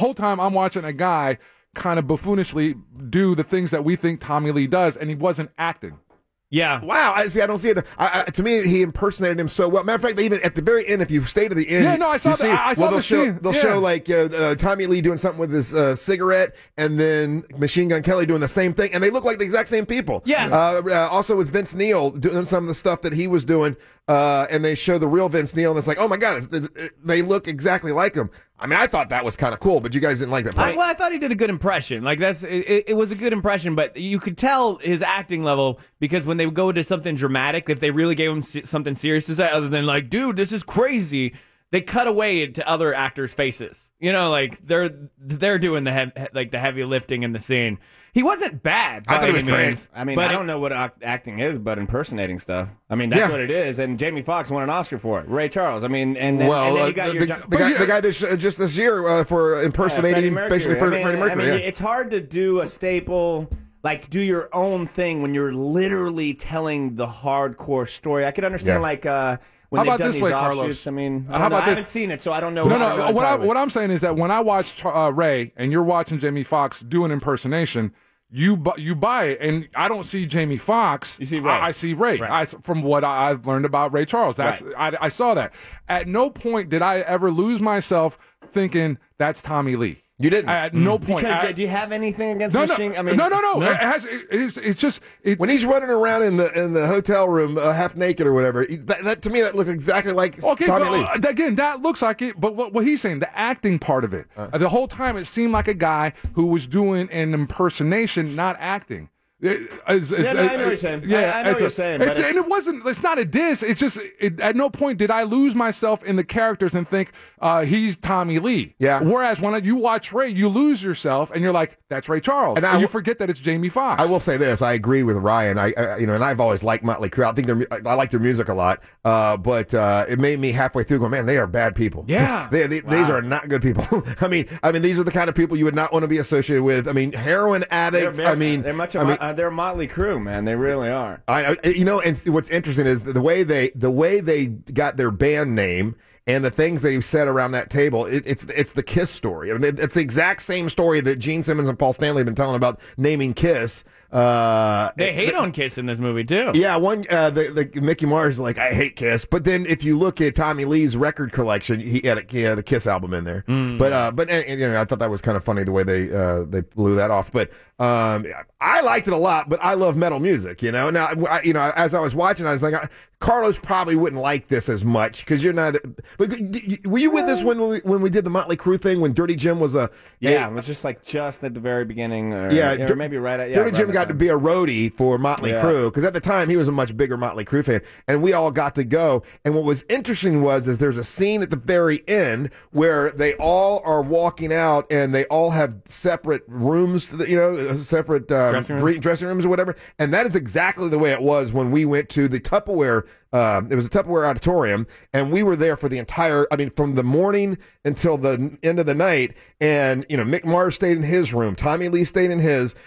a guy kind of buffoonishly do the things that we think Tommy Lee does, and he wasn't acting. Yeah. Wow. I don't see it. To me, he impersonated him so well. Matter of fact, even at the very end, if you stay to the end, Yeah, no, I saw you that. see- I saw they'll the scene. They'll Yeah. show like Tommy Lee doing something with his cigarette, and then Machine Gun Kelly doing the same thing, and they look like the exact same people. Yeah. Also with Vince Neil doing some of the stuff that he was doing, and they show the real Vince Neil, and it's like, oh my God, they look exactly like him. I mean, I thought that was kind of cool, but you guys didn't like that. I thought he did a good impression. Like it was a good impression, but you could tell his acting level because when they would go to something dramatic, if they really gave him something serious to say, other than like, "Dude, this is crazy," they cut away to other actors' faces. You know, like they're doing the heavy lifting in the scene. He wasn't bad. I thought he was by any great. means, I mean, but I don't know what acting is, but impersonating stuff. I mean, that's what it is. And Jamie Foxx won an Oscar for it. Ray Charles. I mean, and then you got your the guy that just this year for impersonating basically Freddie Mercury. I mean, it's hard to do a staple, like do your own thing when you're literally telling the hardcore story. I could understand when How they've about done this these way, offshoots. Carlos? I mean, How about I this? haven't seen it, so I don't know. No. What I'm saying is that when I watch Ray and you're watching Jamie Foxx do an impersonation, you buy it, and I don't see Jamie Foxx. You see Ray. I see Ray. Right. From what I've learned about Ray Charles, I saw that. At no point did I ever lose myself thinking that's Tommy Lee. You didn't. At no point. Because do you have anything against No. Machine? I mean, No. It's just when he's running around in the hotel room half naked or whatever. That to me that looked exactly like Tommy Lee. Again, that looks like it. But what he's saying, the acting part of it, the whole time it seemed like a guy who was doing an impersonation, not acting. I know what you're saying. I know what you're saying. But And it wasn't. It's not a diss. It's just at no point did I lose myself in the characters and think he's Tommy Lee. Yeah. Whereas when you watch Ray, you lose yourself and you're like, that's Ray Charles, and you forget that it's Jamie Foxx. I will say this: I agree with Ryan. And I've always liked Motley Crue. I like their music a lot. But it made me halfway through go, man, they are bad people. Yeah. These are not good people. I mean, these are the kind of people you would not want to be associated with. I mean, heroin addicts. They're Motley Crue, man. They really are. And what's interesting is the way they got their band name and the things they said around that table. It's the Kiss story. I mean, it's the exact same story that Gene Simmons and Paul Stanley have been telling about naming Kiss. They hate on Kiss in this movie too. Yeah, the Mickey Mars is like, I hate Kiss, but then if you look at Tommy Lee's record collection, he had a Kiss album in there. But I thought that was kind of funny the way they blew that off. But I liked it a lot. But I love metal music. Now as I was watching, I was like, Carlos probably wouldn't like this as much because you're not. But were you with us when we did the Motley Crue thing when Dirty Jim was it was just at the very beginning. Or maybe right at Dirty Jim got to be a roadie for Motley Crue because at the time he was a much bigger Motley Crue fan, and we all got to go. And what was interesting is there's a scene at the very end where they all are walking out and they all have separate rooms, separate dressing rooms or whatever. And that is exactly the way it was when we went to the Tupperware. It was a Tupperware auditorium, and we were there for the entire. I mean, from the morning until the end of the night. And Mick Mars stayed in his room, Tommy Lee stayed in his.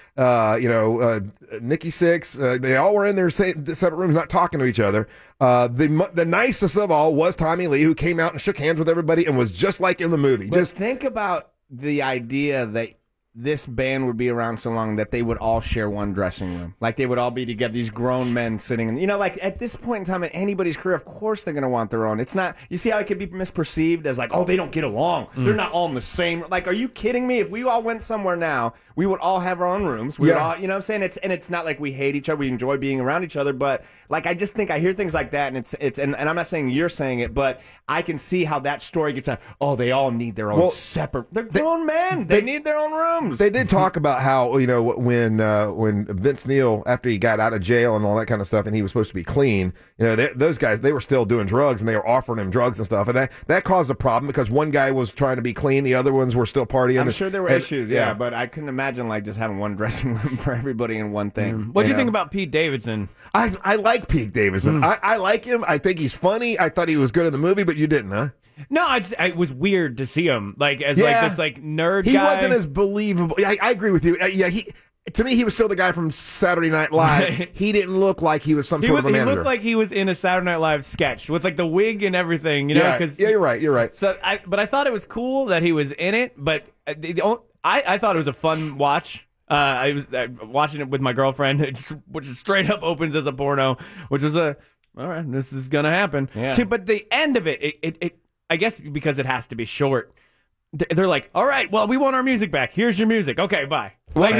Nikki Sixx, they all were in their separate rooms, not talking to each other. The nicest of all was Tommy Lee, who came out and shook hands with everybody and was just like in the movie. Just think about the idea that this band would be around so long that they would all share one dressing room. Like they would all be together, these grown men sitting in, like at this point in time in anybody's career, of course they're going to want their own. It's not, you see how it could be misperceived as like, oh, they don't get along. They're not all in the same. Like, are you kidding me? If we all went somewhere now, we would all have our own rooms. We would all, you know what I'm saying? It's not like we hate each other. We enjoy being around each other. But like, I just think I hear things like that and and I'm not saying you're saying it, but I can see how that story gets out. Oh, they all need their own separate. They're grown men. They need their own rooms. Holmes. They did talk about how when Vince Neil, after he got out of jail and all that kind of stuff, and he was supposed to be clean, those guys, they were still doing drugs, and they were offering him drugs and stuff, and that caused a problem because one guy was trying to be clean, the other ones were still partying. I'm sure there were issues, yeah, but I couldn't imagine like just having one dressing room for everybody in one thing. What do you think about Pete Davidson? I like Pete Davidson. I like him. I think he's funny. I thought he was good in the movie, but you didn't, huh? No, it was weird to see him like this nerd guy. He wasn't as believable. I agree with you. To me, he was still the guy from Saturday Night Live. Right. He didn't look like he was sort of a manager. He looked like he was in a Saturday Night Live sketch with like the wig and everything. Yeah, you're right. You're right. So, but I thought it was cool that he was in it. But I thought it was a fun watch. I was watching it with my girlfriend, which straight up opens as a porno, which was all right, this is gonna happen. Yeah. But the end of it, I guess because it has to be short, they're like, all right, well, we want our music back. Here's your music. Okay, bye. Motley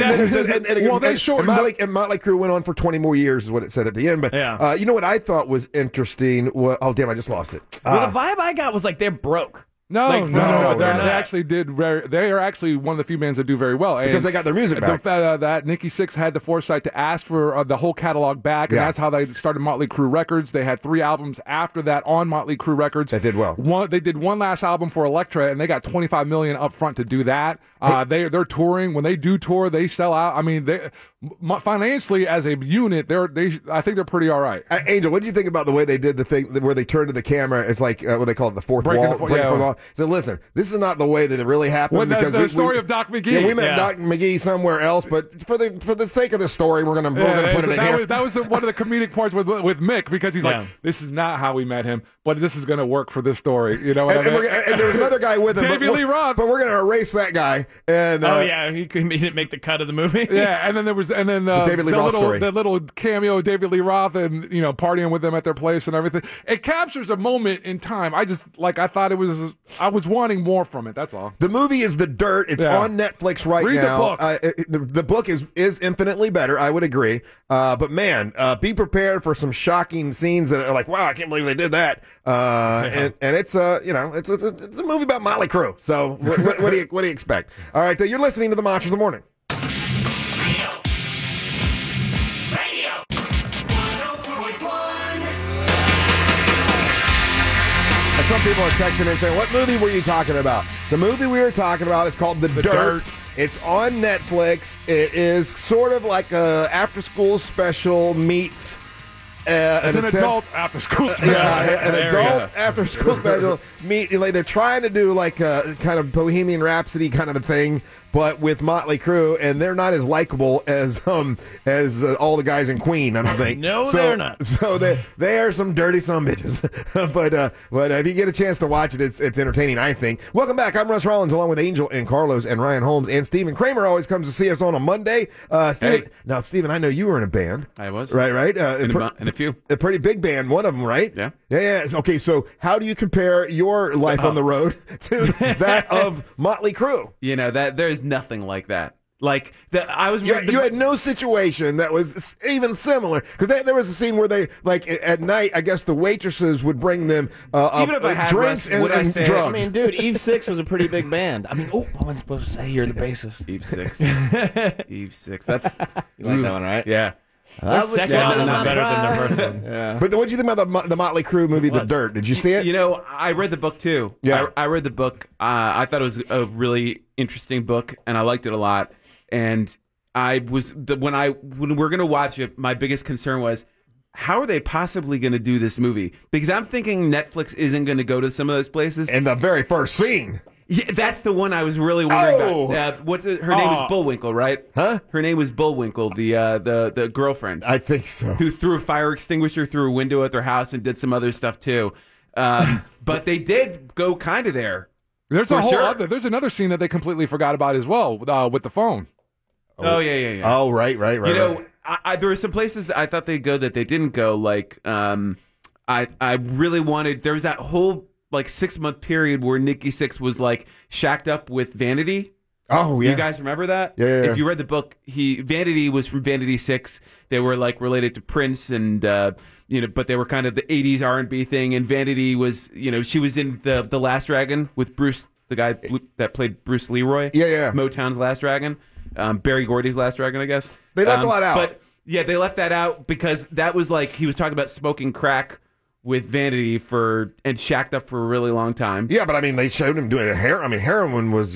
Crue went on for 20 more years, is what it said at the end. But you know what I thought was interesting? Oh, damn, I just lost it. Well, the vibe I got was like they're broke. No. They actually did they are actually one of the few bands that do very well. Because they got their music back. That Nikki Sixx had the foresight to ask for the whole catalog back, and that's how they started Motley Crue Records. They had 3 albums after that on Motley Crue Records. They did well. They did one last album for Elektra, and they got $25 million up front to do that. They're touring. When they do tour, they sell out. I mean, they financially as a unit, I think they're pretty all right. Angel, what do you think about the way they did the thing where they turned to the camera? It's like what they call it, the fourth wall. So listen, this is not the way that it really happened. Well, the story of Doc McGee. Yeah, we met Doc McGee somewhere else, but for the sake of the story, we're gonna put it in here. That was one of the comedic parts with Mick, because he's like, this is not how we met him, but this is going to work for this story. You know what I mean? And there was another guy with him, David Lee Roth, but we're going to erase that guy. And he didn't make the cut of the movie. Yeah, and then the David Lee Roth story. The little cameo of David Lee Roth, and partying with them at their place and everything. It captures a moment in time. I was wanting more from it. That's all. The movie is The Dirt. It's on Netflix right now. Read the book. The book is infinitely better. I would agree. But man, be prepared for some shocking scenes that are like, wow, I can't believe they did that. And it's it's a movie about Motley Crue. So what do you expect? All right, you're listening to the Monsters of the Morning. Some people are texting and saying, what movie were you talking about? The movie we were talking about is called The Dirt. It's on Netflix. It is sort of like a after-school special meets... it's an adult after-school special. Yeah, an adult after-school special. They're trying to do like a kind of Bohemian Rhapsody kind of a thing, but with Motley Crue, and they're not as likable as all the guys in Queen, I don't think. They're not. So they are some dirty son of bitches. but if you get a chance to watch it, it's entertaining, I think. Welcome back. I'm Russ Rollins, along with Angel and Carlos and Ryan Holmes, and Stephen Kramer always comes to see us on a Monday. Now, Stephen, I know you were in a band. I was. Right. In a few. A pretty big band, one of them, right? Yeah. Yeah. Okay, so how do you compare your life on the road to that of Motley Crue? There's nothing like that. Like you had no situation that was even similar, because there was a scene where they at night, I guess the waitresses would bring them even if I had drinks and drugs. I mean, dude, Eve Six was a pretty big band. I mean, I wasn't supposed to say you're the bassist. Eve Six. Eve Six. That's you like that one, right? Yeah. The second one is better than the first one. Yeah. But what did you think about the Motley Crue movie, The Dirt? Did you see it? I read the book too. Yeah. I read the book. I thought it was a really interesting book, and I liked it a lot. And I was when we're gonna watch it, my biggest concern was, how are they possibly going to do this movie? Because I'm thinking Netflix isn't going to go to some of those places. In the very first scene. Yeah, that's the one I was really worried about. Her name was Bullwinkle, right? Huh? Her name was Bullwinkle, the girlfriend. I think so. Who threw a fire extinguisher through a window at their house and did some other stuff too. But they did go kind of there. There's there's another scene that they completely forgot about as well, with the phone. Oh yeah. Oh right. There were some places that I thought they'd go that they didn't go. Like I really wanted. There was that whole 6-month period where Nikki Sixx was shacked up with Vanity. Oh yeah. You guys remember that? Yeah. If you read the book, Vanity was from Vanity Six. They were related to Prince, and but they were kind of the '80s R&B thing. And Vanity was, she was in the Last Dragon with Bruce the guy that played Bruce Leroy. Yeah. Motown's Last Dragon. Barry Gordy's Last Dragon, I guess. They left a lot out. But yeah, they left that out because that was like he was talking about smoking crack with Vanity and shacked up for a really long time. Yeah, but I mean, they showed him doing heroin was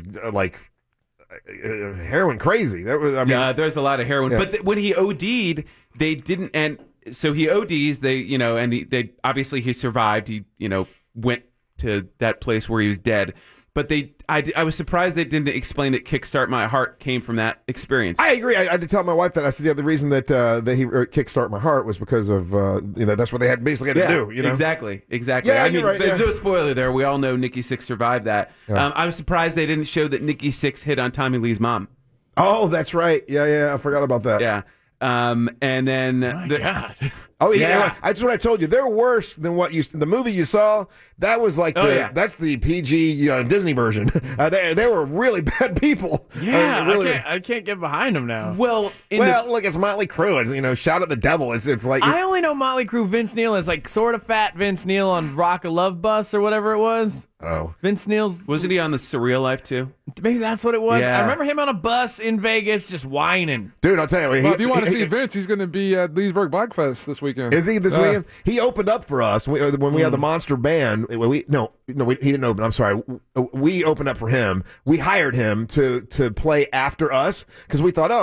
heroin crazy. That was, there's a lot of heroin. Yeah. But when he OD'd, they didn't. And so he ODs. They obviously he survived. He went to that place where he was dead. But I was surprised they didn't explain that "Kickstart My Heart" came from that experience. I agree. I did tell my wife that. I said, the reason that he "Kickstart My Heart" was because of that's what they had to do. Exactly. Yeah, I mean, right, there's no spoiler there. We all know Nikki Sixx survived that. Yeah. I was surprised they didn't show that Nikki Sixx hit on Tommy Lee's mom. Oh, that's right. Yeah. I forgot about that. Yeah. And then God. Oh yeah, that's what I told you. They're worse than the movie you saw. That was like that's the PG Disney version. They were really bad people. Yeah, really. I can't get behind them now. Well, look, it's Motley Crue. It's shout at the devil. It's like I only know Motley Crue. Vince Neil is like sort of fat Vince Neil on Rock a Love Bus or whatever it was. Oh, Vince Neil's wasn't he on the Surreal Life too? Maybe that's what it was. Yeah. I remember him on a bus in Vegas just whining. Dude, I'll tell you. Well, if you want to see Vince, he's going to be at Leesburg Blackfest this weekend. Is he this weekend? He opened up for us when we had the Monster Band. He didn't open. I'm sorry. We opened up for him. We hired him to play after us because we thought,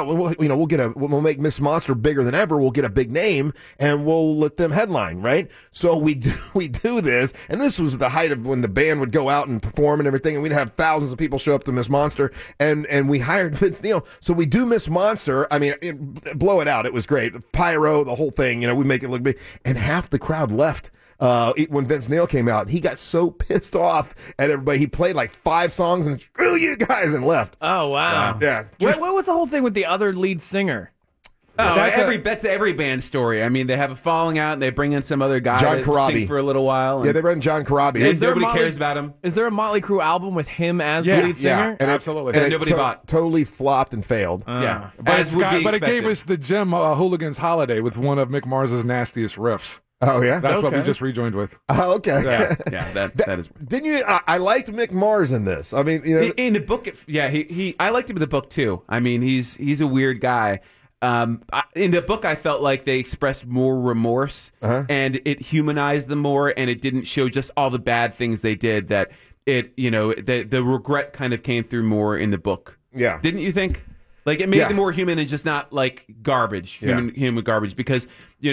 we'll make Miss Monster bigger than ever. We'll get a big name and we'll let them headline, right? So we do this, and this was the height of when the band would go out and perform and everything, and we'd have thousands of people show up to Miss Monster, and we hired Vince Neil. So we do Miss Monster. I mean, blow it out. It was great. Pyro, the whole thing. We make it look big, and half the crowd left. When Vince Neil came out, he got so pissed off at everybody. He played like 5 songs and screw you guys and left. Oh wow! Yeah. What was the whole thing with the other lead singer? Oh, that's every band story. I mean, they have a falling out and they bring in some other guy John to Corabi. sing for a little while. Yeah, they brought in John Corabi. And nobody cares about him. Is there a Motley Crue album with him as the lead singer? And absolutely. And nobody bought. Totally flopped and failed. Yeah, But it gave us the gem Hooligan's Holiday with one of Mick Mars's nastiest riffs. Oh yeah, that's what we just rejoined with. Oh okay, yeah, that is. Didn't you? I liked Mick Mars in this. I mean, in the book, I liked him in the book too. I mean, he's a weird guy. In the book, I felt like they expressed more remorse and it humanized them more, and it didn't show just all the bad things they did. That the regret kind of came through more in the book. Yeah, didn't you think? Like it made them more human and just not like garbage, human garbage, because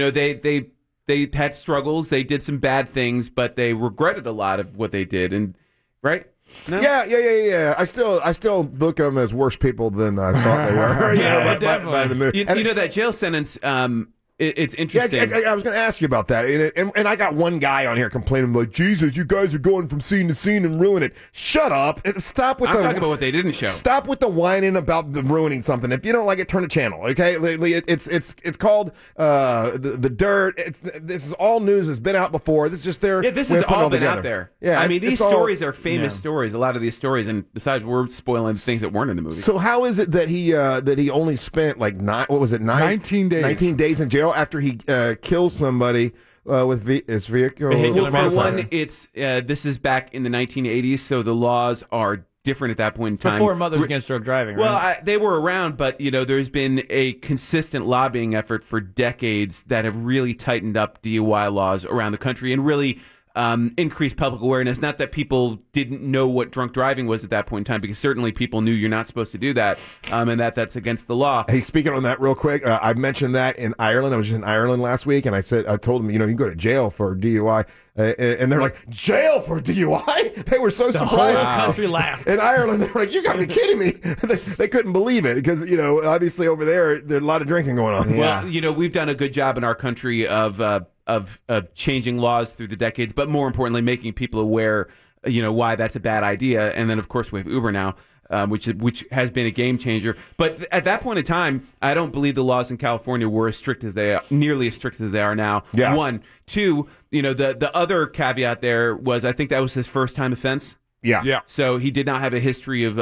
they had struggles, they did some bad things, but they regretted a lot of what they did, and right? No? Yeah. I still look at them as worse people than I thought they were. By the movie. You know that jail sentence. It's interesting. Yeah, I was going to ask you about that, and I got one guy on here complaining like, "Jesus, you guys are going from scene to scene and ruin it." Shut up! Stop with I'm talking about what they didn't show. Stop with the whining about ruining something. If you don't like it, turn the channel. Okay, it's called the Dirt. This is all news. Has been out before. This is just their. Yeah, this has all been out there. Yeah, I mean, these stories are famous stories. A lot of these stories, and besides, we're spoiling things that weren't in the movie. So how is it that he only spent like 19 days? 19 days in jail after he kills somebody with his vehicle. For one, this is back in the 1980s, so the laws are different at that point in time. Before Mothers Against Drug Driving, right? Well, they were around, but there's been a consistent lobbying effort for decades that have really tightened up DUI laws around the country and really increased public awareness. Not that people didn't know what drunk driving was at that point in time, because certainly people knew you're not supposed to do that, and that's against the law. Hey, speaking on that real quick, I mentioned that in Ireland. I was just in Ireland last week, and I told them, you can go to jail for DUI. And they're like, jail for DUI? They were so surprised. The whole country laughed. In Ireland, they were like, you got to be kidding me. They couldn't believe it because, obviously over there's a lot of drinking going on. Well, we've done a good job in our country of changing laws through the decades, but more importantly, making people aware, why that's a bad idea. And then, of course, we have Uber now. Which has been a game changer, but at that point in time, I don't believe the laws in California were nearly as strict as they are now. Yeah. 1, 2, the other caveat there was I think that was his first time offense. Yeah. So he did not have a history of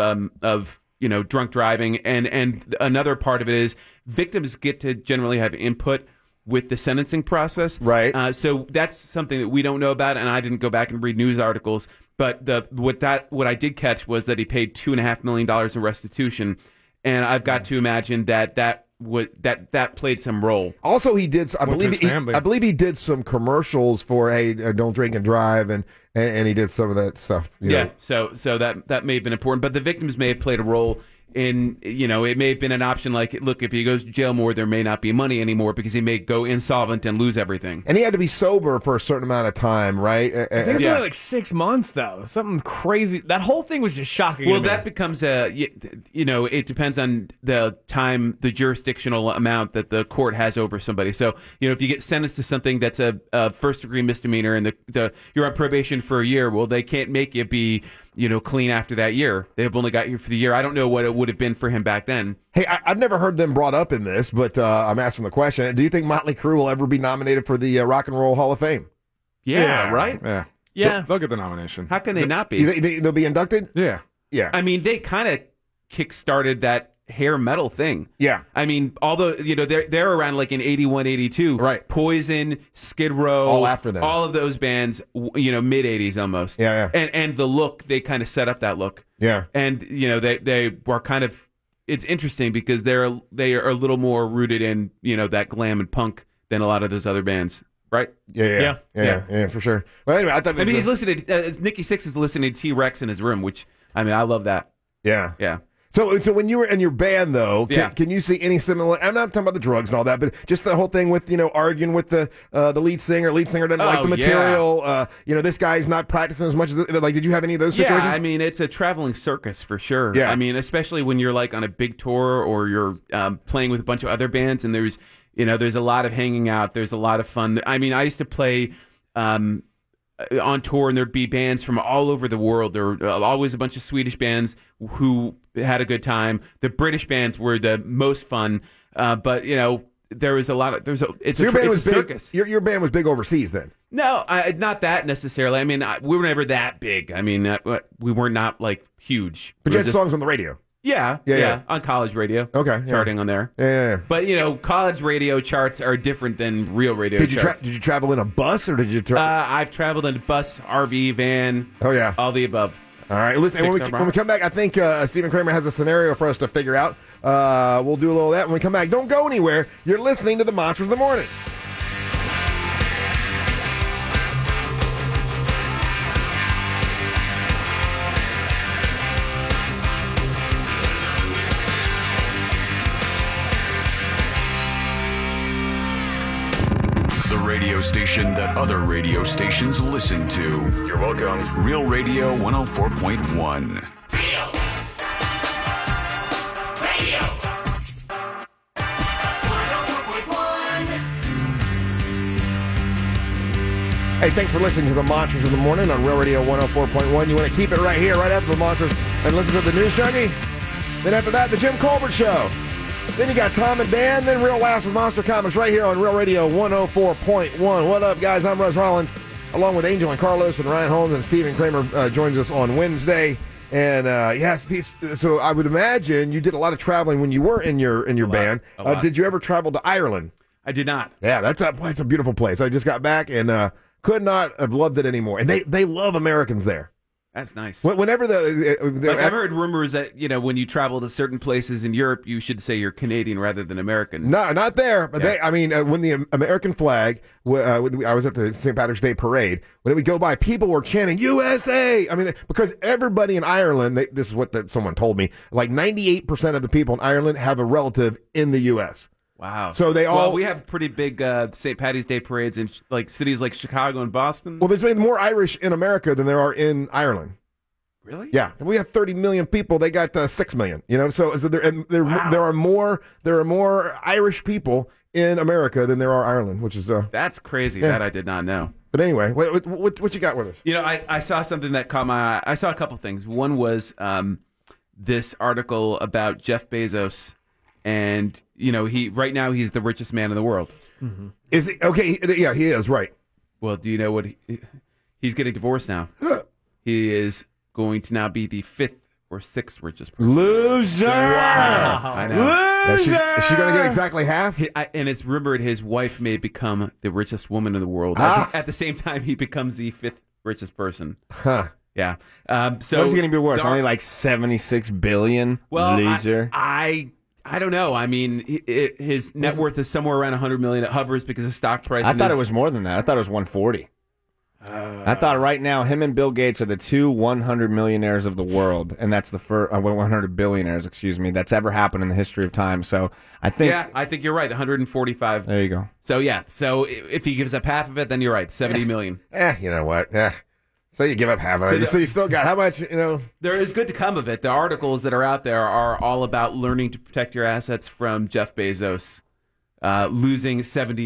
drunk driving, and another part of it is victims get to generally have input with the sentencing process. Right. So that's something that we don't know about, and I didn't go back and read news articles. But what I did catch was that he paid $2.5 million in restitution, and I've got to imagine that played some role. Also, he did. I believe he did some commercials for don't drink and drive, and he did some of that stuff. You know. So that may have been important, but the victims may have played a role in, it may have been an option like, look, if he goes to jail more, there may not be money anymore because he may go insolvent and lose everything. And he had to be sober for a certain amount of time, right? I think it's only like 6 months, though. Something crazy. That whole thing was just shocking. Well, to me. that becomes it depends on the time, the jurisdictional amount that the court has over somebody. So, if you get sentenced to something that's a first-degree misdemeanor and you're on probation for a year, well, they can't make you be clean after that year. They've only got you for the year. I don't know what it would have been for him back then. Hey, I've never heard them brought up in this, but I'm asking the question. Do you think Motley Crue will ever be nominated for the Rock and Roll Hall of Fame? Yeah, right? Yeah. They'll get the nomination. How can they not be? They'll be inducted? Yeah. Yeah. I mean, they kind of kick-started that hair metal thing. Yeah. I mean, although, they're around like in 81, 82. Right. Poison, Skid Row. All after them. All of those bands, mid-80s almost. Yeah. And the look, they kind of set up that look. Yeah. And, they were kind of, it's interesting because they are a little more rooted in, that glam and punk than a lot of those other bands. Right? Yeah, for sure. Well, anyway, he's listening to, Nikki Sixx is listening to T-Rex in his room, which, I love that. Yeah. Yeah. So when you were in your band, though, can you see any similar? I'm not talking about the drugs and all that, but just the whole thing with arguing with the lead singer. Lead singer doesn't like the material. Yeah. This guy's not practicing as much as did you have any of those situations? Yeah, it's a traveling circus for sure. Yeah. Especially when you're like on a big tour or you're playing with a bunch of other bands, and there's a lot of hanging out. There's a lot of fun. I used to play on tour, and there'd be bands from all over the world. There were always a bunch of Swedish bands who had a good time. The British bands were the most fun, but there was a lot of it's a circus. Your band was big overseas then? No, not that necessarily. We were never that big. We were not like huge. But you had songs on the radio. Yeah, on college radio. Okay, charting on there. Yeah. But college radio charts are different than real radio charts. Did you travel in a bus or did you? I've traveled in a bus, RV, van. Oh yeah, all the above. All right, listen. When we come back, I think Stephen Kramer has a scenario for us to figure out. We'll do a little of that when we come back. Don't go anywhere. You're listening to the Monsters of the Morning. Radio station that other radio stations listen to. You're welcome. Real Radio 104.1. Hey, thanks for listening to the Monsters of the Morning on Real Radio 104.1. You want to keep it right here, right after the Monsters, and listen to the News Junkie? Then after that, the Jim Colbert Show. Then you got Tom and Dan, then Real Laughs with Monster Comics right here on Real Radio 104.1. What up, guys? I'm Russ Rollins, along with Angel and Carlos and Ryan Holmes, and Stephen Kramer joins us on Wednesday. And so I would imagine you did a lot of traveling when you were in your band. Did you ever travel to Ireland? I did not. Yeah, that's a beautiful place. I just got back and could not have loved it anymore. And they love Americans there. That's nice. Whenever I've heard rumors that when you travel to certain places in Europe, you should say you're Canadian rather than American. No, not there. But when the American flag, I was at the St. Patrick's Day parade. When it would go by, people were chanting USA. Because everybody in Ireland, this is what someone told me. Like 98% of the people in Ireland have a relative in the U.S. Wow. So they all. Well, we have pretty big St. Patty's Day parades in like cities like Chicago and Boston. Well, there's more Irish in America than there are in Ireland. Really? Yeah. We have 30 million people. They got 6 million. So there are more Irish people in America than there are Ireland, which is that's crazy. Yeah. That I did not know. But anyway, what you got with us? I saw something that caught my eye. I saw a couple things. One was this article about Jeff Bezos. And he right now he's the richest man in the world. Mm-hmm. Is he okay? Yeah, he is right. Well, do you know what he's getting divorced now? He is going to now be the 5th or sixth richest person. Loser! Wow. I know. Loser! Is she going to get exactly half? And it's rumored his wife may become the richest woman in the world. At the same time, he becomes the fifth richest person. Huh. Yeah. So what's he going to be worth? Only like $76 billion. Well, loser. I don't know. I mean, his net worth is somewhere around $100 million. It hovers because of stock price. I thought it was more than that. I thought it was 140. I thought right now him and Bill Gates are the two 100 millionaires of the world, and that's the first 100 billionaires, excuse me, that's ever happened in the history of time. So I think you're right. 145. There you go. So yeah. So if he gives up half of it, then you're right. 70 million. You know what? So you give up half of it. So you still got how much? There is good to come of it. The articles that are out there are all about learning to protect your assets from Jeff Bezos losing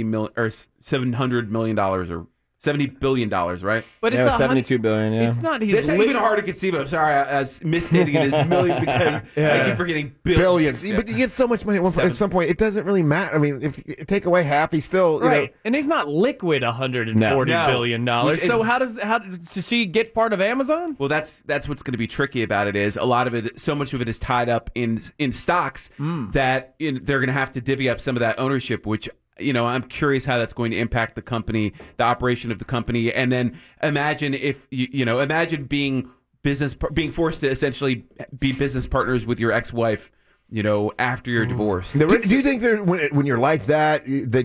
$700 million or $70 billion, right? But it's $72 billion. Yeah, it's not. It's even hard to conceive of. Sorry, I was misstating it as million because I keep forgetting billions. But you get so much money at some point. It doesn't really matter. I mean, if you take away half, he's still right. And he's not liquid $140 billion. So how does she get part of Amazon? Well, that's what's going to be tricky about it. Is a lot of it, so much of it is tied up in stocks that they're going to have to divvy up some of that ownership, which. I'm curious how that's going to impact the company, the operation of the company, and then imagine if imagine being forced to essentially be business partners with your ex-wife, after you're divorced. Do you think that when you're like that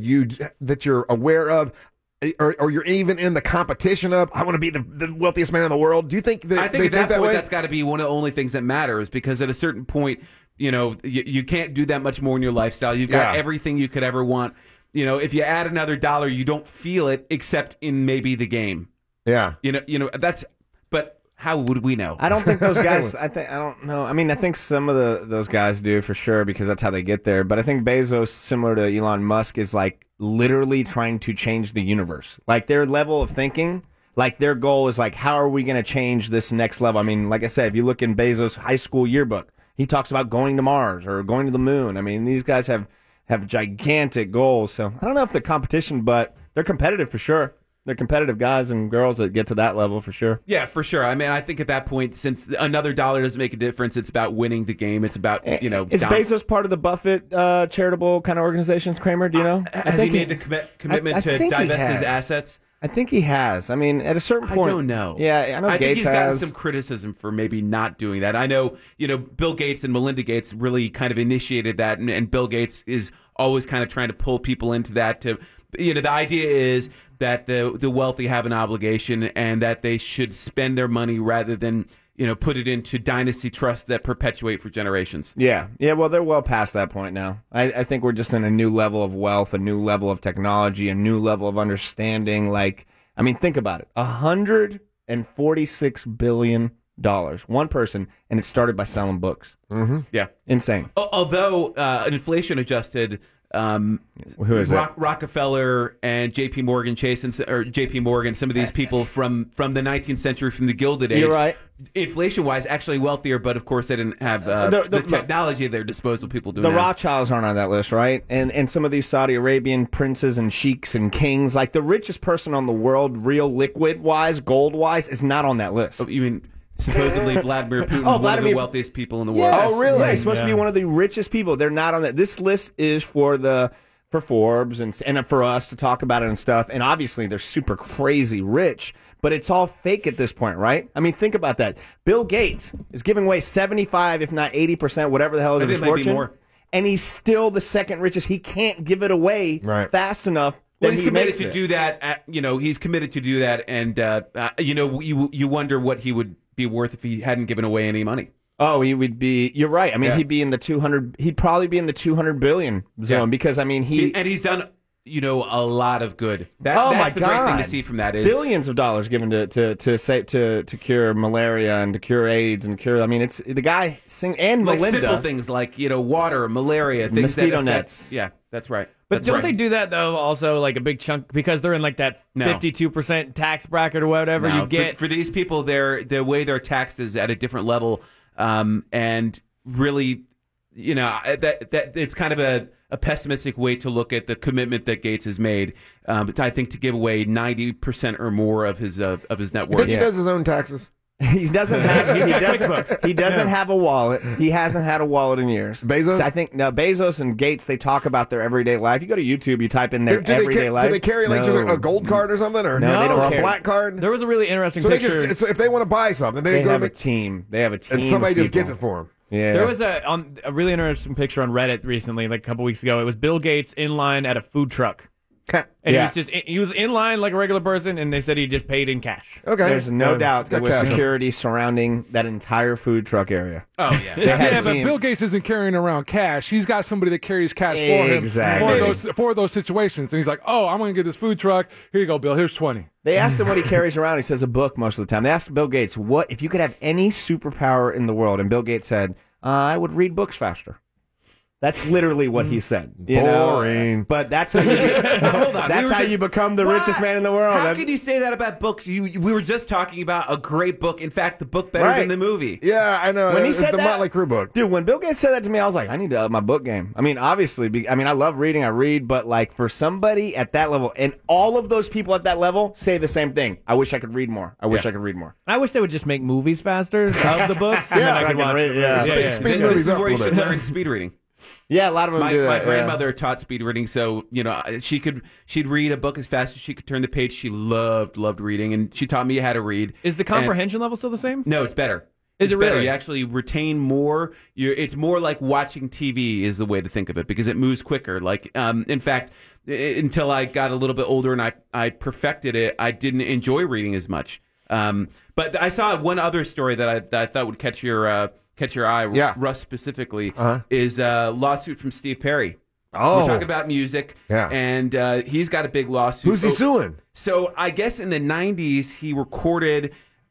you're aware of, or you're even in the competition of, I want to be the wealthiest man in the world? Do you think that I think at that point that's got to be one of the only things that matters, because at a certain point, you can't do that much more in your lifestyle. You've got everything you could ever want. If you add another dollar, you don't feel it except in maybe the game. Yeah. That's. But how would we know? I don't think those guys. I don't know. I mean, I think some of those guys do for sure, because that's how they get there. But I think Bezos, similar to Elon Musk, is like literally trying to change the universe. Like their level of thinking, like their goal is like, how are we going to change this next level? I mean, like I said, if you look in Bezos' high school yearbook, he talks about going to Mars or going to the moon. I mean, these guys have gigantic goals. So I don't know if the competition, but they're competitive for sure. They're competitive guys and girls that get to that level for sure. Yeah, for sure. I mean, I think at that point, since another dollar doesn't make a difference, it's about winning the game. It's about, Is Bezos part of the Buffett charitable kind of organizations, Kramer? Do you know? Has he made the commitment to divest his assets? I think he has. I mean, at a certain point. I don't know. Yeah, I know I Gates think he's gotten some criticism for maybe not doing that. I know, Bill Gates and Melinda Gates really kind of initiated that, and Bill Gates is always kind of trying to pull people into that. The idea is that the wealthy have an obligation and that they should spend their money rather than put it into dynasty trusts that perpetuate for generations. Yeah. Well, they're well past that point now. I think we're just in a new level of wealth, a new level of technology, a new level of understanding. Like, I mean, think about it: $146 billion, one person, and it started by selling books. Mm-hmm. Yeah, insane. Although inflation adjusted. Who is it? Rockefeller and J.P. Morgan Chase or J.P. Morgan, some of these people from the 19th century, from the Gilded Age. You're right. Inflation-wise, actually wealthier, but of course they didn't have the technology at their disposal. People doing the that. Rothschilds aren't on that list, right? And some of these Saudi Arabian princes and sheiks and kings, like the richest person on the world, real liquid-wise, gold-wise, is not on that list. Oh, you mean supposedly Vladimir Putin, one of the wealthiest people in the world? Yes. Oh, really? Yeah, he's supposed to be one of the richest people. They're not on that. This list is for Forbes and for us to talk about it and stuff. And obviously, they're super crazy rich, but it's all fake at this point, right? I mean, think about that. Bill Gates is giving away 75, if not 80%, whatever the hell of his fortune, and he's still the second richest. He can't give it away fast enough. Well, he's committed to do that. He's committed to do that, and you wonder what he would be worth if he hadn't given away any money. Oh, he would be. You're right. I mean, he'd be in the 200. He'd probably be in the 200 billion zone because I mean he's done a lot of good. That's the great thing to see from that is billions of dollars given to cure malaria and to cure AIDS and cure. I mean, it's the guy and like Melinda. Simple things like water, malaria, things mosquito that nets. Yeah, that's right. But don't they do that though? Also, like a big chunk because they're in like that 52% tax bracket or whatever you get for these people. The way they're taxed is at a different level, and really, that it's kind of a pessimistic way to look at the commitment that Gates has made. But I think to give away 90% or more of his net worth. Think he does his own taxes? He doesn't have a wallet. He hasn't had a wallet in years. Bezos? So I think Bezos and Gates, they talk about their everyday life. You go to YouTube, you type in their everyday life. Do they carry like just a gold card or something, or no, they don't or a carry. black card? There was a really interesting so picture. So if they want to buy something, they go have to a team. They have a team, and somebody of just people. gets it for them. Yeah. There was a really interesting picture on Reddit recently, like a couple weeks ago. It was Bill Gates in line at a food truck. And he was in line like a regular person, and they said he just paid in cash. Okay. There's no doubt there was cash. security surrounding that entire food truck area. Oh, yeah. Yeah, but Bill Gates isn't carrying around cash. He's got somebody that carries cash for those situations. And he's like, oh, I'm going to get this food truck. Here you go, Bill. Here's 20. They asked him what he carries around. He says a book most of the time. They asked Bill Gates, what if you could have any superpower in the world? And Bill Gates said, I would read books faster. That's literally what he said. Boring. But that's how you that's how you become the richest man in the world. How could you say that about books? We were just talking about a great book. In fact, the book better than the movie. Yeah, I know. When he it's said the that, Motley Crue book. Dude, when Bill Gates said that to me, I was like, I need to up my book game. I mean, obviously, I love reading, I read, but like for somebody at that level, and all of those people at that level say the same thing. I wish I could read more. I wish I could read more. I wish they would just make movies faster of the books. And then I could watch them. Speed movies up a where you little should bit. learn speed reading. Yeah, a lot of them do that. My grandmother taught speed reading, so she'd read a book as fast as she could turn the page. She loved reading, and she taught me how to read. Is the comprehension level still the same? No, it's better. Is it better. really? You actually retain more. It's more like watching TV is the way to think of it because it moves quicker. Like, in fact, until I got a little bit older and I perfected it, I didn't enjoy reading as much. But I saw one other story that I thought would catch your eye, Russ specifically, is a lawsuit from Steve Perry. Oh. We're talking about music, and he's got a big lawsuit. Who's he suing? So I guess in the 90s, he recorded,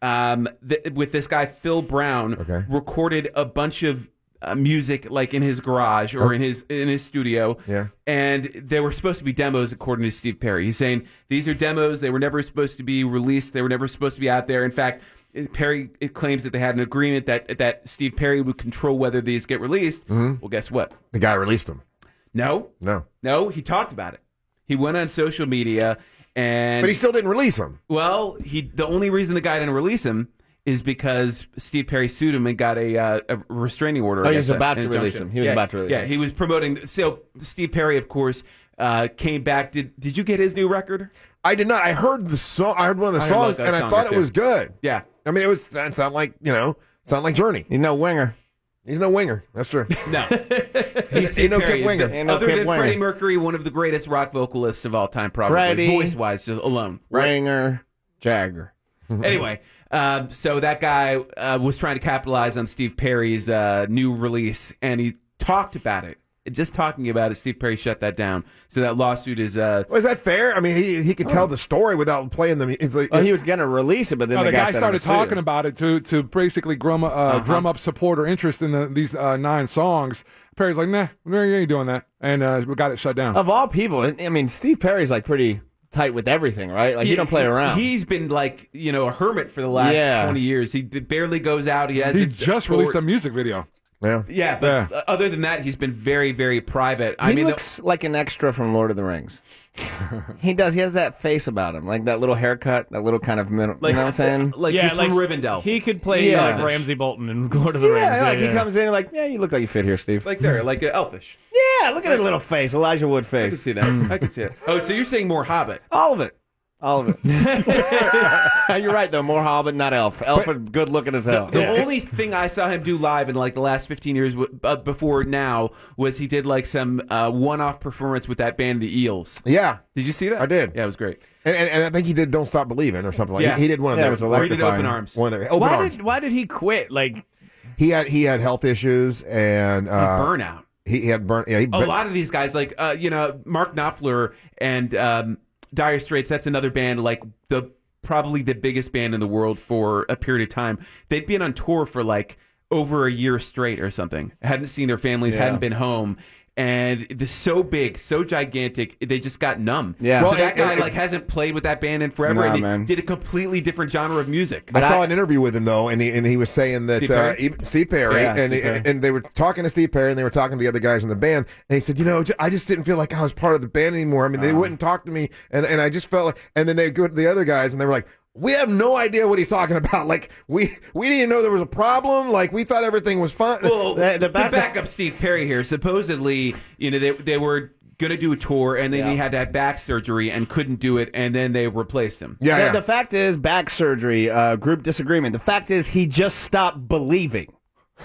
with this guy, Phil Brown, recorded a bunch of music like in his garage or in his studio. Yeah. And they were supposed to be demos according to Steve Perry. He's saying these are demos. They were never supposed to be released. They were never supposed to be out there. In fact, Perry claims that they had an agreement that Steve Perry would control whether these get released. Mm-hmm. Well, guess what? The guy released them. No, he talked about it. He went on social media but he still didn't release them. Well, the only reason the guy didn't release him is because Steve Perry sued him and got a restraining order. Oh, he was about to release him. He was about to release him. Yeah, he was promoting. So Steve Perry, of course, came back. Did you get his new record? I did not. I heard the song. I heard one of the songs, and I thought it was good. Yeah. I mean, it sounded like Journey. He's no winger. He's no winger. That's true. No. He's no Kip Winger. Other than Freddie Mercury, one of the greatest rock vocalists of all time, probably. Freddie. Voice-wise, just alone. Right? Winger, Jagger. Anyway, so that guy was trying to capitalize on Steve Perry's new release, and he talked about it. Just talking about it, Steve Perry shut that down. So that lawsuit is... Well, is that fair? I mean, he could tell the story without playing them. He was going to release it, but then the guy said started talking about it to basically drum up support or interest in these 9 songs. Perry's like, nah, you ain't doing that. And we got it shut down. Of all people, I mean, Steve Perry's like pretty tight with everything, right? Like, he don't play around. He's been like, a hermit for the last 20 years. He barely goes out. He just released a music video. Yeah, but other than that, he's been very, very private. He looks like an extra from Lord of the Rings. He does. He has that face about him, like that little haircut, that little kind of middle. You know what I'm saying? He's from Rivendell. He could play like Ramsay Bolton in Lord of the Rings. He comes in like, you look like you fit here, Steve. Like elfish. Yeah, look at his little face, Elijah Wood face. I can see that. I can see it. Oh, so you're saying more Hobbit? All of it. You're right, though. More Hobbit, not Elf. Elf are good looking as hell. The only thing I saw him do live in like the last 15 years before now was he did like some one-off performance with that band, the Eels. Yeah. Did you see that? I did. Yeah, it was great. And I think he did Don't Stop Believing or something like that. He did one of those. Or he did Open Arms. One of their Open Arms. Why did he quit? Like he had health issues and burnout. He had burnt. Yeah, a lot of these guys, like Mark Knopfler and Dire Straits. That's another band, like probably the biggest band in the world for a period of time. They'd been on tour for like over a year straight or something. Hadn't seen their families. Hadn't been home. And they're so big, so gigantic, they just got numb. Yeah. So that guy hasn't played with that band in forever, and he did a completely different genre of music. I saw an interview with him though, and he was saying that Steve Perry, and they were talking to Steve Perry, and they were talking to the other guys in the band, and he said, I just didn't feel like I was part of the band anymore. I mean, they wouldn't talk to me, and I just felt like, and then they go to the other guys, and they were like, We have no idea what he's talking about. Like, we didn't even know there was a problem. Like, we thought everything was fine. Well, to back up Steve Perry here, supposedly, they were going to do a tour, and then he had to have back surgery and couldn't do it, and then they replaced him. The fact is, back surgery, group disagreement. The fact is, he just stopped believing.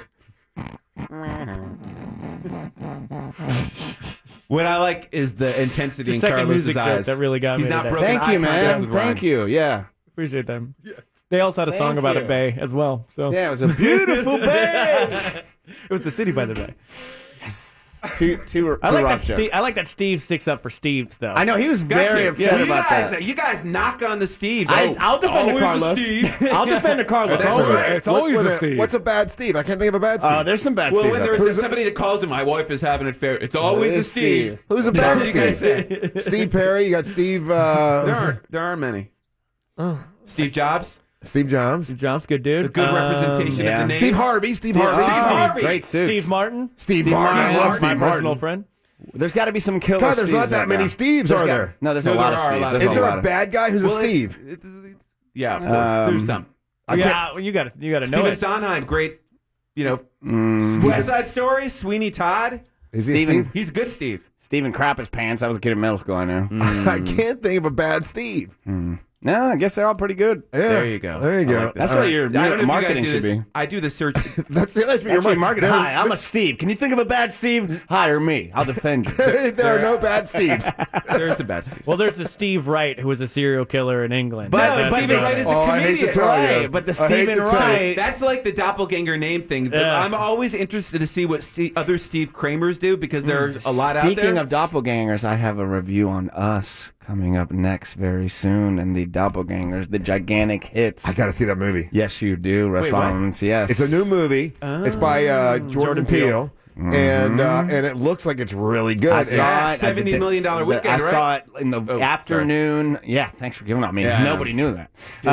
What I like is the intensity in Second Carlos's music joke eyes. that really got me. He's not today. broken Thank eye you, contact man. with Ryan. Thank you. Yeah. Appreciate them. Yes. They also had a song Thank about you. a bay as well. So Yeah, it was a beautiful bay. It was the city by the bay. Two I like rock that. jokes. I like that Steve sticks up for Steve's though. I know, he was very upset about that. You guys knock on the Steve. I'll defend the Carlos. I'll defend the Carlos. It's always a Steve. What's a bad Steve? I can't think of a bad Steve. There's some bad Well, Steves when out there's there. somebody that calls him, my wife is having an affair, it's always a Steve. Who's a bad What do you guys Steve? say? Steve Perry. You got Steve. There aren't many. Oh. Steve Jobs. Steve Jobs. Steve Jobs, good dude. A good representation of the name. Steve Harvey. Steve Harvey. Harvey. Great suits. Steve Martin. Steve Martin. I love My Steve personal Martin. friend. There's got to be some killer God, there's Steves not that out many there. Steves, There's are got- there? No, there's No, a lot there of are a Steves. lot. There's Is a there lot a of- bad guy who's a Steve? Yeah, of course. There's some. Yeah, well, you got to know Steven it. Sondheim, great. West Side Story, Sweeney Todd. Is he a Steven. Steve? He's good, Steve. Stephen Crap his pants. I was a kid in middle school, I know. I can't think of a bad Steve. No, I guess they're all pretty good. Yeah. There you go. There you I go. like That's All what right. your I don't know if you marketing guys do should this. be. I do the search. That's your Marketing. Hi, I'm a Steve. Can you think of a bad Steve? Hire me. I'll defend you. There are no bad Steves. There's a bad Steve. Well, there's the Steve Wright who was a serial killer in England. But Stephen Wright is the I hate comedian. to tell you. Right, but the I hate Stephen to tell you. Wright. That's like the doppelganger name thing. Yeah. I'm always interested to see what other Steve Kramers do because there's a lot out there. Speaking of doppelgangers, I have a review on Us coming up next very soon, and the doppelgangers, the gigantic hits. I got to see that movie. Yes, you do, Russ Wait, what? Rollins. Yes, It's a new movie. It's by Jordan Peele. And it looks like it's really good. I saw it. $70 million weekend, I right? saw it in the afternoon. Yeah, thanks for giving it. I mean, Yeah. nobody knew that.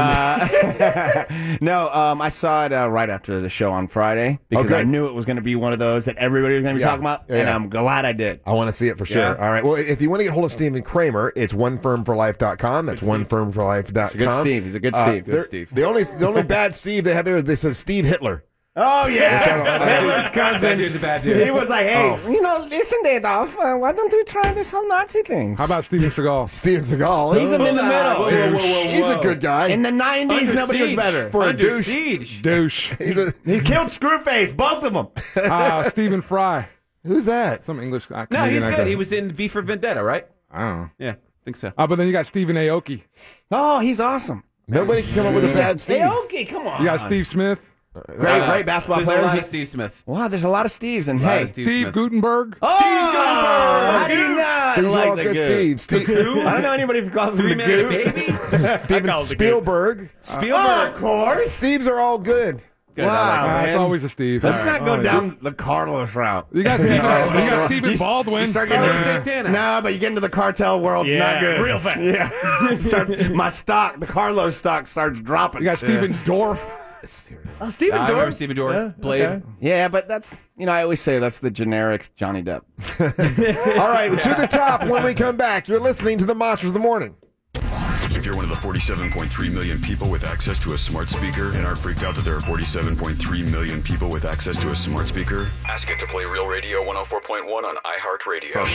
No, I saw it right after the show on Friday because Okay. I knew it was going to be one of those that everybody was going to be Yeah. talking about, Yeah, and yeah. I'm glad I did. I want to see it for sure. Yeah. All right. Well, if you want to get hold of Stephen Kramer, it's onefirmforlife.com. That's onefirmforlife.com. Good Steve. He's a good Steve. Good Steve. The only bad Steve they have there, they said Steve Hitler. Oh yeah, Hitler's That cousin. dude's a bad dude. He was like, "Hey, listen, Adolf, why don't we try this whole Nazi thing?" How about Steven Seagal? Steven Seagal. He's in the middle. Whoa, whoa, whoa, whoa, He's a whoa. good guy. In the '90s, Under nobody was siege. better. For a Under douche. siege. Douche. He killed Screwface, both of them. Stephen Fry. Who's that? Some English guy. No, comedian he's actor. good. He was in V for Vendetta, right? I don't know. Yeah, I think so. But then you got Stephen Aoki. Oh, he's awesome. Nobody can come up with a bad Steve. Hey, okay, come on. You got Steve Smith. Great basketball There's players. a lot of Steve Smiths. Wow, there's a lot of Steves, and A lot hey, of Steve Steve Smiths. Gutenberg. oh, how do you not These are like all the good good? Steve. I don't know anybody who calls him the Three-Man goo. Baby. Steven Spielberg. Oh, of course. Steves are all good. Good, Wow, It's man. always a Steve. Let's All right. not go All right. down the Carlos route. You got Stephen, No, you got Stephen Baldwin. You start getting Carlos Santana. No, but you get into the cartel world, not good. real fast. Yeah, the Carlos stock starts dropping. You got Stephen Dorff. Oh, Stephen I remember Dorff. Stephen Dorff. Yeah, Blade. okay. Yeah, but that's I always say that's the generic Johnny Depp. All right, to the top when we come back. You're listening to the Monsters of the Morning. If you're one of the 47.3 million people with access to a smart speaker and aren't freaked out that there are 47.3 million people with access to a smart speaker, ask it to play Real Radio 104.1 on iHeartRadio.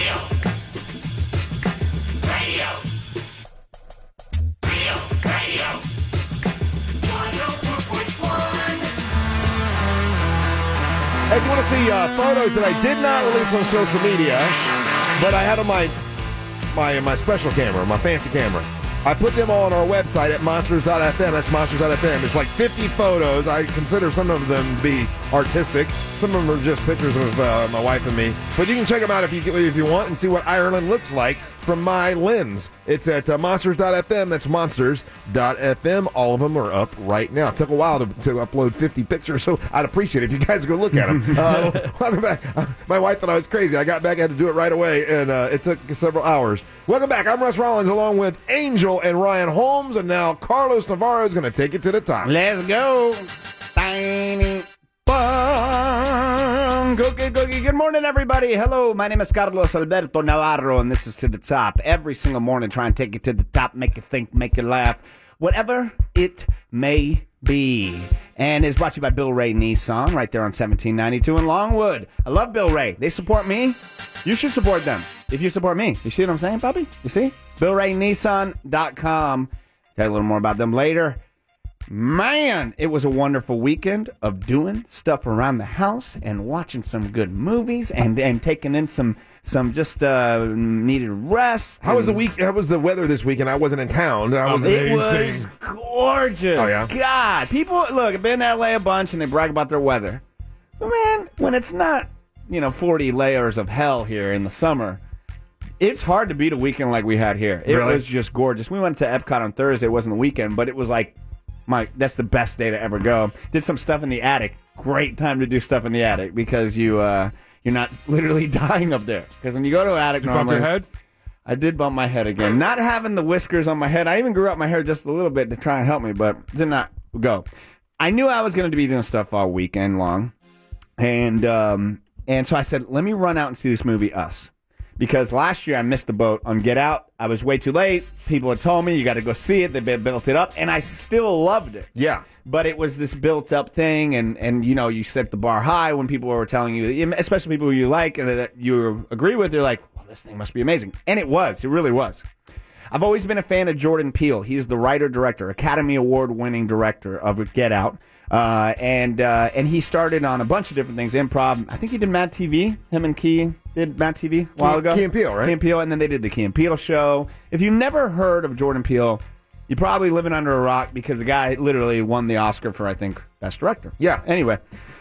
Hey, if you want to see photos that I did not release on social media, but I had on my special camera, my fancy camera, I put them all on our website at monsters.fm. That's monsters.fm. It's like 50 photos. I consider some of them to be artistic. Some of them are just pictures of my wife and me. But you can check them out if you want and see what Ireland looks like from my lens. It's at monsters.fm. That's monsters.fm. All of them are up right now. It took a while to upload 50 pictures, so I'd appreciate it if you guys go look at them. Welcome back. My wife thought I was crazy. I got back, I had to do it right away, and it took several hours. Welcome back. I'm Russ Rollins along with Angel and Ryan Holmes, and now Carlos Navarro is going to take it to the top. Let's go. Tiny bun. Cookie. Good morning, everybody. Hello, my name is Carlos Alberto Navarro, and this is To the Top. Every single morning, try and take you to the top, make you think, make you laugh. Whatever it may be. And is brought to you by Bill Ray Nissan right there on 1792 in Longwood. I love Bill Ray. They support me. You should support them if you support me. You see what I'm saying, puppy? You see? BillRayNissan.com. Tell you a little more about them later. Man, it was a wonderful weekend of doing stuff around the house and watching some good movies and taking in some just needed rest. How was the week? How was the weather this weekend? I wasn't in town. It was gorgeous. Oh, yeah? God, people look. I've been to LA a bunch and they brag about their weather. But man, when it's not 40 layers of hell here in the summer, it's hard to beat a weekend like we had here. It was just gorgeous. We went to Epcot on Thursday. It wasn't the weekend, but it was like. That's the best day to ever go. Did some stuff in the attic. Great time to do stuff in the attic because you're not literally dying up there. Because when you go to an attic, Did you bump your head? I did bump my head again. Not having the whiskers on my head. I even grew out my hair just a little bit to try and help me, but did not go. I knew I was going to be doing stuff all weekend long, and so I said, let me run out and see this movie, Us. Because last year I missed the boat on Get Out. I was way too late. People had told me, you got to go see it. They built it up, and I still loved it. Yeah. But it was this built-up thing, and you set the bar high when people were telling you, especially people you like and that you agree with, they're like, well, this thing must be amazing. And it was. It really was. I've always been a fan of Jordan Peele. He's the writer-director, Academy Award-winning director of Get Out. And he started on a bunch of different things, improv. I think he did Mad TV. Him and Key did Mad TV a while ago. Key and Peele, right? Key and Peele, and then they did the Key and Peele show. If you never heard of Jordan Peele, you're probably living under a rock because the guy literally won the Oscar for, I think, Best Director. Yeah. Anyway.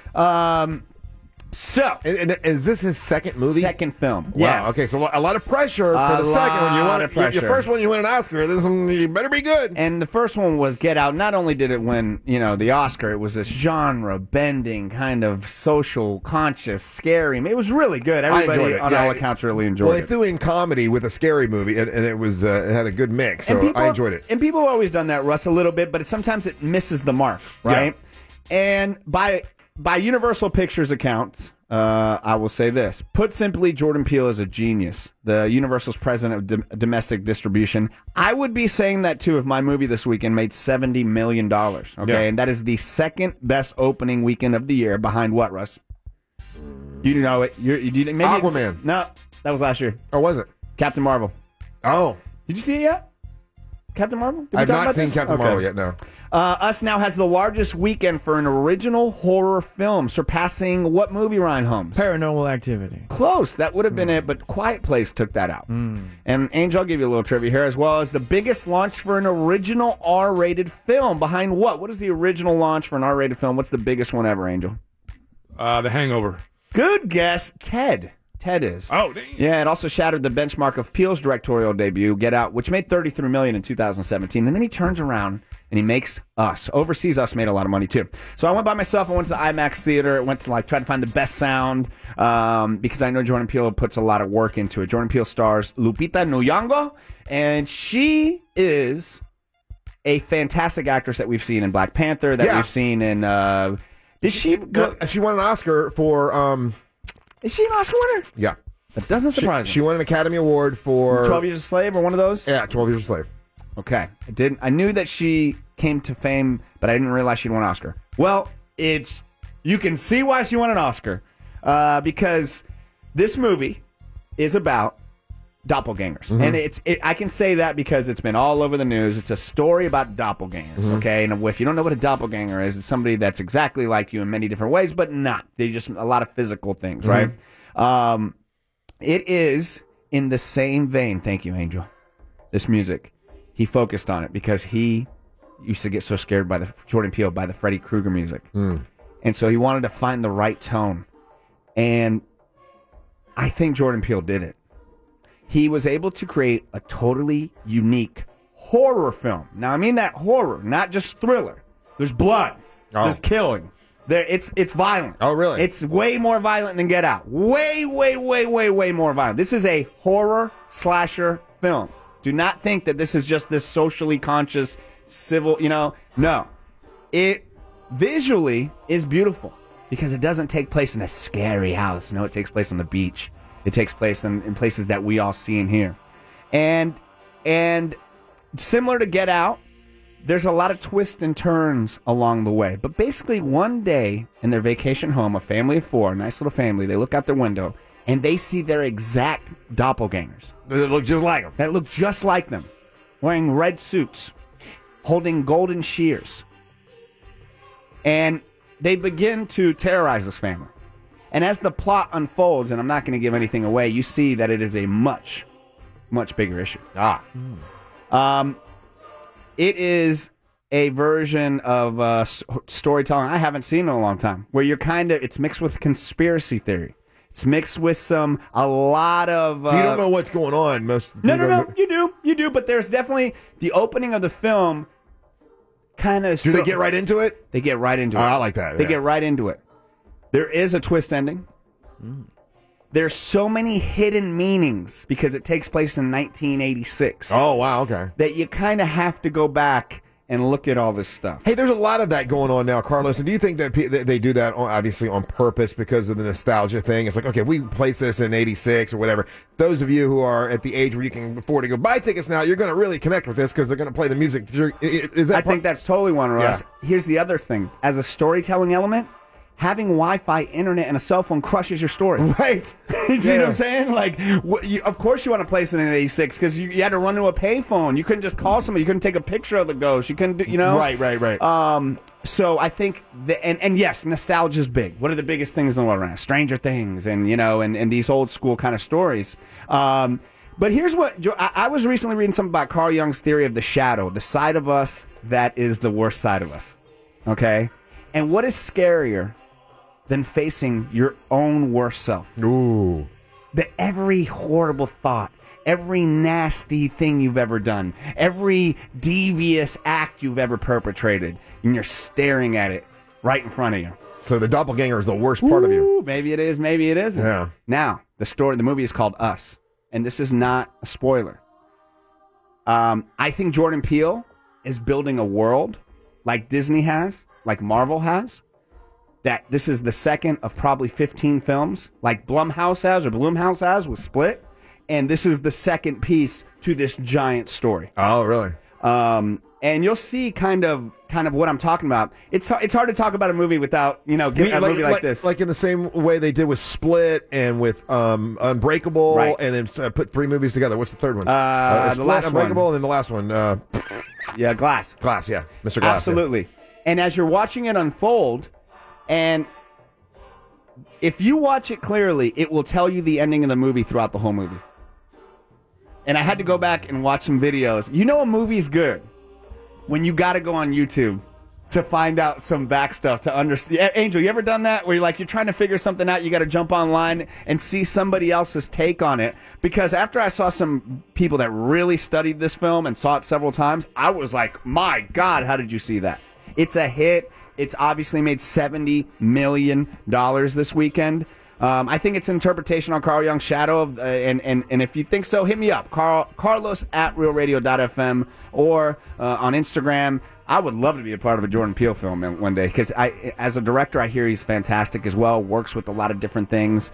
So, and is this his second movie? Second film. Wow. Yeah. Okay, so a lot of pressure for the second one. You want your first one, you win an Oscar. This one, you better be good. And the first one was Get Out. Not only did it win, the Oscar, it was this genre-bending, kind of social, conscious, scary. It was really good. Everybody, on all accounts, really enjoyed it. Well, they threw in comedy with a scary movie, and it was it had a good mix. So I enjoyed it. And people have always done that, Russ, a little bit, but sometimes it misses the mark, right? Yeah. And by Universal Pictures accounts, I will say this. Put simply, Jordan Peele is a genius. The Universal's president of domestic distribution. I would be saying that, too, if my movie this weekend made $70 million. Okay, yeah. And that is the second best opening weekend of the year. Behind what, Russ? You know it. Maybe Aquaman. No, that was last year. Or was it? Captain Marvel. Oh. Did you see it yet? Captain Marvel? I've not seen Captain Marvel yet, no. Us now has the largest weekend for an original horror film, surpassing what movie, Ryan Holmes? Paranormal Activity. Close. That would have been it, but Quiet Place took that out. And Angel, I'll give you a little trivia here, as well as the biggest launch for an original R-rated film. Behind what? What is the original launch for an R-rated film? What's the biggest one ever, Angel? The Hangover. Good guess. Ted is. Oh, damn. Yeah, it also shattered the benchmark of Peele's directorial debut, Get Out, which made $33 million in 2017. And then he turns around and he makes Us. Overseas, Us made a lot of money, too. So I went by myself. I went to the IMAX theater. I went to try to find the best sound because I know Jordan Peele puts a lot of work into it. Jordan Peele stars Lupita Nyong'o, and she is a fantastic actress that we've seen in Black Panther, that we've seen in... did she... She won an Oscar for... Is she an Oscar winner? Yeah. That doesn't surprise me. She won an Academy Award for 12 Years a Slave or one of those? Yeah, 12 Years a Slave. Okay. I knew that she came to fame, but I didn't realize she'd won an Oscar. Well, you can see why she won an Oscar. Because this movie is about doppelgangers. Mm-hmm. And I can say that because it's been all over the news. It's a story about doppelgangers, okay? And if you don't know what a doppelganger is, it's somebody that's exactly like you in many different ways, but not. They're just a lot of physical things, right? It is in the same vein. Thank you, Angel. This music. He focused on it because he used to get so scared by Jordan Peele, by the Freddy Krueger music. And so he wanted to find the right tone. And I think Jordan Peele did it. He was able to create a totally unique horror film. Now, I mean that horror, not just thriller. There's blood. There's killing. It's violent. Oh, really? It's way more violent than Get Out. Way more violent. This is a horror slasher film. Do not think that this is just this socially conscious, civil, No. It visually is beautiful because it doesn't take place in a scary house. No, it takes place on the beach. It takes place in places that we all see and hear. And similar to Get Out, There's a lot of twists and turns along the way. But basically, one day in their vacation home, a family of 4, a nice little family, they look out their window and they see their exact doppelgangers. That look just like them. That look just like them. Wearing red suits, holding golden shears. And they begin to terrorize this family. And as the plot unfolds, and I'm not going to give anything away, you see that it is a much, much bigger issue. It is a version of storytelling I haven't seen in a long time, where you're it's mixed with conspiracy theory. It's mixed with a lot of... you don't know what's going on. No, you do, but there's definitely the opening of the film kind of... Do they get right into it? They get right into it. I like that. They get right into it. There is a twist ending. There's so many hidden meanings because it takes place in 1986. Oh, wow, okay. That you kind of have to go back and look at all this stuff. Hey, there's a lot of that going on now, Carlos. And do you think that they do that obviously on purpose because of the nostalgia thing? It's like, okay, we placed this in 86 or whatever. Those of you who are at the age where you can afford to go buy tickets now, you're going to really connect with this because they're going to play the music. I think that's totally one, Russ. Yeah. Here's the other thing. As a storytelling element, having Wi-Fi, internet, and a cell phone crushes your story. Right. You see what I'm saying? Like, of course you want to place it in 86 because you had to run to a payphone. You couldn't just call somebody. You couldn't take a picture of the ghost. You couldn't do, Right. So I think, and yes, nostalgia is big. What are the biggest things in the world right now? Stranger Things and these old school kind of stories. But here's what, I was recently reading something about Carl Jung's theory of the shadow, the side of us that is the worst side of us. Okay? And what is scarier than facing your own worst self? Ooh. That every horrible thought, every nasty thing you've ever done, every devious act you've ever perpetrated, and you're staring at it right in front of you. So the doppelganger is the worst part of you. Maybe it is, maybe it isn't. Yeah. Now, the movie is called Us, and this is not a spoiler. I think Jordan Peele is building a world like Disney has, like Marvel has, that this is the second of probably 15 films, like Blumhouse has with Split, and this is the second piece to this giant story. Oh, really? And you'll see kind of what I'm talking about. It's hard to talk about a movie without movie like this. Like in the same way they did with Split and with Unbreakable, Right. and then put 3 movies together. What's the third one? The Split, last Unbreakable, one. and then the last one. Glass. Glass, yeah. Mr. Glass. Absolutely. And as you're watching it unfold, and if you watch it clearly, it will tell you the ending of the movie throughout the whole movie. And I had to go back and watch some videos. You know a movie's good when you got to go on YouTube to find out some back stuff to understand. Angel, you ever done that where you're trying to figure something out, you got to jump online and see somebody else's take on it? Because after I saw some people that really studied this film and saw it several times, I was like, my God, how did you see that? It's a hit. It's obviously made $70 million this weekend. I think it's an interpretation on Carl Jung's shadow. And if you think so, hit me up, Carlos at realradio.fm or on Instagram. I would love to be a part of a Jordan Peele film one day because as a director, I hear he's fantastic as well, works with a lot of different things.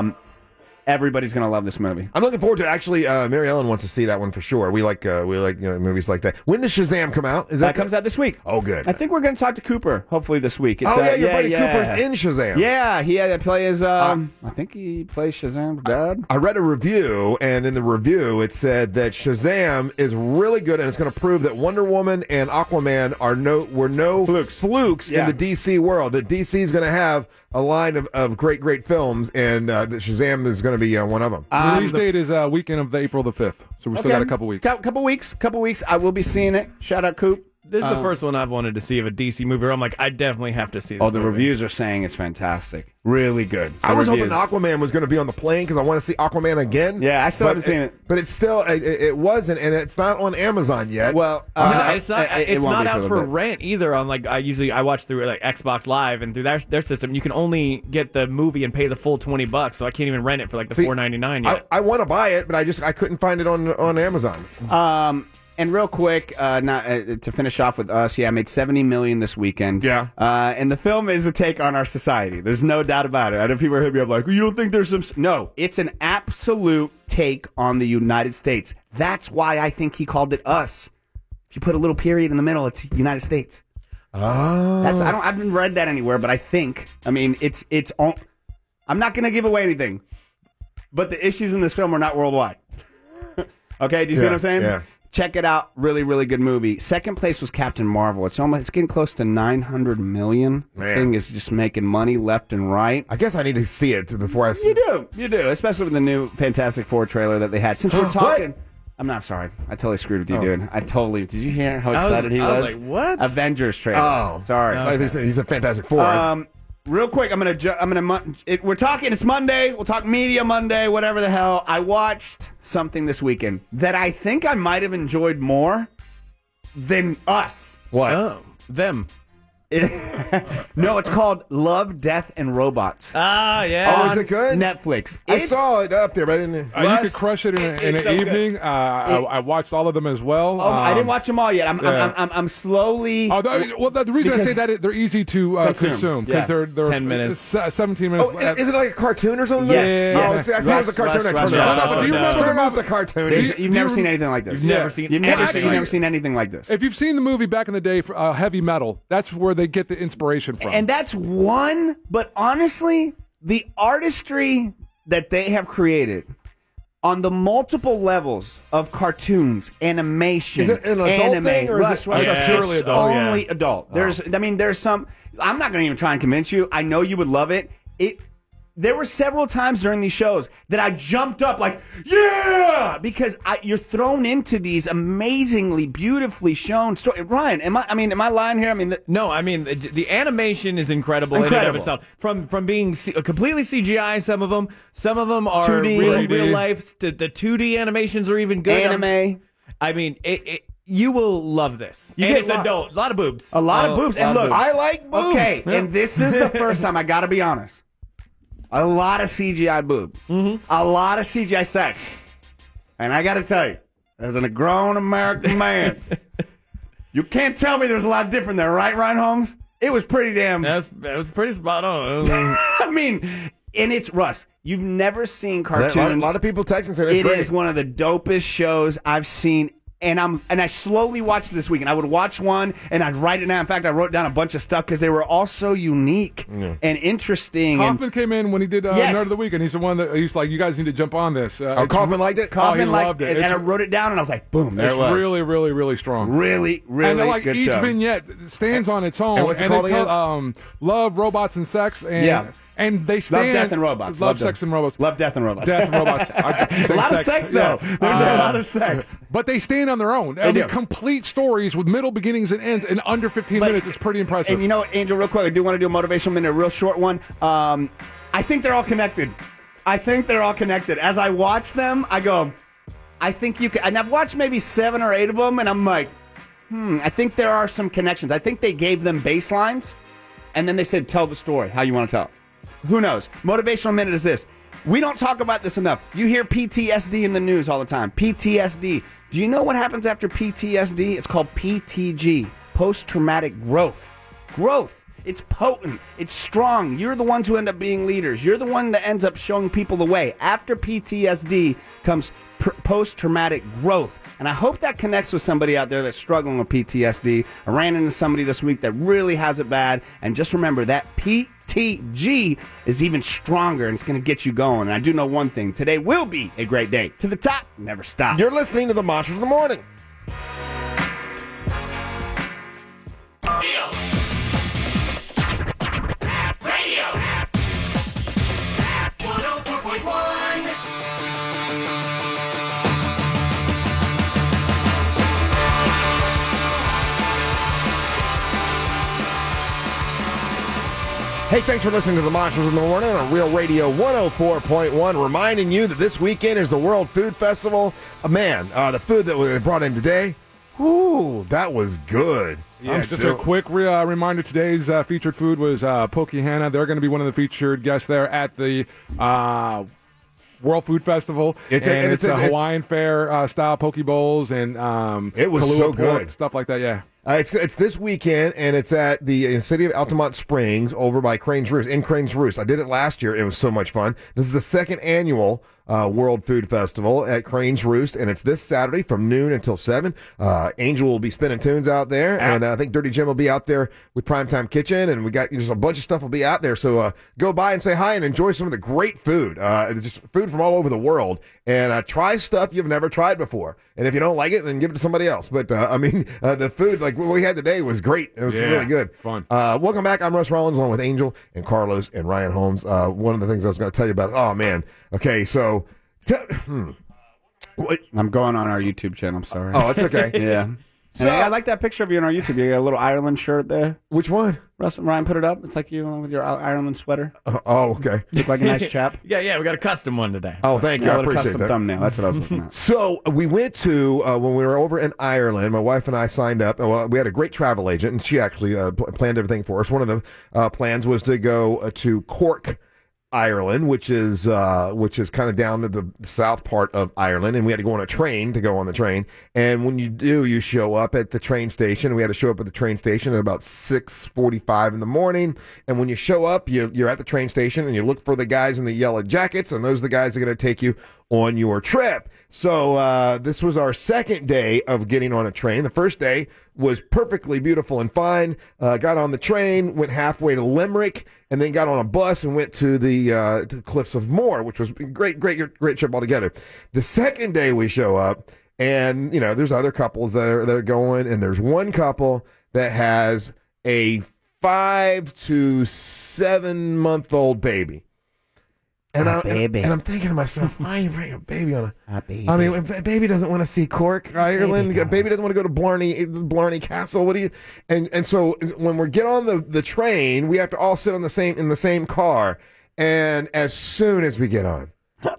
Everybody's going to love this movie. I'm looking forward to it. Actually, Mary Ellen wants to see that one for sure. We like movies like that. When does Shazam come out? That comes out this week. Oh, good. I think we're going to talk to Cooper hopefully this week. Your buddy Cooper's in Shazam. Yeah, he had to play his. I think he plays Shazam's dad. I read a review, and in the review it said that Shazam is really good, and it's going to prove that Wonder Woman and Aquaman were no flukes in the DC world. That DC is going to have a line of great films, and that Shazam is going to be one of them. Release date is weekend of April the 5th, so we still got a couple weeks. Couple weeks. I will be seeing it. Shout out, Coop. This is the first one I've wanted to see of a DC movie where I'm like, I definitely have to see this the movie. reviews are saying it's fantastic. Really good. I was hoping Aquaman was going to be on the plane because I want to see Aquaman again. Yeah, I still haven't seen it. But it's still, it wasn't, and it's not on Amazon yet. Well, it's not out for rent either. On I watch through Xbox Live, and through their system, you can only get the movie and pay the full $20, so I can't even rent it for the $4.99 yet. I want to buy it, but I couldn't find it on Amazon. And real quick, to finish off with Us, I made $70 million this weekend. Yeah. And the film is a take on our society. There's no doubt about it. I know people hit me up like, you don't think there's some... No, it's an absolute take on the United States. That's why I think he called it Us. If you put a little period in the middle, it's United States. Oh. I haven't read that anywhere, but I think, I mean, it's I'm not going to give away anything, but the issues in this film are not worldwide. Okay, do you see what I'm saying? Yeah. Check it out. Really, really good movie. Second place was Captain Marvel. It's getting close to 900 million. Man. Thing is just making money left and right. I guess I need to see it before I see it. You do, especially with the new Fantastic Four trailer that they had. Since we're talking, I'm not sorry. I totally screwed with you, dude. Did you hear how excited he was? I was like, what? Avengers trailer. Oh, sorry. Okay. He's a Fantastic Four. Real quick, we're talking, it's Monday. We'll talk media Monday, whatever the hell. I watched something this weekend that I think I might have enjoyed more than Us. What? Oh, them. No, it's called Love, Death, and Robots. Ah, yeah. Oh, is it good? Netflix. I saw it up there, but I didn't. You could crush it in an evening. I watched all of them as well. I didn't watch them all yet. I'm slowly. The reason I say that they're easy to consume because they're 10 minutes, 17 minutes. Oh, is it like a cartoon or something? Yes. Oh, see, I see it was a cartoon. I turned it off. Do you remember Turn off the cartoon? You've never seen anything like this. You've never seen anything like this. If you've seen the movie back in the day, for Heavy Metal, that's where they get the inspiration from. And that's one, but honestly, the artistry that they have created on the multiple levels of cartoons, animation, is it an adult thing, or is it purely adult? Only adult. There's some. I'm not going to even try and convince you. I know you would love it. There were several times during these shows that I jumped up like, yeah, because you're thrown into these amazingly, beautifully shown stories. Ryan, am I lying here? No, the animation is incredible. In and of itself. From being completely CGI, some of them are 2D, real life. The 2D animations are even good. Anime. You will love this. It's adult. A lot of boobs. A lot of boobs. And look, I like boobs. Okay, and this is the first time, I got to be honest. A lot of CGI boob. Mm-hmm. A lot of CGI sex. And I got to tell you, as a grown American man, you can't tell me there's a lot different there, right, Ryan Holmes? It was pretty damn... That was pretty spot on. And it's, Russ, you've never seen cartoons. A lot of people text and say that's great. It is one of the dopest shows I've seen. And I slowly watched this week, and I would watch one, and I'd write it down. In fact, I wrote down a bunch of stuff because they were all so unique and interesting. Kaufman came in when he did Nerd of the Week, and he's the one that he's like, you guys need to jump on this. Kaufman liked it? Kaufman loved it. And I wrote it down, and I was like, boom, there it was. Really, really, really strong. Really, really and good each show. vignette stands on its own. And what's it called again? Love, Robots, and Sex. And, and they stand... Love, Death, and Robots. Love, Sex, and Robots. Love, Death, and Robots. Death and Robots. I keep saying a lot of sex, though. There's a lot of sex. But they stand on their own. Complete stories with middle, beginnings, and ends in under 15 minutes. It's pretty impressive. And you know what, Angel, real quick, I do want to do a motivational minute, a real short one. I think they're all connected. As I watch them, I go, I think you can... And I've watched maybe 7 or 8 of them, and I'm like, I think there are some connections. I think they gave them baselines, and then they said, tell the story, how you want to tell it. Who knows? Motivational minute is this. We don't talk about this enough. You hear PTSD in the news all the time. PTSD. Do you know what happens after PTSD? It's called PTG, post-traumatic growth. Growth. It's potent. It's strong. You're the ones who end up being leaders. You're the one that ends up showing people the way. After PTSD comes post-traumatic growth. And I hope that connects with somebody out there that's struggling with PTSD. I ran into somebody this week that really has it bad. And just remember that PTG is even stronger, and it's going to get you going. And I do know one thing. Today will be a great day. To the top, never stop. You're listening to the Monsters of the Morning. Hey, thanks for listening to the Monsters in the Morning on Real Radio 104.1. Reminding you that this weekend is the World Food Festival. The food that we brought in today, ooh, that was good. Yeah, a quick reminder, today's featured food was Poke Hannah. They're going to be one of the featured guests there at the World Food Festival. It's a Hawaiian Fare style poke bowls and it was Kahlua so pork, good. stuff like that, yeah. It's this weekend, and it's at the city of Altamont Springs over by Crane's Roost, in Crane's Roost. I did it last year. It was so much fun. This is the second annual World Food Festival at Crane's Roost, and it's this Saturday from noon until 7. Angel will be spinning tunes out there, and I think Dirty Jim will be out there with Primetime Kitchen, and we got just a bunch of stuff will be out there. So go by and say hi and enjoy some of the great food. Just food from all over the world, and try stuff you've never tried before. And if you don't like it, then give it to somebody else. But the food like what we had today was great. It was really good. Fun. Welcome back. I'm Russ Rollins, along with Angel and Carlos and Ryan Holmes. One of the things I was going to tell you about. Oh man. Okay, so. I'm going on our YouTube channel. I'm sorry. Oh, it's okay. Yeah. So, I like that picture of you on our YouTube. You got a little Ireland shirt there. Which one? Russ and Ryan put it up. It's like you with your Ireland sweater. Oh, okay. Look like a nice chap. Yeah, we got a custom one today. Oh, thank you. I appreciate custom that. thumbnail. That's what I was looking at. So we went to, when we were over in Ireland, my wife and I signed up. Well, we had a great travel agent, and she actually planned everything for us. One of the plans was to go to Cork, Ireland, which is kind of down to the south part of Ireland, and we had to go on a train to go on the train. And when you do, you show up at the train station. We had to show up at the train station at about 6:45 in the morning. And when you show up, you're at the train station, and you look for the guys in the yellow jackets, and those are the guys that are going to take you on your trip. So this was our second day of getting on a train. The first day was perfectly beautiful and fine. Got on the train, went halfway to Limerick, and then got on a bus and went to the Cliffs of Moher, which was a great trip altogether. The second day we show up, and there's other couples that are going, and there's one couple that has a 5 to 7 month old baby. And I'm thinking to myself, why are you bringing a baby on a baby? I mean, if a baby doesn't want to see Cork, Ireland, a baby doesn't want to go to Blarney Castle. What do you? And so when we get on the train, we have to all sit in the same car. And as soon as we get on,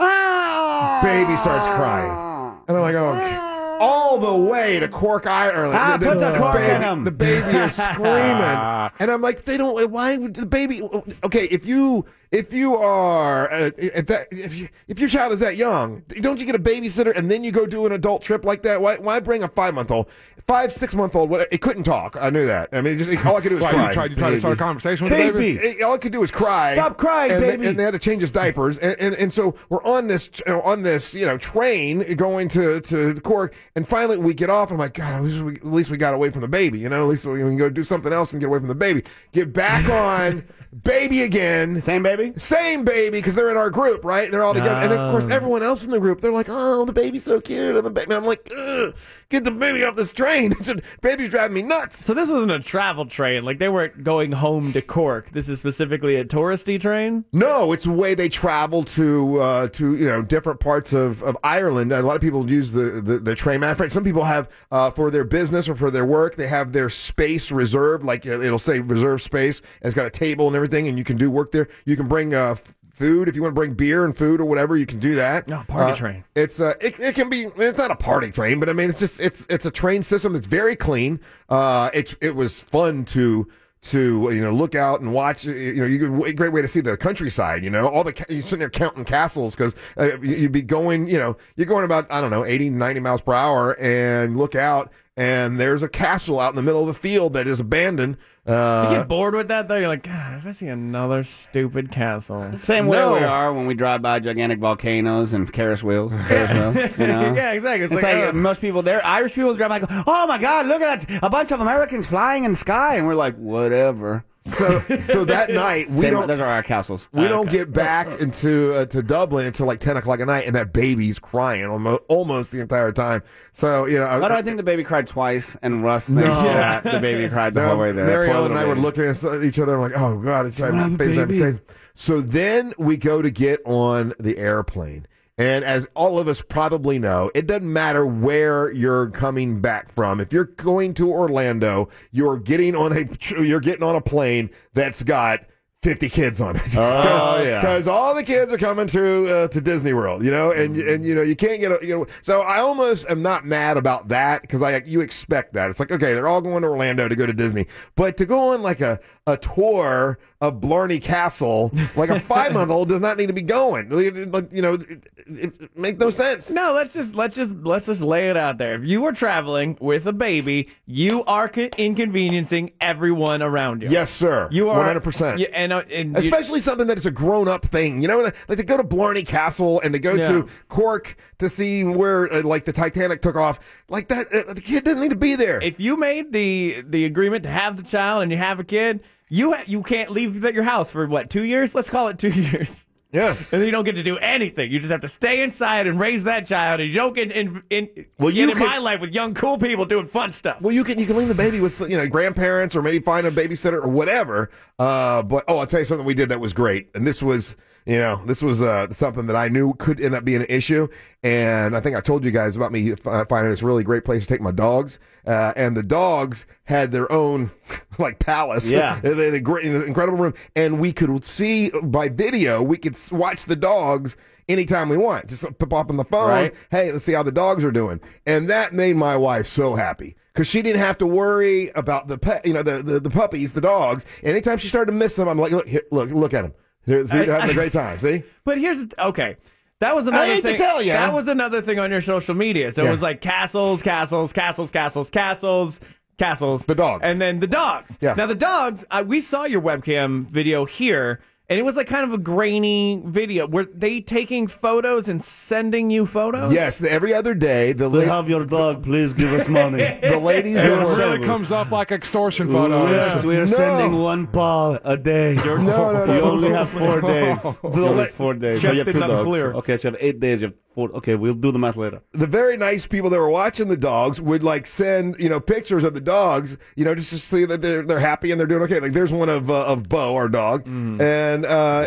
baby starts crying, and I'm like, oh. All the way to Cork, Ireland. Put the cork in him. The baby is screaming, and I'm like, they don't. Why would the baby? Okay, if you are if your child is that young, don't you get a babysitter and then you go do an adult trip like that? Why bring a 5-month-old? 5-6 month old, it couldn't talk. I knew that. I mean, all I could do was cry. You tried to start a conversation with the baby? All I could do was cry. Stop crying, baby. And they had to change his diapers. And so we're on this train going to Cork, and finally we get off. And I'm like, God, at least we got away from the baby. At least we can go do something else and get away from the baby. Get back on. Baby again. Same baby? Same baby, because they're in our group, right? They're all together. And of course, everyone else in the group, they're like, oh, the baby's so cute. And the baby. I'm like, get the baby off this train. Baby's driving me nuts. So this wasn't a travel train. Like, they weren't going home to Cork. This is specifically a touristy train? No, it's the way they travel to different parts of Ireland. A lot of people use the train. Matter of fact, some people have, for their business or for their work, they have their space reserved. Like, it'll say reserved space, and it's got a table and everything, and you can do work there. You can bring food if you want to bring beer and food or whatever. You can do that. No, party train. It's it can be. It's not a party train, but I mean, it's a train system that's very clean. It was fun to look out and watch. A great way to see the countryside. All you're sitting there counting castles, because you'd be going. You're going about 80, 90 miles per hour, and look out, and there's a castle out in the middle of the field that is abandoned. You get bored with that, though? You're like, God, if I see another stupid castle. Same way we are when we drive by gigantic volcanoes and Ferris wheels. Yeah, exactly. It's like most people there, Irish people drive by, go, oh my God, look at that, a bunch of Americans flying in the sky, and we're like, whatever. So that night those are our castles. We don't get back into to Dublin until like 10 o'clock at night, and that baby's crying almost the entire time. So why do I think the baby cried twice, and Russ thinks that the baby cried the whole way there? Marielle and I were looking at each other. I'm like, oh God, it's driving me crazy. So then we go to get on the airplane. And as all of us probably know, it doesn't matter where you're coming back from. If you're going to Orlando, you're getting on a plane that's got 50 kids on it. Because all the kids are coming to Disney World, and you can't get so I almost am not mad about that, because you expect that. It's like, okay, they're all going to Orlando to go to Disney, but to go on like a a tour of Blarney Castle. Like a 5-month-old does not need to be going. It makes no sense. No, let's just lay it out there. If you were traveling with a baby, you are inconveniencing everyone around you. Yes, sir. You are 100%. And especially something that is a grown-up thing. Like to go to Blarney Castle and to go to Cork to see where like the Titanic took off. Like that, the kid doesn't need to be there. If you made the agreement to have the child and you have a kid, you can't leave your house for what, 2 years? Let's call it 2 years. Yeah. And then you don't get to do anything. You just have to stay inside and raise that child. And you don't get in my life with young, cool people doing fun stuff. Well, you can leave the baby with grandparents or maybe find a babysitter or whatever. But I'll tell you something we did that was great. And this was something that I knew could end up being an issue. And I think I told you guys about me finding this really great place to take my dogs. And the dogs had their own like palace. Yeah. They had a great, incredible room. And we could see by video, we could watch the dogs anytime we want. Just pop up on the phone. Right. Hey, let's see how the dogs are doing. And that made my wife so happy. Because she didn't have to worry about the pet, the puppies, the dogs. Anytime she started to miss them, I'm like, look at them. They're having a great time. See? But okay. That was another thing. To tell you. That was another thing on your social media. So it was like castles. The dogs. And then the dogs. Yeah. Now the dogs, we saw your webcam video here, and it was like kind of a grainy video. Were they taking photos and sending you photos? Yes, every other day. We have your dog. Please give us money. The ladies that It were really comes off like extortion photos. Yes, we are sending one paw a day. No. You only have 4 days. Only 4 days. Check So you have did 2 not dogs. clear. Okay, so you have 8 days. You have 4. Okay, we'll do the math later. The very nice people that were watching the dogs would like send pictures of the dogs, just to see that they're happy and they're doing okay. Like there's one of Bo, our dog, and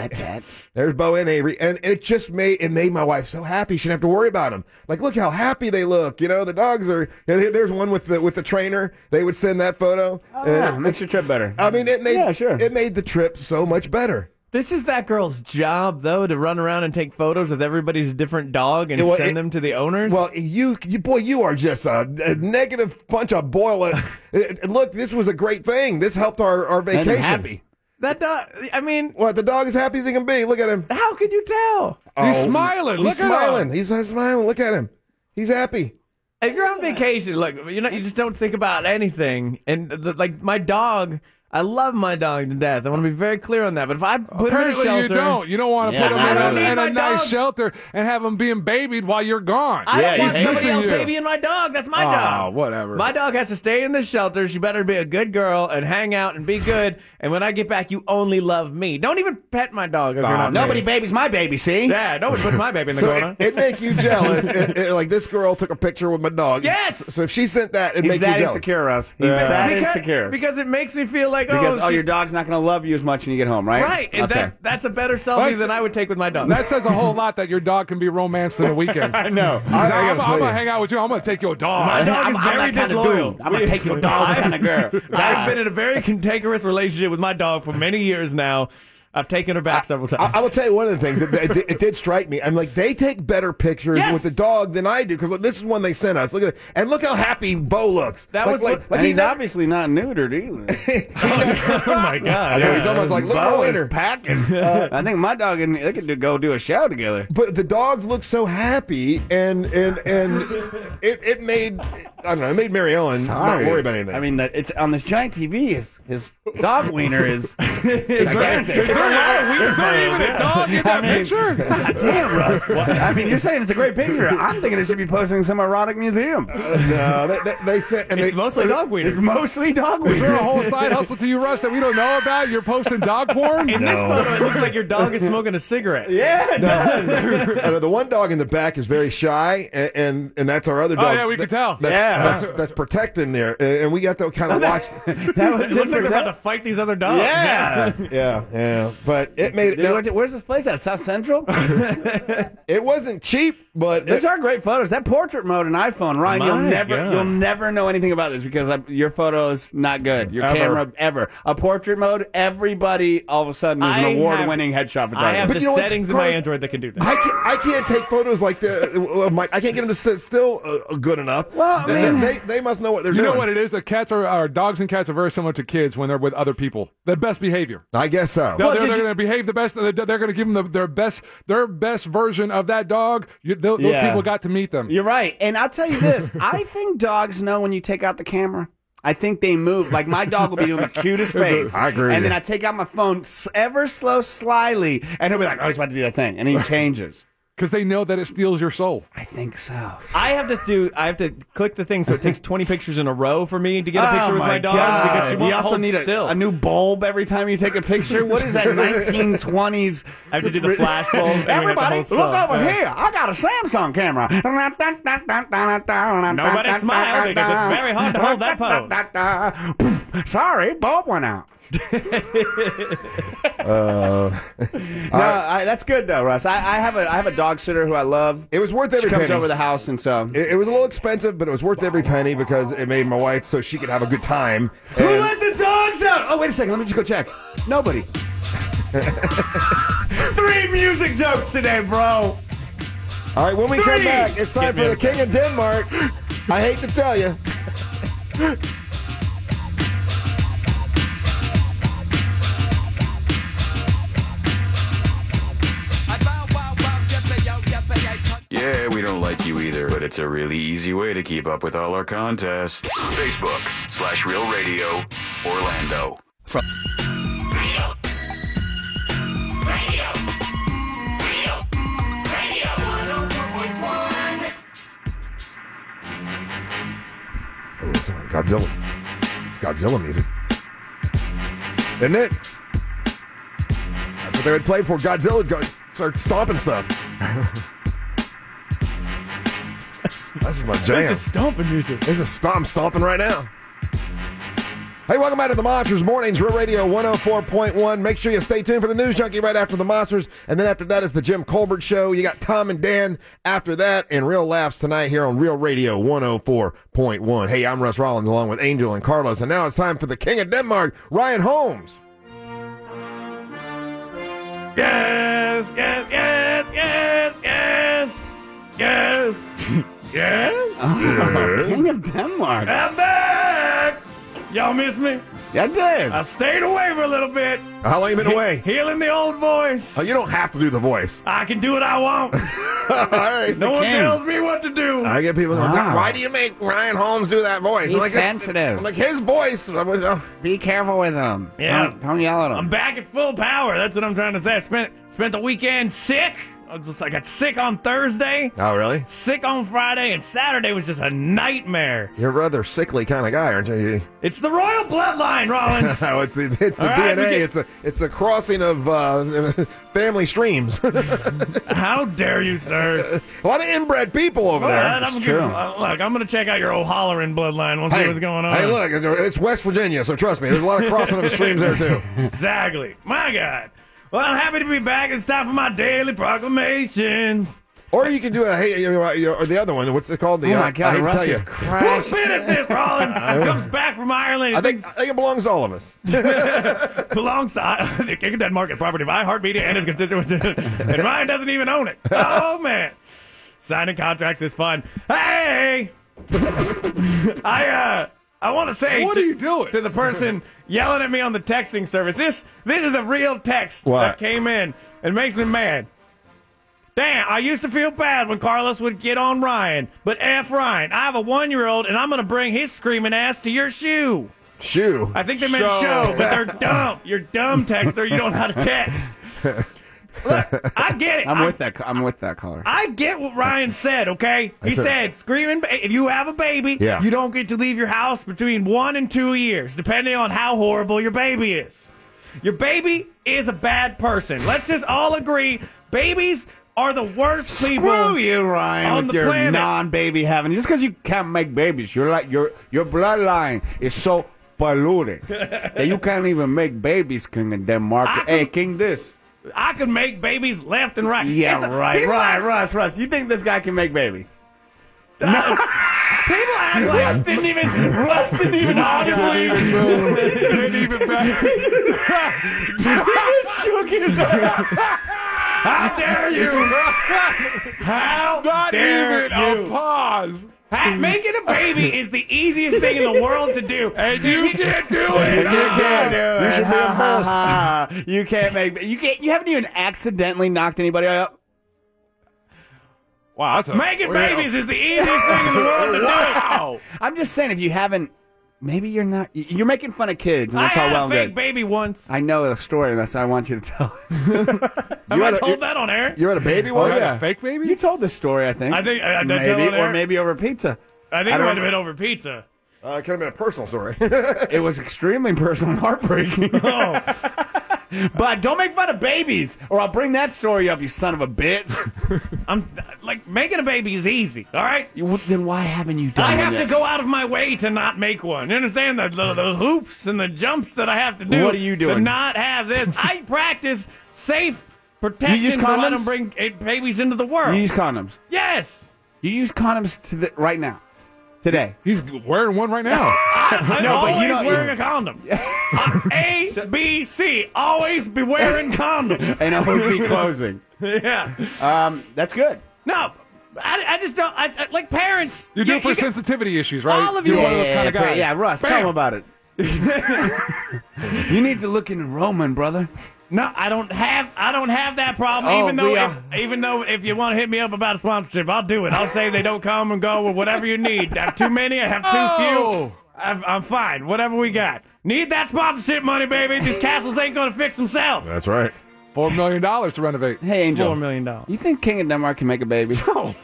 there's Bo and Avery, and it made my wife so happy. She didn't have to worry about them. Like look how happy they look. The dogs are. There's one with the trainer. They would send that photo. Makes your trip better. I mean, it made sure. It made the trip so much better. This is that girl's job, though, to run around and take photos with everybody's different dog and send them to the owners. Well, you are just a negative bunch of boil. Look, this was a great thing. This helped our vacation. And happy. That dog, I mean... What, the dog is happy as he can be. Look at him. How could you tell? He's smiling. Look at him. He's smiling. Look at him. He's happy. If you're on vacation, look, you just don't think about anything. And, my dog... I love my dog to death. I want to be very clear on that. But if I put him in a shelter... you don't. You don't want to put him in a nice shelter and have him being babied while you're gone. I don't want somebody else babying my dog. That's my job. Whatever. My dog has to stay in the shelter. She better be a good girl and hang out and be good. And when I get back, you only love me. Don't even pet my dog if you're not Nobody married. babies my baby, see? Yeah, nobody puts my baby in the corner. It make you jealous. Like this girl took a picture with my dog. Yes! So if she sent that, it He's makes you that jealous. insecure, Russ. He's that insecure. Because it makes me feel like, your dog's not going to love you as much when you get home, right? Right, and Okay. that's a better selfie than I would take with my dog. That says a whole lot that your dog can be romanced in a weekend. I know. I'm going to hang out with you. I'm going to take your dog. My dog is very disloyal. I'm going to take your dog kind of girl. I've been in a very cantankerous relationship with my dog for many years now. I've taken her back several times. I will tell you one of the things that it did strike me. I'm like, they take better pictures with the dog than I do because this is one they sent us. Look at it, and look how happy Bo looks. He's obviously not neutered either. Oh my God! I know, he's almost like little Bo winter. is packing. I think my dog and they could go do a show together. But the dogs look so happy, and it made it made Mary Ellen not worry about anything. I mean, it's on this giant TV. His dog wiener is gigantic. Is there even a dog in that picture? God damn, Russ. I mean, you're saying it's a great picture. I'm thinking it should be posting in some erotic museum. No, they said it's mostly dog wieners. It's mostly dog wieners. Is there a whole side hustle to you, Russ, that we don't know about? You're posting dog porn? In this photo, it looks like your dog is smoking a cigarette. Yeah, it does. The one dog in the back is very shy, and that's our other dog. Oh, yeah, we can tell. That's protecting there, and we got to kind of watch. It looks like they're about to fight these other dogs. Yeah. But it made Where's this place at? South Central? It wasn't cheap. But those are great photos. That portrait mode in iPhone, Ryan, My you'll never know anything about this because your photo is not good. Your camera ever. A portrait mode, everybody all of a sudden is an award-winning headshot photographer. I have But the you know what's settings in my gross? Android that can do that. I can't take photos like I can't get them to sit still good enough. Well, I mean, they must know what they're You doing. know what it is? Dogs and cats are very similar to kids when they're with other people. The best behavior. I guess so. They're going to behave the best. They're going to give them their best version of that dog. Those people got to meet them. You're right. And I'll tell you this. I think dogs know when you take out the camera. I think they move. Like, my dog will be doing the cutest face. I agree with And then you. I take out my phone ever slyly, and he'll be like, oh, he's about to do that thing. And he changes. Because they know that it steals your soul. I think so. I have to click the thing so it takes 20 pictures in a row for me to get a picture with my dog because she You won't also hold need still. a new bulb every time you take a picture. What is that, 1920s? I have to do the flash bulb. and we have to Everybody, hold look still. over here. I got a Samsung camera. Nobody smile because it's very hard to hold that pose. Sorry, bulb went out. That's good though, Russ. I have a dog sitter who I love. It was worth every She comes penny. over the house, and so It was a little expensive, but it was worth every penny because it made my wife so she could have a good time. who And- let the dogs out? Oh, wait a second. Let me just go check. Nobody. 3 music jokes today, bro. All right, when we come 3. back, it's time for the King of Denmark. I hate to tell you. Yeah, we don't like you either, but it's a really easy way to keep up with all our contests. Facebook/Real Radio Orlando. Oh, it's Godzilla. It's Godzilla music. Isn't it? That's what they would play for. Godzilla would go start stomping stuff. This is my jam. This is stomping music. This is stomping right now. Hey, welcome back to the Monsters Mornings, Real Radio 104.1. Make sure you stay tuned for the News Junkie right after the Monsters. And then after that is the Jim Colbert Show. You got Tom and Dan after that and Real Laughs tonight here on Real Radio 104.1. Hey, I'm Russ Rollins along with Angel and Carlos. And now it's time for the King of Denmark, Ryan Holmes. Yes, yes, yes, yes, yes, yes, yes. Oh, King of Denmark. I'm back. Y'all miss me? Yeah, I did. I stayed away for a little bit. How long you been away? Healing the old voice. Oh, you don't have to do the voice. I can do what I want. All right. No one tells me what to do. I get people going, Wow. why do you make Ryan Holmes do that voice? He's I'm like, sensitive. I'm like, his voice. Be careful with him. Yeah. Don't yell at him. I'm back at full power. That's what I'm trying to say. I spent the weekend sick. I got sick on Thursday, Oh, really? sick on Friday, and Saturday was just a nightmare. You're a rather sickly kind of guy, aren't you? It's the royal bloodline, Rollins. No, it's the All right, DNA. It's a crossing of family streams. How dare you, sir? A lot of inbred people over there. Look, I'm going to check out your old hollering bloodline. We'll see what's going on. Hey, look, it's West Virginia, so trust me, there's a lot of crossing of streams there too. Exactly. My God. Well, I'm happy to be back. It's time for my daily proclamations. Or you can do or the other one. What's it called? The, Oh my God, I hate to Russ tell you. is crashing. Whose bit is this, Rollins? Comes back from Ireland. I think it belongs to all of us. Belongs to the King of Denmark and property of iHeartMedia and his constituents. And Ryan doesn't even own it. Oh, man. Signing contracts is fun. Hey! I want to say What are you doing? to the person yelling at me on the texting service, this is a real text What? that came in. It makes me mad. Damn, I used to feel bad when Carlos would get on Ryan, but F Ryan. I have a 1-year-old, and I'm going to bring his screaming ass to your shoe. Shoe. I think they meant show, but they're dumb. You're dumb, texter. You don't know how to text. Look, I get it. I'm with that caller. I get what Ryan said, okay? He said, screaming, if you have a baby, Yeah. you don't get to leave your house between 1 and 2 years, depending on how horrible your baby is. Your baby is a bad person. Let's just all agree, babies are the worst people. Screw you, Ryan, on with the your planet. non-baby having. Just because you can't make babies, you're like your bloodline is so polluted that you can't even make babies, King of Denmark. Hey, King this. I can make babies left and right. Yeah, right. People Russ, you think this guy can make baby? People act like Russ didn't even audibly move. Didn't even back. How dare you? How Not dare even you? a pause. Making a baby is the easiest thing in the world to do. And you can't do it. You can't do it. You should be embarrassed. You can't make. You haven't even accidentally knocked anybody up. Wow, that's Making babies is the easiest thing in the world to do. Wow. I'm just saying, if you haven't, maybe you're not. You're making fun of kids, and I that's all had well a and fake good. baby once. I know the story, and that's why I want you to tell. Have I told that on air? You had a baby once? A fake baby? You told this story, I think. I think I did tell maybe, on air. or maybe over pizza. I think it might have been over pizza. It could have been a personal story. It was extremely personal and heartbreaking. But don't make fun of babies, or I'll bring that story up, you son of a bitch. I'm like, making a baby is easy, all right? Then why haven't you done I it have yet? to go out of my way to not make one. You understand the hoops and the jumps that I have to do? What are you doing? To not have this? I practice safe protection You use so I condoms? don't bring babies into the world. You use condoms. Yes. You use condoms right now. Today. He's wearing one right now. I'm No, but always you don't- wearing a condom. A, B, C. Always be wearing condoms. And always be closing. Yeah. That's good. No, I just don't. I like parents. You do it for got- sensitivity issues, right? All of You're you- one of those kind of guys. Yeah, Russ, tell him about it. You need to look into Roman, brother. No, I don't have that problem. Oh, even though if you want to hit me up about a sponsorship, I'll do it. I'll say they don't come and go or whatever you need. I have too many. I have too few. I'm fine. Whatever we got. Need that sponsorship money, baby. These castles ain't gonna fix themselves. That's right. $4 million to renovate. Hey, Angel. $4 million. You think King of Denmark can make a baby? I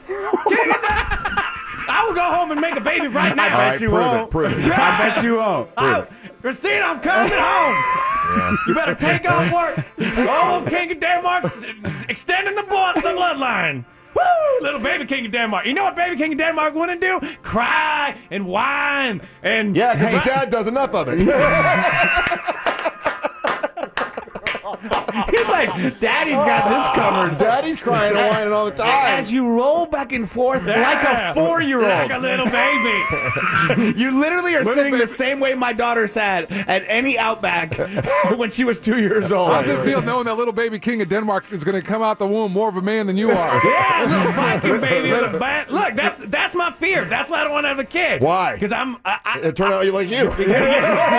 will go home and make a baby right now. I bet you won't. Prove it. I bet you won't. Christina, I'm coming home. You better take off work. Oh, King of Denmark's extending the bloodline. Woo! Little baby King of Denmark. You know what baby King of Denmark wouldn't do? Cry and whine and... Yeah, because his dad does enough of it. He's like, Daddy's got this covered. Daddy's crying and whining all the time. As you roll back and forth like a 4-year-old. Like a little baby. You literally are Little sitting baby. the same way my daughter sat at any Outback when she was 2 years old. How does it feel knowing that little baby King of Denmark is going to come out the womb more of a man than you are? Yeah, little Viking baby. Look, that's my fear. That's why I don't want to have a kid. Why? Because It turned out you like you. we get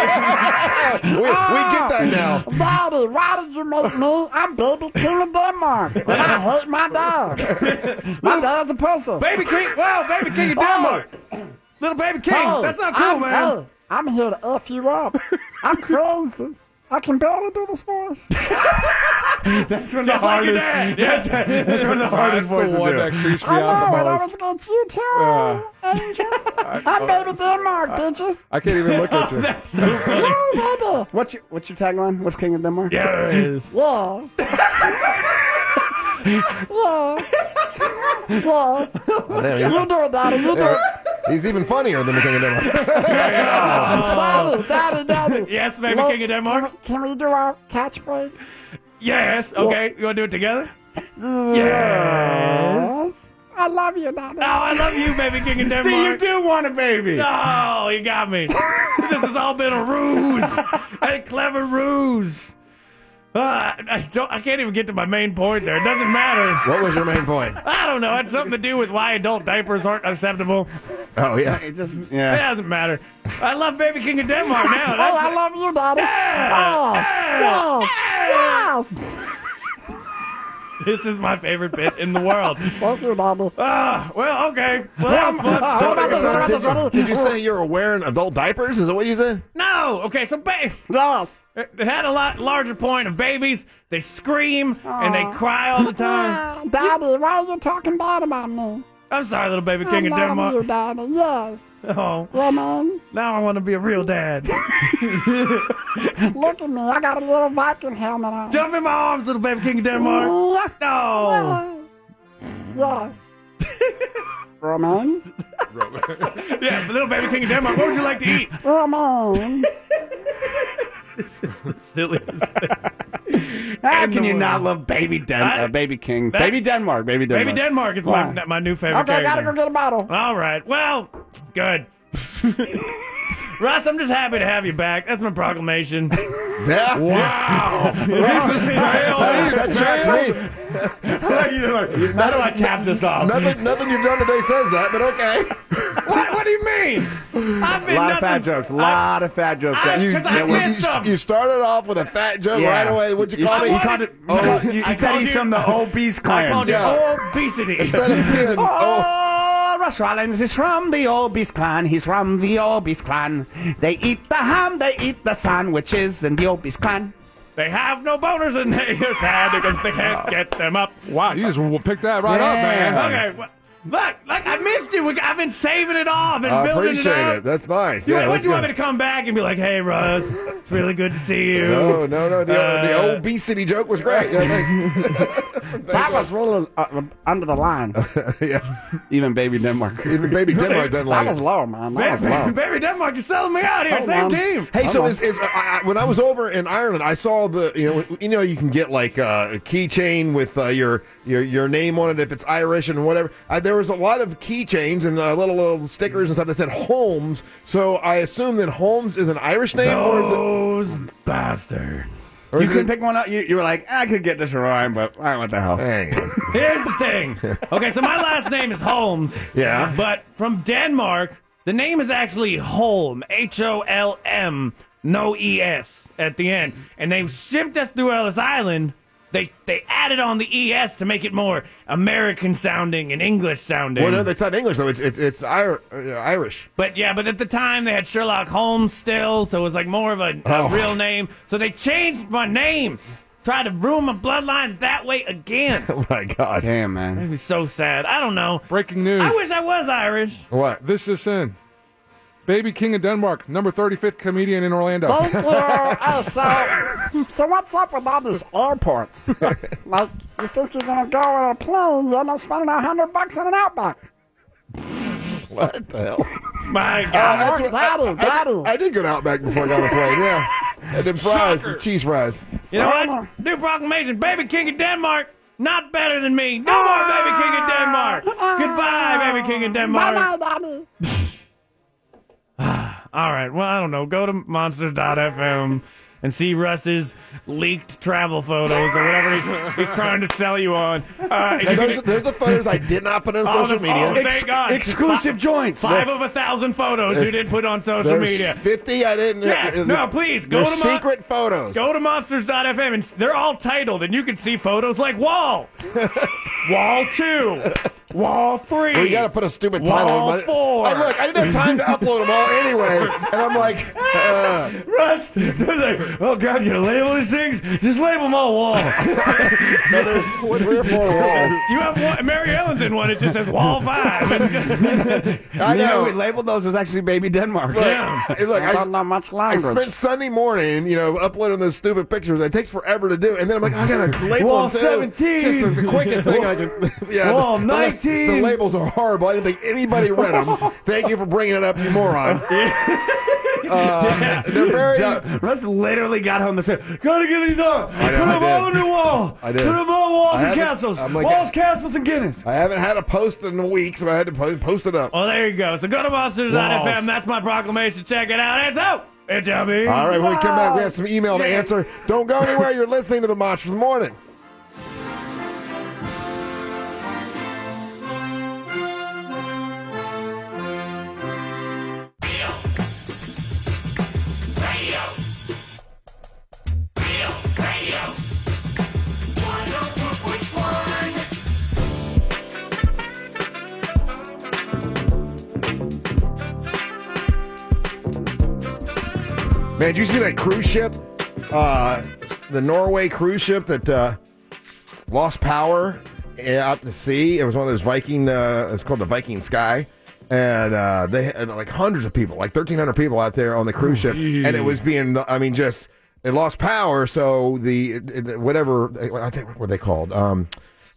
that now. Daddy, why did you make me? I'm baby King of Denmark. And I hate my dad. My dad's a pussy. Baby King of Denmark. Little baby King. Hey, That's not cool, man. Hey, I'm here to F you up. I'm crazy. I can barely do this voice. That's one of the Just like your hardest. dad. Yeah. That's one of the hardest voices the one to that do. creeps me I out know, and I the was most. against you too, Angel. I'm baby Denmark, bitches. I can't even look at you. That's so funny. Oh, baby. What's your tagline? What's King of Denmark? Yes. Yes. Yes. Yes. You do it, Daddy. You do it. He's even funnier than the King of Denmark. Daddy. Yes, baby Look, King of Denmark. Can we do our catchphrase? Yes. Okay. You want to do it together? Yes. I love you, Daddy. Oh, I love you, baby King of Denmark. See, you do want a baby. Oh, you got me. This has all been a ruse. A clever ruse. I can't even get to my main point there. It doesn't matter. What was your main point? I don't know. It had something to do with why adult diapers aren't acceptable. Oh, yeah. It just, It yeah. doesn't matter. I love baby King of Denmark now. Oh, I love you, Daddy. Yes. This is my favorite bit in the world. Thank you, Daddy. Well, okay. Well, that was fun. What about this? What about this? Did you say you were wearing adult diapers? Is that what you said? No. Okay, so Yes. it had a lot larger point of babies. They scream and they cry all the time. Daddy, why are you talking bad about me? I'm sorry, little baby King I of love Denmark. you, Daddy. Yes. Oh, Roman, now I want to be a real dad. look at me. I got a little Viking helmet on. Jump in my arms, little baby King of Denmark. Oh. Yes. Roman. Yeah, little baby King of Denmark, what would you like to eat? Roman. This is the silliest thing. How can you not love Baby King? Baby Denmark. Baby Denmark is my new favorite Okay, I gotta go get a bottle. All right. Well, good. Russ, I'm just happy to have you back. That's my proclamation. Yeah. Wow. That tracks me. How do I cap this off? Nothing you've done today says that, but okay. What do you mean? I've been A lot of fat jokes. You started off with a fat joke right away. What'd you call me? You said he's from the obese clan. I called you obesity. Instead of being Russ Rollins is from the obese clan. He's from the obese clan. They eat the ham, they eat the sandwiches in the obese clan. They have no boners and they are sad because they can't get them up. Wow, you just picked that right up, man. Okay, look, I missed you. I've been saving it off and building it up. Appreciate it. That's nice. What do you want me to come back and be like, hey, Russ, it's really good to see you? No. The obesity joke was great. That was really under the line. Yeah. Even Baby Denmark. Even Baby Denmark doesn't like it. That was low, man. That was low. Baby Denmark, you're selling me out here. Same team. Hey, so when I was over in Ireland, I saw you can get like a keychain with your name on it if it's Irish and whatever. There was a lot of keychains and little stickers and stuff that said Holmes. So I assume that Holmes is an Irish name. Those bastards. You couldn't pick one up. You were like, I could get this right, but what the hell? Hang on. Here's the thing. Okay, so my last name is Holmes. Yeah. But from Denmark, the name is actually Holm. Holm. No ES at the end. And they shipped us through Ellis Island. They added on the ES to make it more American sounding and English sounding. Well, no, that's not English though. It's Irish. But at the time they had Sherlock Holmes still, so it was like more of a real name. So they changed my name, tried to ruin my bloodline that way again. Oh my God! Damn, man, makes me so sad. I don't know. Breaking news. I wish I was Irish. What? This is in. Baby King of Denmark, number 35th comedian in Orlando. Thank you. So what's up with all these airports? Like, you think you're going to go on a plane, you end up spending $100 on an Outback. What the hell? My God. Daddy. I did go to Outback before I got on a plane, yeah. And then fries, cheese fries. You know what? New proclamation, Baby King of Denmark. Not better than me. No more Baby King of Denmark. Goodbye, Baby King of Denmark. Bye-bye, Daddy. All right. Well, I don't know. Go to monsters.fm and see Russ's leaked travel photos or whatever he's trying to sell you on. There's the photos I did not put on social media. Oh, thank God. Exclusive joints. 5 of 1,000 photos you didn't put on social media. 50 I didn't. Yeah, no, please go to secret photos. Go to monsters.fm and they're all titled, and you can see photos like Wall, Wall 2. Wall 3. Well, you got to put a stupid title on it. Wall 4. Look, I didn't have time to upload them all anyway. And I'm like, Russ, like, oh, God, you got to label these things? Just label them all Wall. No, there's 3 or 4 walls. You have one. Mary Ellen's in one. It just says Wall 5. I know. We labeled those as actually Baby Denmark. Look, not much language. I spent Sunday morning, uploading those stupid pictures. It takes forever to do. And then I'm like, I got to label Wall them too. 17. Just the quickest thing I can. Yeah, Wall 19. The labels are horrible. I didn't think anybody read them. Thank you for bringing it up, you moron. They're very. Russ literally got home and said, "Gotta get these on. Put them all on the wall. I did. Put them on walls and castles. Walls, castles, and Guinness." I haven't had a post in a week, so I had to post it up. Well, there you go. So go to monsters.fm. That's my proclamation. Check it out. It's out. It's LB. All right, when we come back, we have some email to answer. Don't go anywhere. You're listening to the Monsters of the Morning. Man, did you see that cruise ship? The Norway cruise ship that lost power out to sea. It was one of those Viking, it's called the Viking Sky. And they had like hundreds of people, like 1,300 people out there on the cruise ship. And it was being, it lost power. So whatever, I think, what were they called?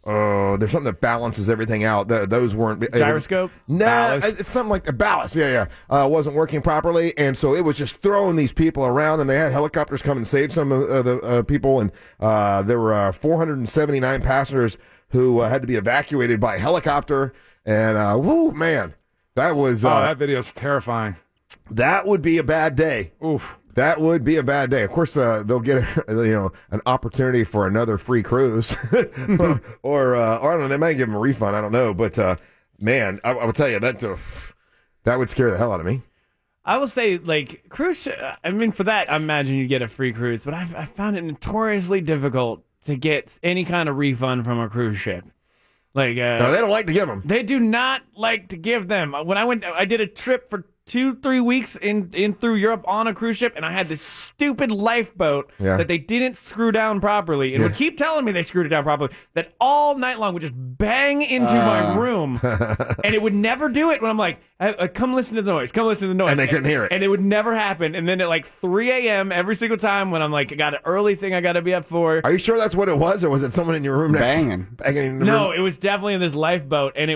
there's something that balances everything out. Those weren't Gyroscope? Nah, Ballast? it's something like a ballast. Yeah. Wasn't working properly, and so it was just throwing these people around. And they had helicopters come and save some of the people. And there were 479 passengers who had to be evacuated by helicopter. And whoo, man, that was that video's terrifying. That would be a bad day. Oof. That would be a bad day. Of course, they'll get an opportunity for another free cruise, or I don't know. They might give them a refund. I don't know, but man, I will tell you that would scare the hell out of me. I will say, like, cruise. I mean, for that, I imagine you'd get a free cruise, but I found it notoriously difficult to get any kind of refund from a cruise ship. Like, no, they don't like to give them. They do not like to give them. When I did a trip for 2-3 weeks in through Europe on a cruise ship, and I had this stupid lifeboat that they didn't screw down properly, and would keep telling me they screwed it down properly, that all night long would just bang into my room, and it would never do it when I'm like, come listen to the noise, and they couldn't hear it, and it would never happen. And then at like 3 a.m. every single time when I'm like, I got an early thing I got to be up for. Are you sure that's what it was, or was it someone in your room banging in the No, room? it was definitely in this lifeboat, and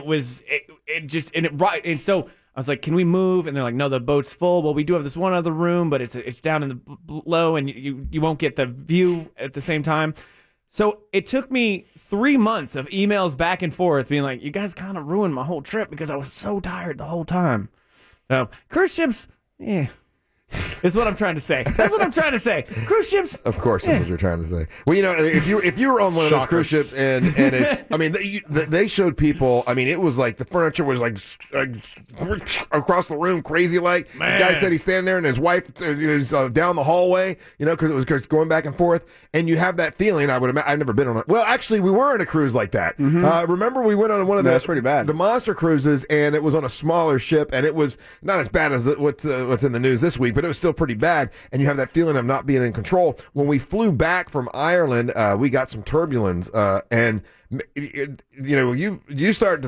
and so I was like, can we move? And they're like, no, the boat's full. Well, we do have this one other room, but it's down in the below, and you won't get the view at the same time. So it took me 3 months of emails back and forth being like, you guys kind of ruined my whole trip because I was so tired the whole time. So cruise ships, is what I'm trying to say. That's what I'm trying to say. Cruise ships. Of course, that's what you're trying to say. Well, if you were on one of those cruise ships and it's, I mean, they showed people. I mean, it was like the furniture was like across the room, crazy. Like the guy said, he's standing there and his wife is down the hallway. Because it was going back and forth, and you have that feeling. I would imagine. I've never been on it. Well, actually, we were on a cruise like that. Remember, we went on one of the. That's pretty bad. The monster cruises, and it was on a smaller ship, and it was not as bad as what's in the news this week, but it was still pretty bad, and you have that feeling of not being in control. When we flew back from Ireland, we got some turbulence, and you start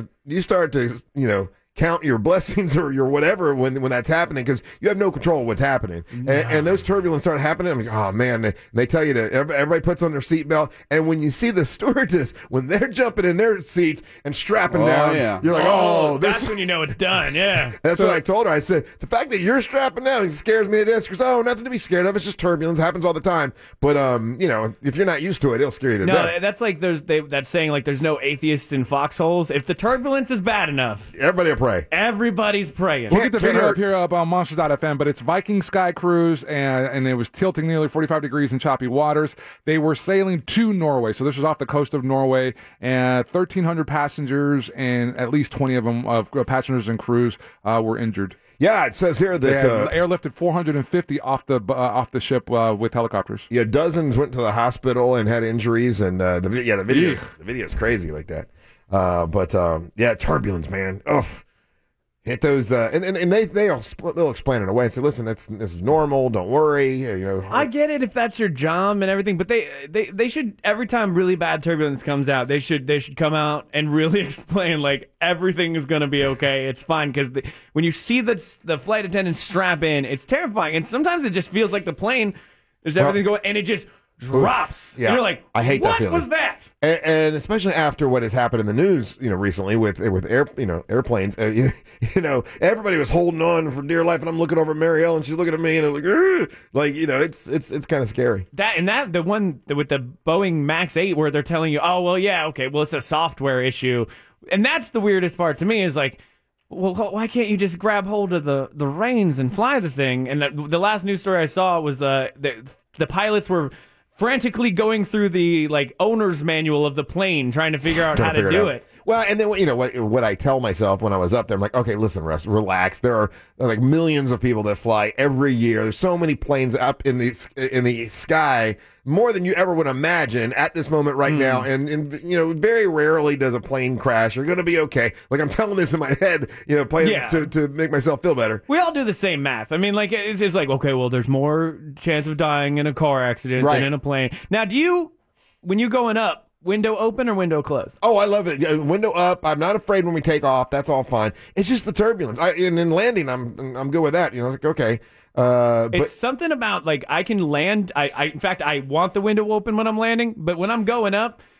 to count your blessings or your whatever when that's happening, because you have no control of what's happening. And those turbulence start happening. I'm like, oh man, they tell you to, everybody puts on their seatbelt, and when you see the stewardess, when they're jumping in their seats and strapping down, you're like, that's when you know it's done. Yeah. That's what I told her. I said, the fact that you're strapping down, it scares me to death. She goes, nothing to be scared of. It's just turbulence. It happens all the time. But, if you're not used to it, it'll scare you to death. No, that's like that's saying like there's no atheists in foxholes. If the turbulence is bad enough, everybody will pray. Everybody's praying. We'll get the video up here up on Monsters.fm, but it's Viking Sky Cruise, and it was tilting nearly 45 degrees in choppy waters. They were sailing to Norway, so this was off the coast of Norway, and 1,300 passengers, and at least 20 of them, passengers and crews, were injured. Yeah, it says here that airlifted 450 off the ship with helicopters. Yeah, dozens went to the hospital and had injuries, and the video is crazy like that. But turbulence, man. Ugh. Hit those, and they'll explain it away and say, listen, this is normal. Don't worry. I get it if that's your job and everything, but they should, every time really bad turbulence comes out, they should come out and really explain like everything is going to be okay. It's fine, because when you see the flight attendants strap in, it's terrifying, and sometimes it just feels like the plane, there's everything going, and it just drops. Yeah. And you're like, I hate that feeling. What was that? And especially after what has happened in the news, recently with airplanes, everybody was holding on for dear life, and I'm looking over at Marielle, and she's looking at me, and I'm like, it's kind of scary. The one with the Boeing Max 8 where they're telling you, oh well, yeah, okay, well it's a software issue, and that's the weirdest part to me is like, well, why can't you just grab hold of the reins and fly the thing? And the last news story I saw was the pilots were frantically going through the owner's manual of the plane, trying to figure out how to do it. Well, and then what I tell myself when I was up there, I'm like, okay, listen, Russ, relax. There are like millions of people that fly every year. There's so many planes up in the sky, more than you ever would imagine at this moment right now. And very rarely does a plane crash. You're going to be okay. Like, I'm telling this in my head, playing to make myself feel better. We all do the same math. I mean, like, it's just like, okay, well, there's more chance of dying in a car accident than in a plane. Now, when you're going up, window open or window closed? Oh, I love it. Window up. I'm not afraid when we take off. That's all fine. It's just the turbulence. And in landing, I'm good with that. Like, okay. It's something about like I can land. In fact, I want the window open when I'm landing, but when I'm going up,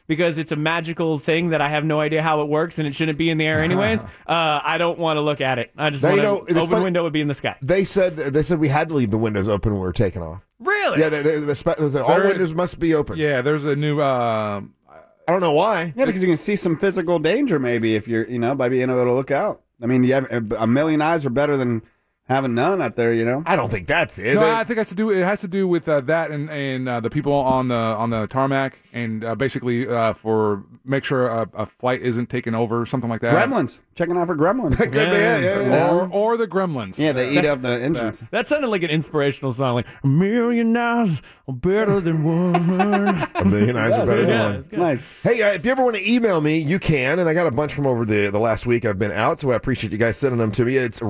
because it's a magical thing that I have no idea how it works and it shouldn't be in the air anyways, I don't want to look at it. I just Now, want to open window would be in the sky. They said we had to leave the windows open when we were taking off. Really? Yeah, all windows must be open. Yeah, there's a new. I don't know why. Yeah, because you can see some physical danger maybe if you're, by being able to look out. I mean, you have a million eyes are better than having none out there, I don't think that's it. No, I think it has to do with that and the people on the tarmac and basically for make sure a flight isn't taken over, something like that. Gremlins, checking out for gremlins. Could be it, yeah. Or the gremlins. Yeah, they eat up the engines. That sounded like an inspirational song, like a million eyes are better than one. A million eyes are better than one. Nice. Hey, if you ever want to email me, you can, and I got a bunch from over the last week I've been out, so I appreciate you guys sending them to me. It's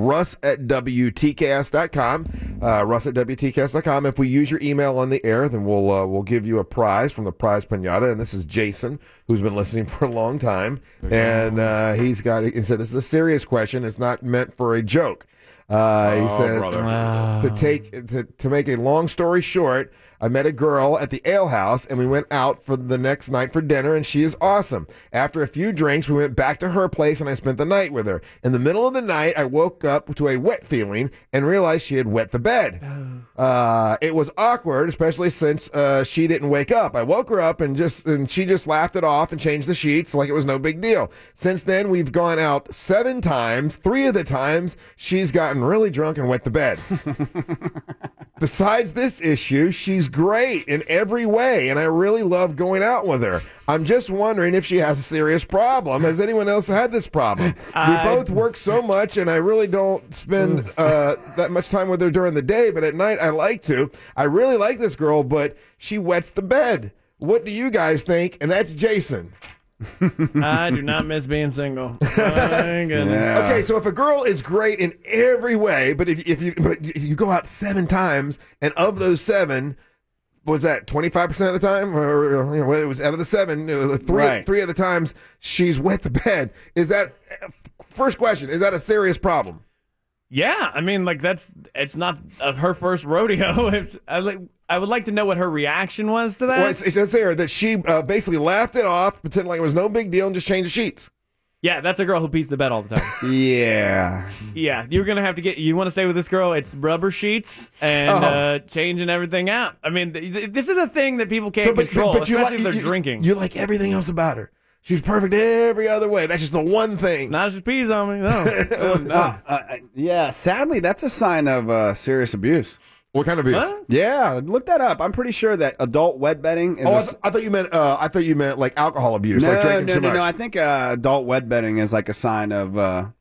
russ@wtcast.com, russ@wtcast.com. If we use your email on the air, then we'll give you a prize from the Prize Pinata, and this is Jason, who's been listening for a long time, and he said this is a serious question. It's not meant for a joke. He said to make a long story short, I met a girl at the ale house, and we went out for the next night for dinner, and she is awesome. After a few drinks, we went back to her place, and I spent the night with her. In the middle of the night, I woke up to a wet feeling and realized she had wet the bed. It was awkward, especially since she didn't wake up. I woke her up, and she just laughed it off and changed the sheets like it was no big deal. Since then, we've gone out 7 times. 3 of the times, she's gotten really drunk and wet the bed. Besides this issue, she's great in every way, and I really love going out with her. I'm just wondering if she has a serious problem. Has anyone else had this problem? We both work so much, and I really don't spend that much time with her during the day, but at night I like to. I really like this girl, but she wets the bed. What do you guys think? And that's Jason. I do not miss being single. My goodness. Yeah. Okay, so if a girl is great in every way, but if you go out 7 times, and of those 7, was that 25% of the time, or it was out of the 7, three of the times she's wet the bed? Is that first question? Is that a serious problem? Yeah, I mean, it's not her first rodeo. I would like to know what her reaction was to that. Well, it says here that she basically laughed it off, pretended like it was no big deal, and just changed the sheets. Yeah, that's a girl who pees the bed all the time. Yeah. Yeah, you're going to have to you want to stay with this girl, it's rubber sheets and changing everything out. I mean, this is a thing that people can't control, especially if they're drinking. You like everything else about her. She's perfect every other way. That's just the one thing. Not just pees on me, no. Yeah, sadly, that's a sign of serious abuse. What kind of abuse? Huh? Yeah, look that up. I'm pretty sure that adult wet bedding is. I thought you meant like alcohol abuse, like drinking too much. No. I think adult wet bedding is like a sign of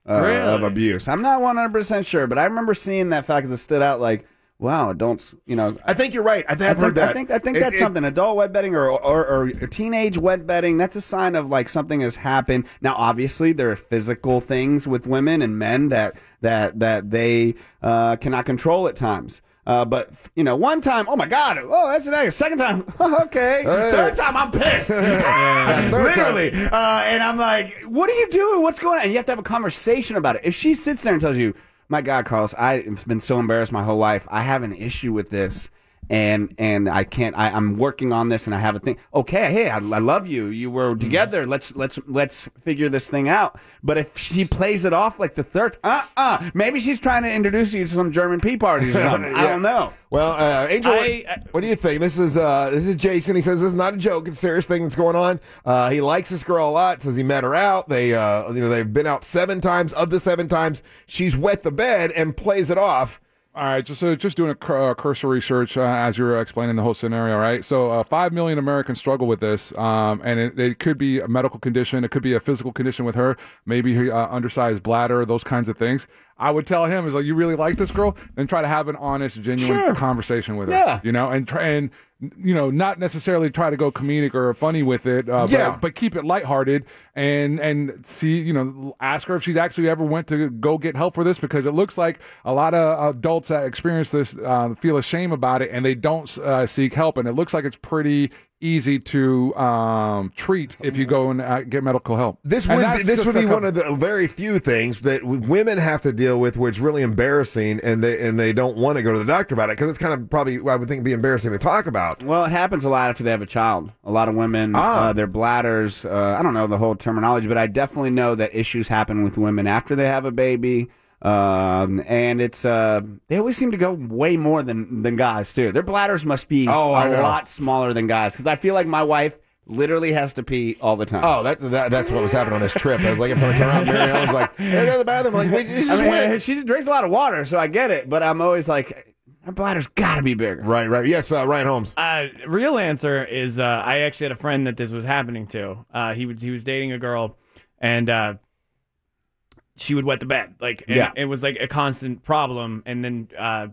abuse. I'm not 100% sure, but I remember seeing that fact because it stood out. Like, wow, adults. I think you're right. I've heard that. I think that's something. Adult wet bedding or teenage wet bedding. That's a sign of like something has happened. Now, obviously, there are physical things with women and men that they cannot control at times. But one time, oh my God, that's an egg. Second time, okay. Third time, I'm pissed. Literally. And I'm like, what are you doing? What's going on? And you have to have a conversation about it. If she sits there and tells you, my God, Carlos, I've been so embarrassed my whole life. I have an issue with this. And I can't. I'm working on this, and I have a thing. Okay, hey, I love you. You were together. Let's figure this thing out. But if she plays it off like the third, maybe she's trying to introduce you to some German pea parties or something. I don't know. Well, Angel, what do you think? This is Jason. He says this is not a joke. It's a serious thing that's going on. He likes this girl a lot. Says he met her out. They've been out 7 times. Of the 7 times, she's wet the bed and plays it off. All right, just doing a cursory search as you're explaining the whole scenario, right? So 5 million Americans struggle with this, and it could be a medical condition. It could be a physical condition with her, maybe undersized bladder, those kinds of things. I would tell him, is like, you really like this girl? Then try to have an honest, genuine conversation with her. Yeah. And not necessarily try to go comedic or funny with it, but keep it lighthearted and see, ask her if she's actually ever went to go get help for this, because it looks like a lot of adults that experience this feel ashamed about it and they don't seek help, and it looks like it's pretty easy to treat if you go and get medical help. This And would that's be, this just would a be couple- one of the very few things that women have to deal with, which is really embarrassing, and they don't want to go to the doctor about it because it's kind of probably I would think be embarrassing to talk about. Well, it happens a lot after they have a child. A lot of women, their bladders. I don't know the whole terminology, but I definitely know that issues happen with women after they have a baby. And it's they always seem to go way more than guys too. Their bladders must be a lot smaller than guys because I feel like my wife literally has to pee all the time. Oh, that's what was happening on this trip. I was like, if I turn around, Mary Ellen's like, hey, go to the bathroom. I'm like, wait, she drinks a lot of water, so I get it. But I'm always like, her bladder's got to be bigger. Right. Yes, Ryan Holmes. Real answer is I actually had a friend that this was happening to. He was dating a girl, and she would wet the bed. It was like a constant problem. And then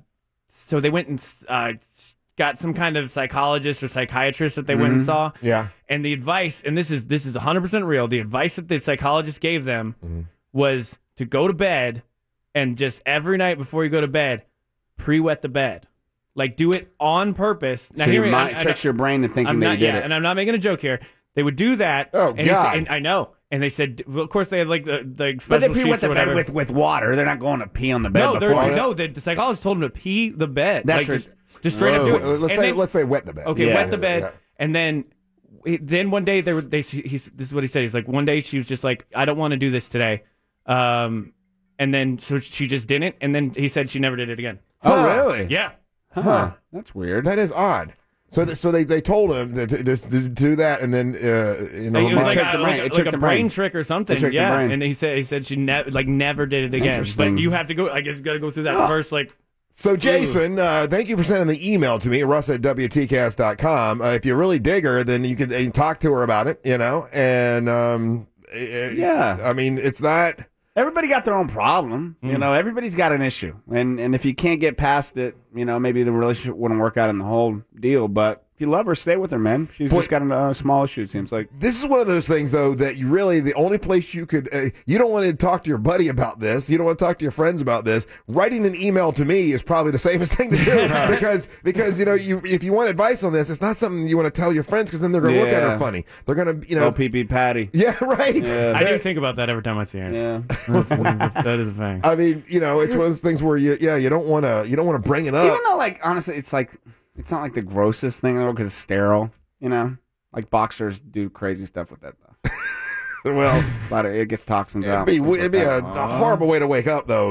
so they went and got some kind of psychologist or psychiatrist that they went and saw. Yeah. And the advice, and this is 100% real, the advice that the psychologist gave them was to go to bed and just every night before you go to bed, pre-wet the bed. Like, do it on purpose. Now, So your mind tricks your brain into thinking that you did it. And I'm not making a joke here. They would do that. Oh, and God. And I know. And they said, well, of course, they had like the But they special pre-wet sheets the or whatever. bed with water. They're not going to pee on the bed No, before. the psychologist told him to pee the bed. That's like, just straight up do it. Let's say wet the bed. Okay, Yeah. wet the bed. Yeah. And then one day this is what he said. He's like, one day she was just like, I don't want to do this today. And then so she just didn't. And then he said she never did it again. Oh, really? Yeah. Huh. That's weird. That is odd. So they told him to do that, and then Like, it was like a brain trick or something. It tricked the Yeah. brain. And he said she never did it again. Interesting. But you have to go. I guess you got to go through that first like. So, Jason, thank you for sending the email to me, Russ at WTCast.com. If you really dig her, then you can talk to her about it, and yeah. I mean, it's not. Everybody got their own problem. You know, everybody's got an issue. And if you can't get past it, maybe the relationship wouldn't work out in the whole deal. But if you love her, stay with her, man. She's just got a small issue, it seems like. This is one of those things, though, that you really, the only place you could, you don't want to talk to your buddy about this. You don't want to talk to your friends about this. Writing an email to me is probably the safest thing to do because if you want advice on this, it's not something you want to tell your friends because then they're going to look at her funny. They're going to, Oh, pee-pee Patty. Yeah, right. Yeah. I do think about that every time I see her. Yeah. That is a thing. I mean, it's one of those things where you don't want to bring it up. Even though, like, honestly, it's not like the grossest thing in the world because it's sterile, Like, boxers do crazy stuff with that, though. Well, but it gets toxins out. It'd be a horrible way to wake up, though.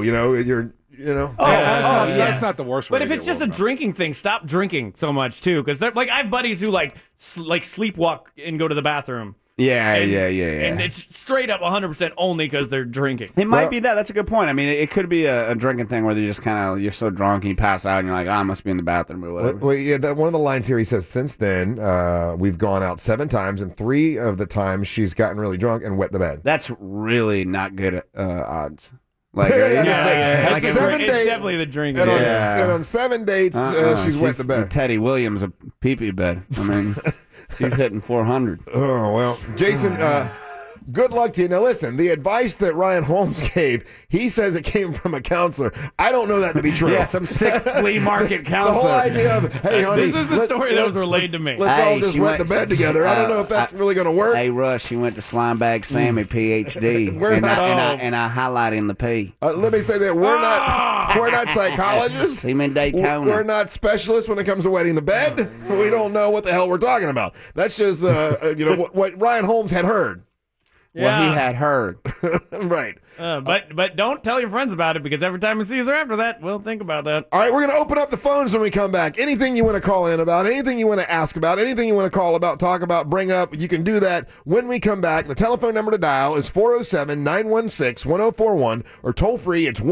That's not the worst way. But if it's just a drinking thing, stop drinking so much too. Because like I have buddies who like sleepwalk and go to the bathroom. Yeah. And it's straight up 100% only because they're drinking. It might be that. That's a good point. I mean, it could be a drinking thing where you're so drunk and you pass out and you're like, I must be in the bathroom or whatever. Well, yeah, one of the lines here, he says, since then, we've gone out 7 times, and 3 of the times she's gotten really drunk and wet the bed. That's really not good odds. Like, It's 7 days. definitely the drinking. And on 7 dates, she's wet the bed. Teddy Williams, a pee-pee bed. I mean, she's hitting 400. Oh, well. Jason, good luck to you. Now, listen, the advice that Ryan Holmes gave, he says it came from a counselor. I don't know that to be true. Yeah, some sick flea market counselor. The whole idea of, hey, honey. This is the story that was relayed to me. Let's all just wet the bed together. I don't know if that's really going to work. Hey, Russ, she went to Slimebag Sammy, PhD. and I highlight in the P. Let me say that we're not psychologists. Team in Daytona. We're not specialists when it comes to wetting the bed. We don't know what the hell we're talking about. That's just what Ryan Holmes had heard. What he had heard. Right. But don't tell your friends about it because every time he sees her after that, we'll think about that. All right, we're going to open up the phones when we come back. Anything you want to call in about, anything you want to ask about, anything you want to call about, talk about, bring up, you can do that when we come back. The telephone number to dial is 407-916-1041 or toll free. It's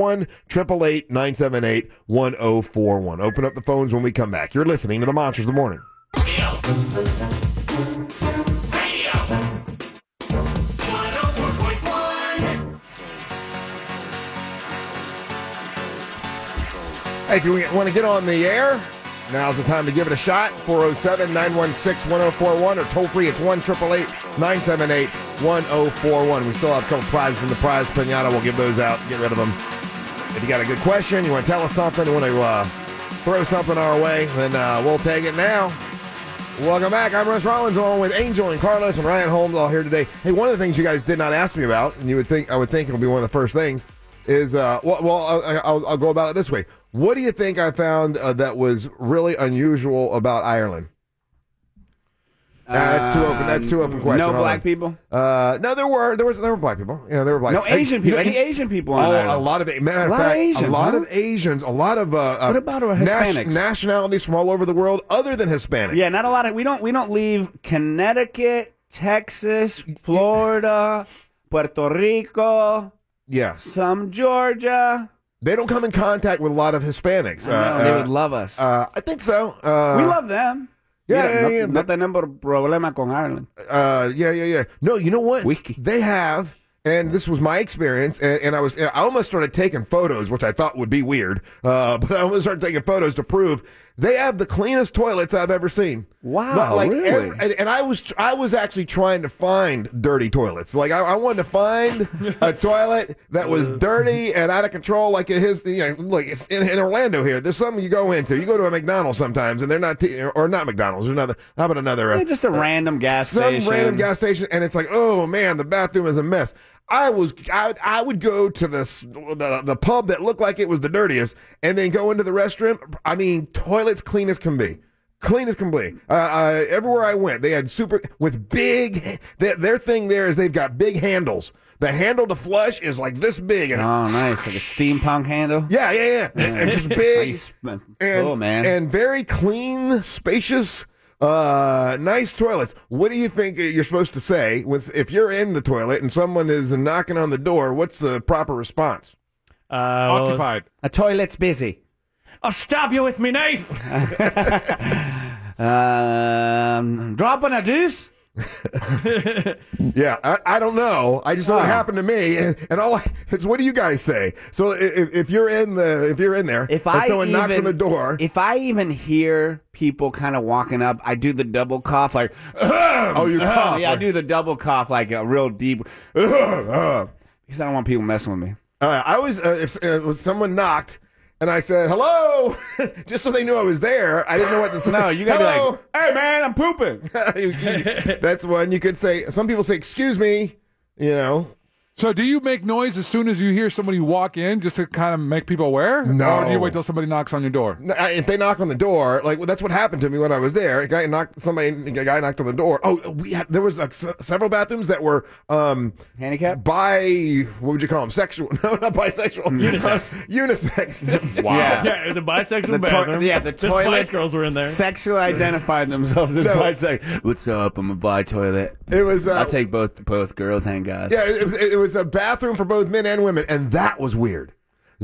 1-888-978-1041. Open up the phones when we come back. You're listening to the Monsters of the Morning. Hey, if you want to get on the air, now's the time to give it a shot. 407-916-1041 or toll free. It's 1-888-978-1041. We still have a couple prizes in the prize pinata. We'll give those out. Get rid of them. If you got a good question, you want to tell us something, you want to throw something our way, then we'll take it now. Welcome back. I'm Russ Rollins along with Angel and Carlos and Ryan Holmes all here today. Hey, one of the things you guys did not ask me about, and I would think it'll be one of the first things, is I'll go about it this way. What do you think I found that was really unusual about Ireland? That's too open. That's too open question. No black people. No, there were black people. Yeah, there were black. No Asian people. Any Asian people? In Ireland? A lot of matter of fact, Asians, a lot of Asians, a lot of what about our Hispanics? Nationalities from all over the world, other than Hispanic. Yeah, not a lot of. We don't leave Connecticut, Texas, Florida, Puerto Rico. Yeah, some Georgia. They don't come in contact with a lot of Hispanics. They would love us. I think so. We love them. Yeah. No tenemos problema con Ireland. Yeah. No, you know what? Wiki. They have, and this was my experience, and I almost started taking photos, which I thought would be weird, but I almost started taking photos to prove they have the cleanest toilets I've ever seen. Wow, really? And I was actually trying to find dirty toilets. Like I wanted to find a toilet that was dirty and out of control, like like it's in Orlando here. There's something you go into. You go to a McDonald's sometimes, and they're not or not McDonald's. There's another. How about another? Just a random gas station. Some random gas station, and it's like, oh man, the bathroom is a mess. I would go to the pub that looked like it was the dirtiest, and then go into the restroom. I mean, toilets clean as can be. Clean as can be. Everywhere I went, they had with big. Their thing there is they've got big handles. The handle to flush is like this big. And nice, like a steampunk handle. Yeah. And just big. Man. And very clean, spacious. Nice toilets. What do you think you're supposed to say if you're in the toilet and someone is knocking on the door? What's the proper response? Occupied. A toilet's busy. I'll stab you with me knife. Dropping a deuce. Yeah, I don't know. I just know what happened to me, and it's what do you guys say? So if you're in there, and someone knocks on the door, if I even hear people kind of walking up, I do the double cough, like you cough. Yeah, I do the double cough, like a real deep, because I don't want people messing with me. I was if someone knocked. And I said, hello, just so they knew I was there. I didn't know what to say. No, you got to be like, hey, man, I'm pooping. That's one you could say. Some people say, excuse me, So do you make noise as soon as you hear somebody walk in just to kind of make people aware? No. Or do you wait till somebody knocks on your door? No, if they knock on the door, that's what happened to me when I was there. A guy knocked on the door. Oh, there was several bathrooms that were handicapped? What would you call them? Sexual. No, not bisexual. Unisex. Wow. Yeah, it was a bisexual bathroom. The toilet girls were in there. Sexually identified themselves as bisexual. What's up? I'm a bi toilet. It was. I'll take both girls and guys. Yeah, it was a bathroom for both men and women, and that was weird.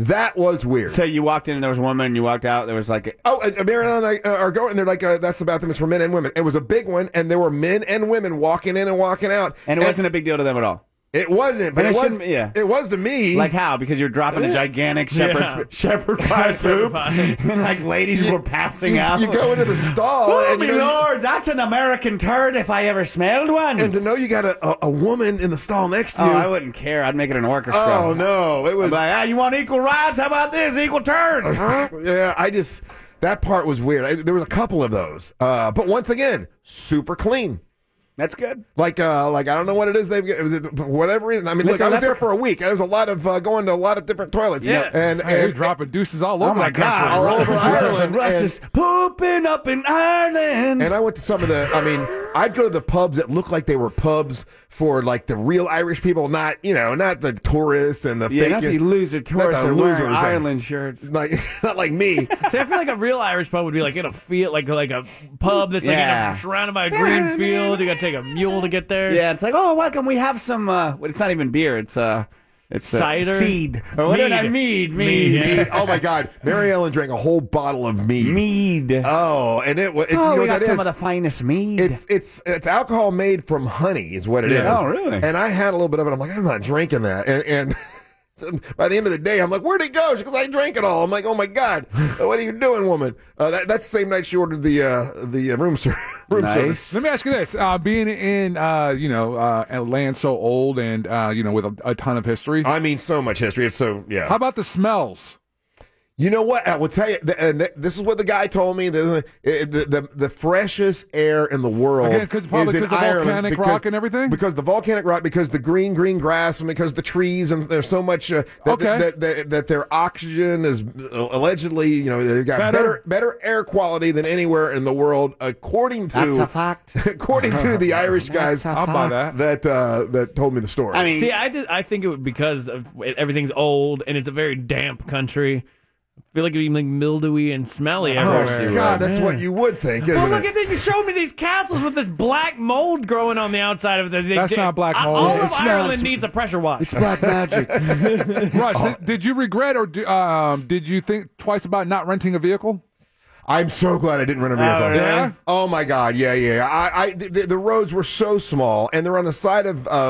So you walked in and there was a woman, and you walked out, there was like... Mariana and I are going, and they're like, that's the bathroom, it's for men and women. It was a big one, and there were men and women walking in and walking out. And it wasn't a big deal to them at all? It wasn't, but it was to me. Like how? Because you're dropping a gigantic shepherd pie soup, and like ladies were passing out. You go into the stall. Oh, and my Lord, that's an American turd if I ever smelled one. And to know you got a woman in the stall next to you. Oh, I wouldn't care. I'd make it an orchestra. Oh, no. It was like, you want equal rights? How about this? Equal turd. Yeah, that part was weird. There was a couple of those. But once again, super clean. That's good. Like I don't know what it is they've got, for whatever reason. I mean, look, I was there for a week. There was a lot of going to a lot of different toilets. Yeah. And you're dropping deuces all over my God, all over Ireland. Russ is pooping up in Ireland. And I went to some of I'd go to the pubs that looked like they were pubs for like the real Irish people, not the tourists and the fake. Not the loser tourists that wearing Ireland shirts. Like not like me. See, I feel like a real Irish pub would be like in a field, like a pub that's like surrounded by a green field. You got to take a mule to get there. Yeah, it's like, oh, welcome. We have some. It's not even beer. It's cider, seed, or what did I mead? Oh my God, Mary Ellen drank a whole bottle of mead. Oh, and we got some of the finest mead. It's alcohol made from honey, is what it is. Oh, really? And I had a little bit of it. I'm like, I'm not drinking that. And by the end of the day, I'm like, where'd it go? She goes, I drank it all. I'm like, oh my God, what are you doing, woman? That's the same night she ordered the room service. Let me ask you this: being in a land so old and with a ton of history. I mean, so much history. It's so How about the smells? You know what? I will tell you, this is what the guy told me. The freshest air in the world Again, probably is in because of Ireland. volcanic rock and everything? Because the volcanic rock, because the green grass, and because the trees, and there's so much that their oxygen is allegedly, they've got better air quality than anywhere in the world, according to That's a fact. According to the Irish guys, I'll buy that. That told me the story. I mean, see, I think it would because everything's old and it's a very damp country. I feel like it'd be like mildewy and smelly everywhere. Oh God, that's what you would think. Well, Isn't look it? at this. You showed me these castles with this black mold growing on the outside of it. That's not black mold. All of It's Ireland not. needs a pressure wash. It's black magic. Russ, did you regret or did you think twice about not renting a vehicle? I'm so glad I didn't rent a vehicle. Oh, really? Yeah? Oh my God, yeah. The roads were so small, and they're on the side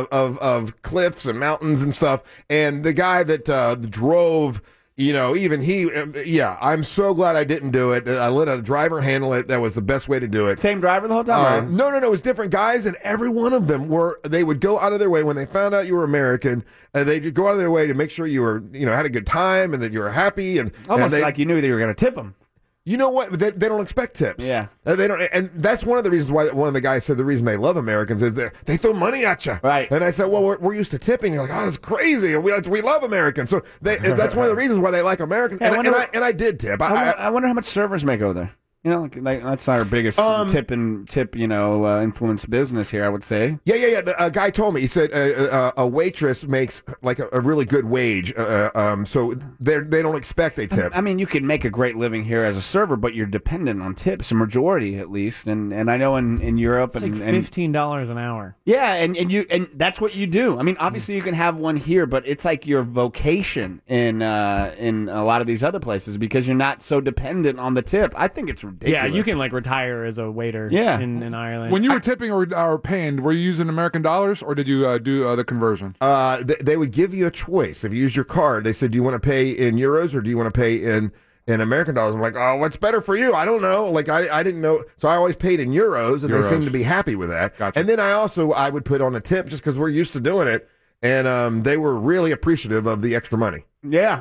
of cliffs and mountains and stuff. And the guy that drove, even he, I'm so glad I didn't do it. I let a driver handle it. That was the best way to do it. Same driver the whole time? No, it was different guys, and every one of them they would go out of their way when they found out you were American. They'd go out of their way to make sure you were, had a good time and that you were happy, and Almost and like you knew that you were going to tip them. You know what? They don't expect tips. Yeah. They don't, and that's one of the reasons why one of the guys said the reason they love Americans is they throw money at you. Right. And I said, well, we're used to tipping. You're like, oh, that's crazy. We love Americans. So that's one of the reasons why they like Americans. Yeah, and I did tip. I wonder how much servers make over there. Like that's our biggest tip, influence business here, I would say. Yeah. A guy told me. He said a waitress makes like a really good wage. So they don't expect a tip. I mean, you can make a great living here as a server, but you're dependent on tips, a majority at least. And I know in Europe It's like $15 an hour. Yeah, and that's what you do. I mean, obviously you can have one here, but it's like your vocation in a lot of these other places because you're not so dependent on the tip. I think it's ridiculous. Yeah, you can like retire as a waiter in Ireland. When you were tipping or paying, were you using American dollars or did you do the conversion? They would give you a choice. If you use your card, they said, do you want to pay in euros or do you want to pay in American dollars? I'm like, oh, what's better for you? I don't know. Like, I didn't know. So I always paid in euros, and they seemed to be happy with that. Gotcha. And then I would put on a tip just because we're used to doing it. And they were really appreciative of the extra money. Yeah.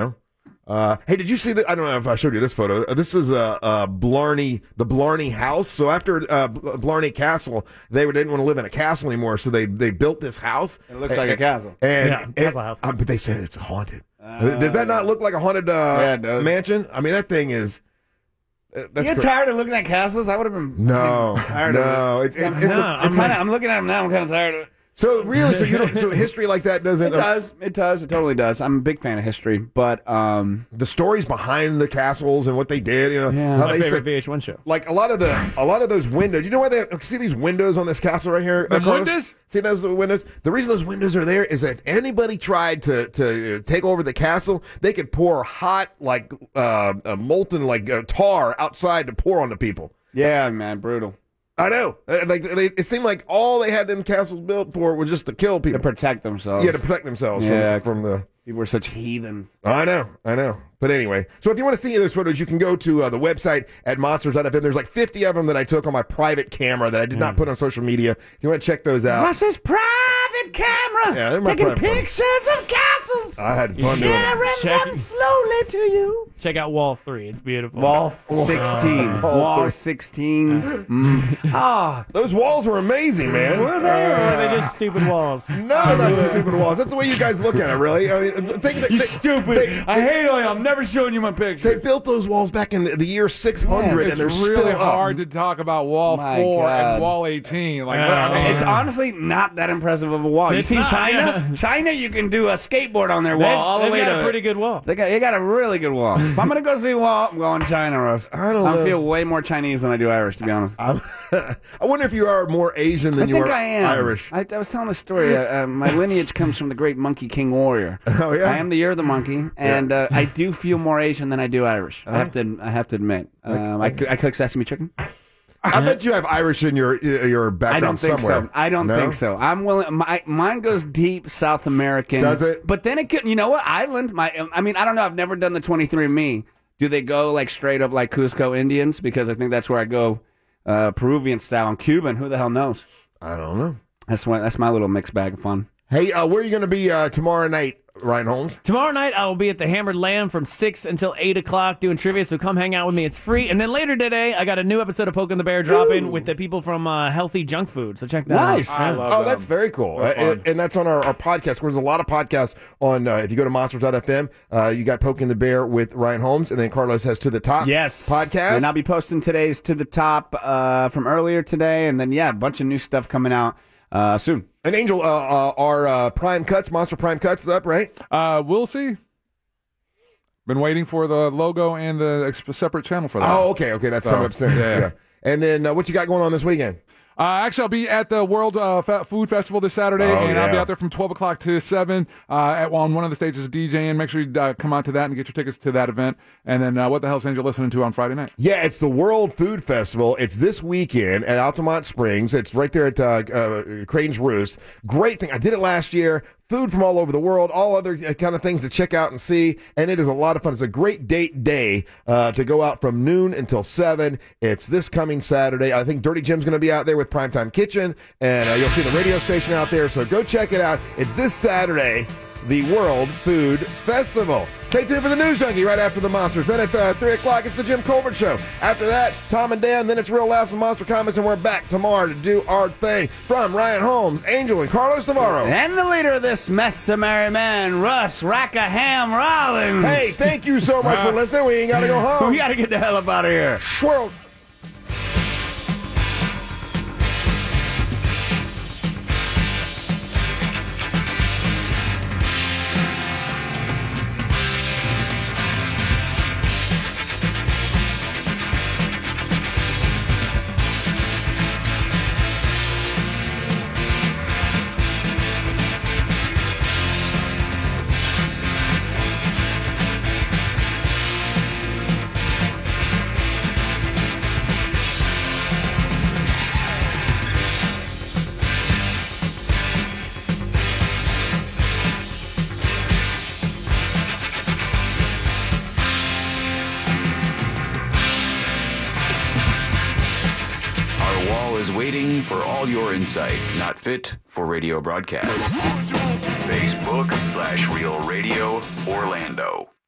Hey, did you see that? I don't know if I showed you this photo. This is the Blarney House. So after Blarney Castle, they didn't want to live in a castle anymore, so they built this house. It looks like a castle. Castle house. But they said it's haunted. Does that not look like a haunted mansion? I mean, that thing is. You get tired of looking at castles? I would have been tired of it. I'm looking at them now. I'm kind of tired of it. So really, so history like that doesn't. It does. It totally does. I'm a big fan of history, but the stories behind the castles and what they did, how My they favorite VH1 show. like a lot of those windows. You know why they see these windows on this castle right here? The windows? See those windows? The reason those windows are there is that if anybody tried to take over the castle, they could pour hot molten tar outside to pour on the people. Yeah, man, brutal. I know. It seemed like all they had them castles built for was just to kill people. To protect themselves. Yeah, to protect themselves from the... People were such heathens. I know. But anyway, so if you want to see those photos, you can go to the website at monsters.fm. There's like 50 of them that I took on my private camera that I did not put on social media. If you want to check those out. Russ's private camera. Yeah, they're my taking private pictures of castles. I had fun doing it. Sharing them slowly to you. Check out Wall 3. It's beautiful. Wall 16. Wall 16. Those walls were amazing, man. Were they? Or were they just stupid walls? No, not stupid walls. That's the way you guys look at it, really. I mean, You stupid. I hate all you. I'm never showing you my picture. They built those walls back in the year 600, and they're It's still really up. hard to talk about Wall 4 and Wall 18. It's honestly not that impressive of a wall. You see China? China, you can do a skateboard on their wall all the way to. They got a pretty good wall. They got a really good wall. If I'm gonna go see a wall, I'm going China, Russ. I feel way more Chinese than I do Irish, to be honest. I wonder if you are more Asian than you are I am. Irish. I was telling a story. My lineage comes from the great Monkey King Warrior. Oh yeah. I am the year of the monkey, and I do feel more Asian than I do Irish. I have to admit. I cook sesame chicken. I bet you have Irish in your background I don't think somewhere. so. I don't think so. I'm willing. Mine goes deep South American. Does it? But then it could. You know what? Island. I mean, I don't know. I've never done the 23andMe. Do they go like straight up like Cusco Indians? Because I think that's where I go, Peruvian style. I'm Cuban. Who the hell knows? I don't know. That's my little mixed bag of fun. Hey, where are you going to be tomorrow night Ryan Holmes? Tomorrow night, I will be at the Hammered Lamb from 6 until 8 o'clock doing trivia, so come hang out with me. It's free. And then later today, I got a new episode of Poking the Bear dropping with the people from Healthy Junk Food, so check that Nice. out. Oh, that's very cool. And that's on our podcast. There's a lot of podcasts on, if you go to monsters.fm, you got Poking the Bear with Ryan Holmes, and then Carlos has To the Top podcast. And I'll be posting today's To the Top from earlier today, and then, a bunch of new stuff coming out soon. And Angel, our Prime Cuts, Monster Prime Cuts is up, right? We'll see. Been waiting for the logo and the separate channel for that. Oh, okay, that's coming up soon. Yeah. And then what you got going on this weekend? Actually, I'll be at the World Food Festival this Saturday, and I'll be out there from 12 o'clock to 7 on one of the stages DJing. Make sure you come out to that and get your tickets to that event. And then what the hell's Angel listening to on Friday night? Yeah, it's the World Food Festival. It's this weekend at Altamont Springs. It's right there at Crane's Roost. Great thing. I did it last year. Food from all over the world, all other kind of things to check out and see, and it is a lot of fun. It's a great date day to go out from noon until 7. It's this coming Saturday. I think Dirty Jim's going to be out there with Primetime Kitchen, and you'll see the radio station out there, so go check it out. It's this Saturday, the World Food Festival. Stay tuned for the News Junkie right after the Monsters. Then at 3 o'clock, it's the Jim Colbert Show. After that, Tom and Dan, then it's Real Laughs and Monster Comments, and we're back tomorrow to do our thing. From Ryan Holmes, Angel, and Carlos Navarro. And the leader of this mess of merry man, Russ Rackham Rollins. Hey, thank you so much for listening. We ain't got to go home. We got to get the hell up out of here. Swirl. Waiting for all your insights, not fit for radio broadcast. Facebook/Real Radio Orlando.